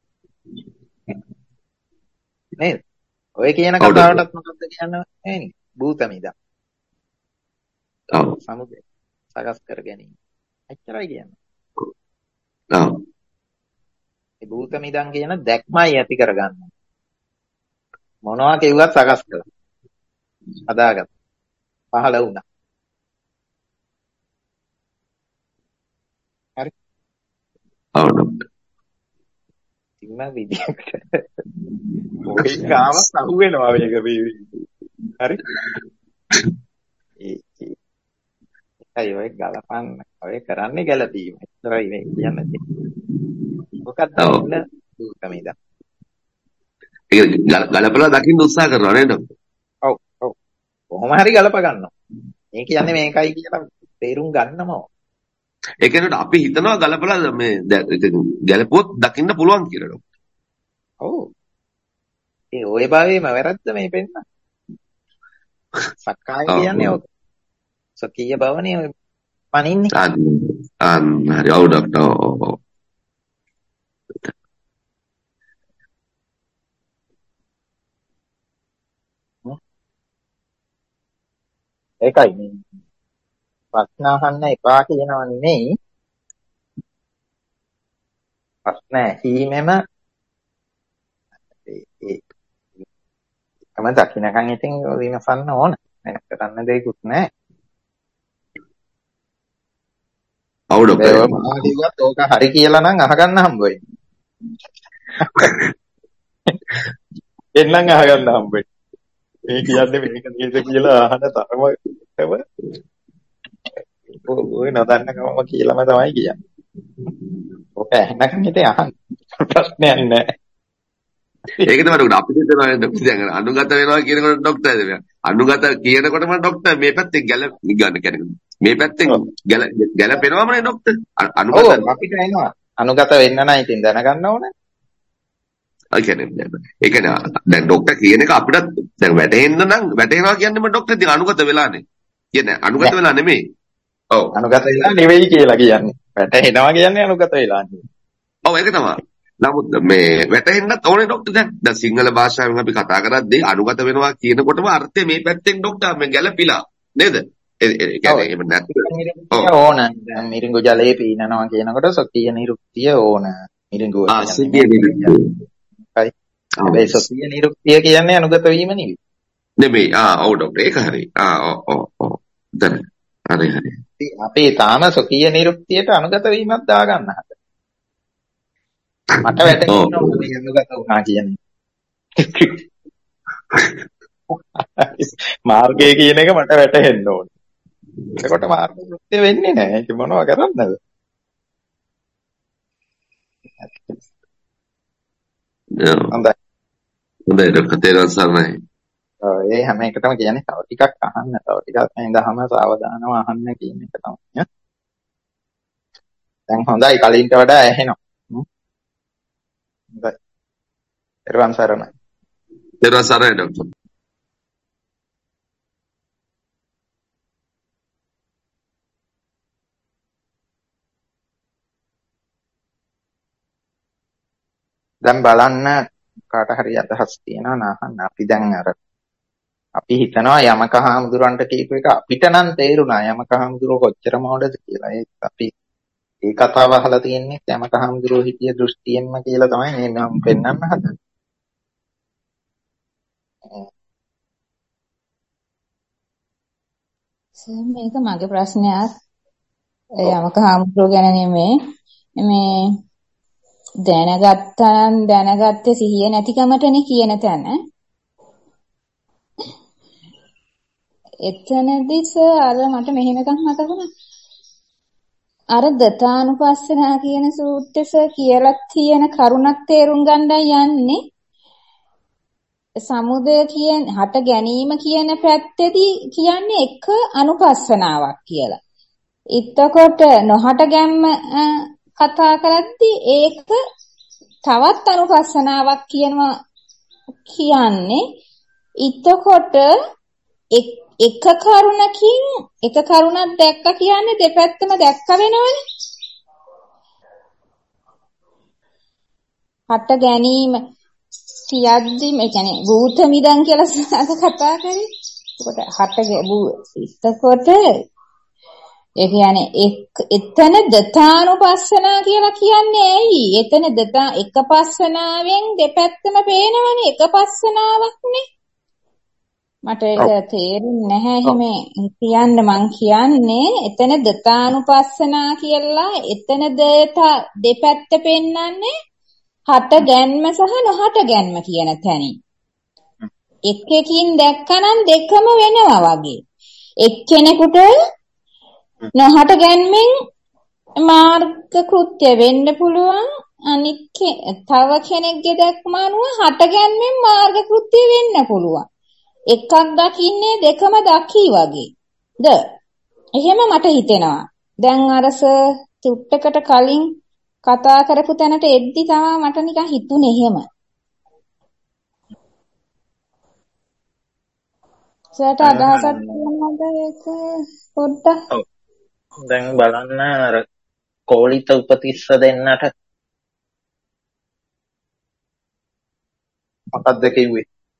නේද? ඔය කියන කතාවටත් මොකක්ද කියන්නේ නේද? භූතමිදා. ඔව්. සමුදය සකස් කර ගැනීම. එච්චරයි කියන්නේ. ඔව්. ඒ භූතමිදන් කියන දැක්මයි ඇති කරගන්න. මොනවා කිව්වත් සකස් කළා. හදාගත්තා. පහළ වුණා. ඔව් ડોක්ටර්. ඉන්න විදිහකට ඔය ගාම සහු වෙනවා මේක හරි ඒකයි ඔය ගලපන්න ඔය කරන්නේ ගැලපීම ඉතරයි මේ කියන්නේ මොකක්ද ඉන්න දුකමීද ඒක ගලපලා දකින්න උත්සාහ කරනවා නේද ડોක්ටර්? ඔව් ඔව් කොහොම හරි ගලප ගන්නවා මේ කියන්නේ මේකයි කියලා තේරුම් ගන්නම ඒ කියන්නේ අපි හිතනවා ගලපලා මේ ගැලපුවොත් දකින්න පුළුවන් කියලා ડોක්ටර්. ඔව් ඒ ඔය භාවයේම වැරද්ද මේ පෙන්න. සක්කාය කියන්නේ ඔක. සකීය භවනේ පණින්නේ. හරි ඔව් ડોක්ටර්. ඔව්. ඒකයි මේ ප්‍රශ්න අහන්න එපා කියනවා නෙමෙයි. ප්‍රශ්න ඇහිීමෙම තමයි දකින්නකන් ඉතින් විමසන්න ඕන. වෙන කරන්න දෙයක්වත් නැහැ. ඔව් ડોක්ටර්. ඒක මම කිව්වත් ඕක හරි කියලා නම් අහගන්න හම්බ වෙයි. එන්නම් අහගන්න හම්බ වෙයි. මේ කියන්නේ මේක නේද කියලා අහන තරම ඔය නොදන්න කමම කියලාම තමයි කියන්නේ. ඕක ඇහෙනකන් හිතේ අහන්න. ප්‍රශ්නයක් නැහැ. ඒක තමයි ડોක්ටර් අපිට හිතනවා දැන් අනුගත වෙනවා කියනකොට ડોක්ටර් අනුගත කියනකොටම ડોක්ටර් මේ පැත්තෙන් ගන්න කියන්නේ මේ පැත්තෙන් ගැලපෙනවමනේ ડોක්ටර් අනුගත අපිට එනවා අනුගත වෙන්න නම් ඉතින් දැනගන්න ඕනේ. ඒ කියන්නේ දැන් ડોක්ටර් කියන එක අපිට දැන් වැටෙන්න නම් වැටෙනවා කියන්නේ මම ડોක්ටර් ඉතින් අනුගත වෙලානේ කියන්නේ අනුගත වෙලා නෙමෙයි. ඔව් අනුගත වෙලා නෙවෙයි කියලා කියන්නේ. වැටෙනවා කියන්නේ අනුගත වෙලා නෙවෙයි. ඔව් ඒක තමයි. නමුත් මේ වැටෙන්නත් ඕනේ ડોක්ටර් දැන් සිංහල භාෂාවෙන් අපි කතා කරද්දී අනුගත වෙනවා කියනකොටම අර්ථය මේ පැත්තෙන් ડોක්ටර් මේ ගැළපිලා නේද? ඒ කියන්නේ එහෙම නැත්නම් ඕන දැන් මිරිඟු ජලයේ පීනනවා කියනකොට සොතිය නිරුක්තිය ඕන. මිරිඟුව සොතිය නිරුක්තිය. ඒ සොතිය නිරුක්තිය කියන්නේ අනුගත වීම නෙමෙයි. ඔව් ડોක්ටර් ඒක හරි. ඔව්. දැන් හරි. අපි තාම සොතිය නිරුක්තියට අනුගත වීමක් දාගන්න හද. මට වැටෙන්නේ ඕනේ අනුගත වුණා කියන්නේ. මාර්ගය කියන එක මට වැටහෙන්න ඕනේ. එතකොට මාර්ගය කෘත්‍ය වෙන්නේ නැහැ. ඒක මොනව කරන්නද? හොඳයි ડોක්ටර් තේරුම් ගන්නයි. ඒ හැම එකටම කියන්නේ තව ටිකක් අහන්න. තව ටිකක් මේ දහම සාවධානව අහන්න කියන එක තමයි. දැන් හොඳයි කලින්ට වඩා ඇහෙනවා. හොඳයි. ඊර්වන් සරණයි. ඊර්වන් සරණයි ડોක්ටර්. දැන් බලන්න කාට හරි අදහස් තියෙනවා නහන්න. අපි දැන් අපි හිතනවා යමක හාමුදුරන්ට කියපු එක අපිට නම් තේරුණා යමක හාමුදුරුවෝ කොච්චර මොඩද කියලා. ඒත් අපි ඒ කතාව අහලා තියෙන්නේ යමක හාමුදුරුවෝ හිතිය දෘෂ්ටියෙන්ම කියලා තමයි මේ මම පෙන්නන්න හදන්නේ. මේක මගේ ප්‍රශ්නයක්. යමක හාමුදුරුවෝ ගැන නෙමෙයි. මේ දැනගත්තේ සිහිය නැතිකමටනේ කියන තැන. එතනදිස අර මට මෙහෙම එකක් මතක වුණා. අර දතානුපස්සනා කියන සූත්‍රෙස කියලා තියෙන කරුණක් තේරුම් ගන්නයි යන්නේ. සමුදය කියන හට ගැනීම කියන පැත්තේදී කියන්නේ එක අනුපස්සනාවක් කියලා. එතකොට නොහට ගැම්ම කතා කරද්දී ඒක තවත් අනුපස්සනාවක් කියනවා කියන්නේ. එතකොට එක කරුණක් දැක්ක කියන්නේ දෙපැත්තම දැක්ක වෙනවනේ. හට ගැනීම කියද්දි මේ කියන්නේ භූත මිදන් කියලා කතා කරේ. එතකොට ඒ කියන්නේ එතන දතානුපස්සනා කියලා කියන්නේ ඇයි? එතන දතා එක පස්සනාවෙන් දෙපැත්තම පේනවනේ එක පස්සනාවක්නේ. මට ඒක තේරුන්නේ නැහැ එහෙම කියන්න මං කියන්නේ එතන දතානුපස්සනා කියලා එතන දෙපැත්ත පෙන්වන්නේ හට ගැන්ම සහ නොහට ගැන්ම කියන තැනින් එකකින් දැක්කනම් දෙකම වෙනවා වගේ එක්කෙනෙකුට නොහට ගැන්මෙන් මාර්ග කෘත්‍ය වෙන්න පුළුවන් අනිත් තව කෙනෙක්ගේ දැක්ම අනුව හට ගැන්මෙන් මාර්ග කෘත්‍ය වෙන්න පුළුවන් එකක් දකින්නේ දෙකම දකි වගේද එහෙම මට හිතෙනවා දැන් අරස චුට්ටකට කලින් කතා කරපු තැනට එද්දි තමයි මට නිකන් හිතුනේ එහෙම සට අදහසක් තියෙනවද ඒක පොඩ්ඩක් දැන් බලන්න අර කෝලිත උපතිස්ස දෙන්නට මොකක්ද කිව්වේ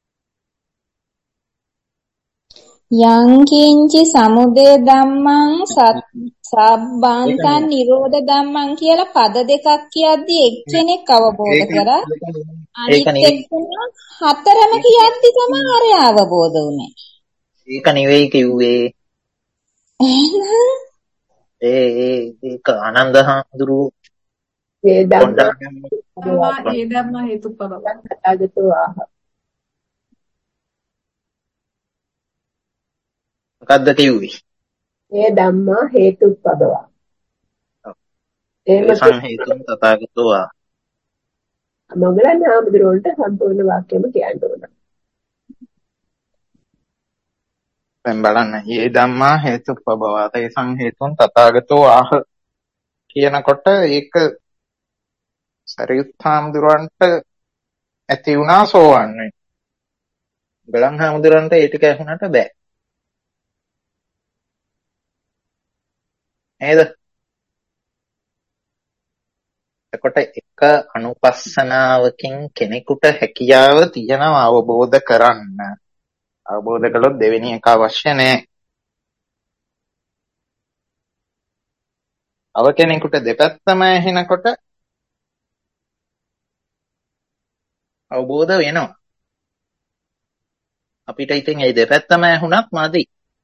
යං කිංචි සමුදය ධම්මං සබ්බාන්තං නිරෝධ ධම්මං කියලා පද දෙකක් කියද්දි එක්කෙනෙක් අවබෝධ කරා අනිත් එක්කෙනා හතරම කියද්දි තමයි අර අවබෝධ වුනේ ඒක නෙවෙයි කිව්වේ ඒක ආනන්ද හඳුරු ඒ ධම්ම හේතුඵල තථාගතෝ ආහ මොකද්ද කිව්වේ ඒ ධම්ම හේතුඵලව ඒ සංහේතුන් තථාගතෝ ආහ මොගලන් ආමඳුරන්ට සම්පූර්ණ වාක්‍යම කියන්න ඕන දැන් බලන්න මේ ධම්මා හේතුඵලව ඒ සංහේතුන් තථාගතෝ ආහ කියනකොට ඒක සරියුත් හාමුදුරන්ට ඇති වුණා සෝවන් වෙන්න. ගලන් හාමුදුරන්ට ඒ ටික ඇහුණට බෑ. නේද? එතකොට එක අනුපස්සනාවකින් කෙනෙකුට හැකියාව තියනවා අවබෝධ කරන්න. අවබෝධ කළොත් දෙවෙනි එක අවශ්‍ය නැහැ. අව කෙනෙකුට දෙපැත්තම ඇහෙනකොට අවබෝධ වෙනවා. අපිට ඉතින් මේ දෙපැත්තම ඇහුණත් මදි.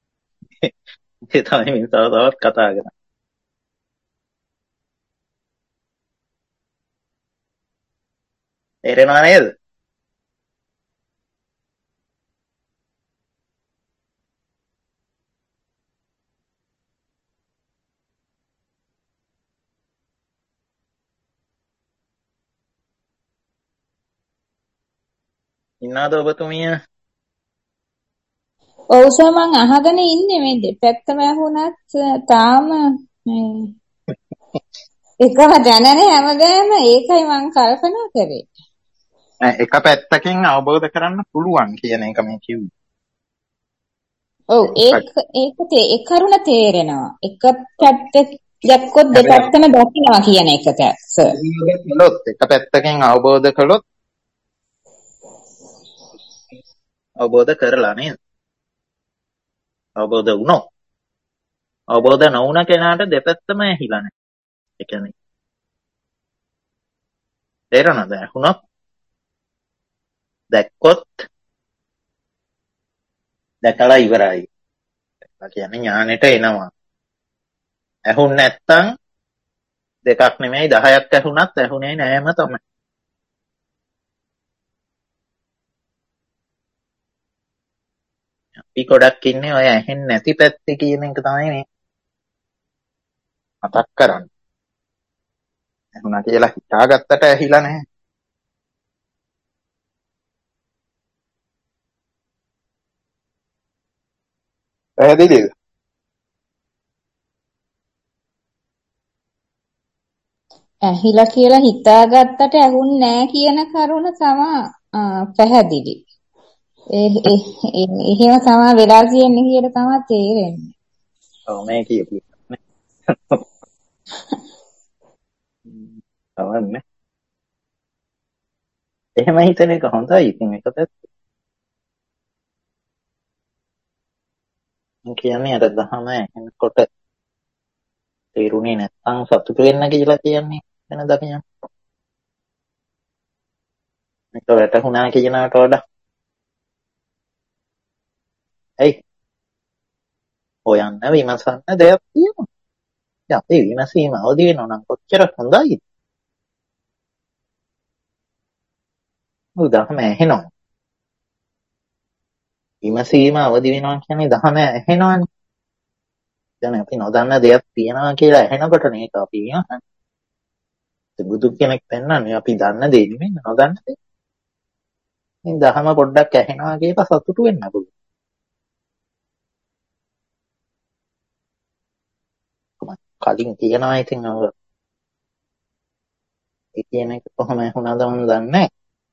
ඒ තමයි මේ තවත් කතා කරන්නේ. තේරෙනව නේද? ඉන්නවද ඔබතුමිය? ඔව් සර් මං අහගෙන ඉන්නේ මේ දෙපැත්තම ඇහුණත් තාම එකම දැනනේ හැමදේම ඒකයි මං කල්පනා කරේ. එක පැත්තකින් අවබෝධ කරන්න පුළුවන් කියන එක මේ කිව්වේ. ඔව් ඒ කරුණ තේරෙනවා. එක පැත්තක දැක්කොත් දෙපැත්තම දකින්නවා කියන එකට සර්. එක පැත්තකින් අවබෝධ කළොත් අවබෝධ කරලා නේද? අවබෝධ වුණොත්. අවබෝධ නොවුන කෙනාට දෙපැත්තම ඇහිලා නැහැ. ඒ කියන්නේ තේරෙනවද? ඇහුණොත් දැක්කොත් දැකලා ඉවරයි. ඒ කියන්නේ ඥානෙට එනවා. ඇහුන් නැත්තම් දෙකක් නෙමෙයි 10ක් ඇහුණත් ඇහුනේ නෑම තමයි. අපි ගොඩක් ඉන්නේ ඔය ඇහෙන්නේ නැති පැත්තේ කියන එක තමයි මේ මතක් කරන්නේ. ඇහුණා කියලා හිතාගත්තට ඇහිලා නැහැ. පැහැදිලිද? ඇහිලා කියලා හිතාගත්තට ඇහුන්නේ නැහැ කියන කරුණ තමයි පැහැදිලි. එහෙම තමයි වෙලා තියෙන්නේ කියලා තමයි තේරෙන්නේ. ඔව් මේ කියපු. අවන්නේ. එහෙම හිතන එක හොඳයි. ඉතින් එක පැත්තක්. කියන්නේ අර දහම එනකොට තේරුනේ නැත්නම් සතුට වෙන්න කියලා කියන්නේ වෙන දකින්න. මේක වැටුණා කියනකට වඩා හොයන්න විමසන්න දෙයක් තියෙනවා. ඉතින් අපේ විමසීම අවදි වෙනවා නම් කොච්චර හොඳයිද? දහම ඇහෙනවා. විමසීම අවදි වෙනවා කියන්නේ දහම ඇහෙනවනේ. දැන් අපි නොදන්න දෙයක් තියෙනවා කියලා ඇහෙනකොට මේක අපි විමසන්නේ. බුදු කෙනෙක් පෙන්වන්නේ අපි දන්න දේ නෙමෙයි නොදන්න දේ. ඉතින් දහම පොඩ්ඩක් ඇහෙනවා කියලා සතුටු වෙන්න පුළුවන්. කලින් කියනවා ඉතින් ඒ කියන එක කොහොම වුණාද මම දන්නේ නැහැ.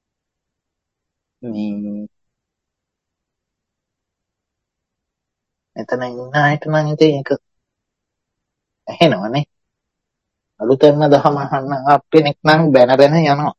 මෙතන ඉන්න අයට නම් ඉතින් ඒක ඇහෙනවනේ. අලුතෙන්ම දහම අහන්න කෙනෙක් නම් බැන යනවා.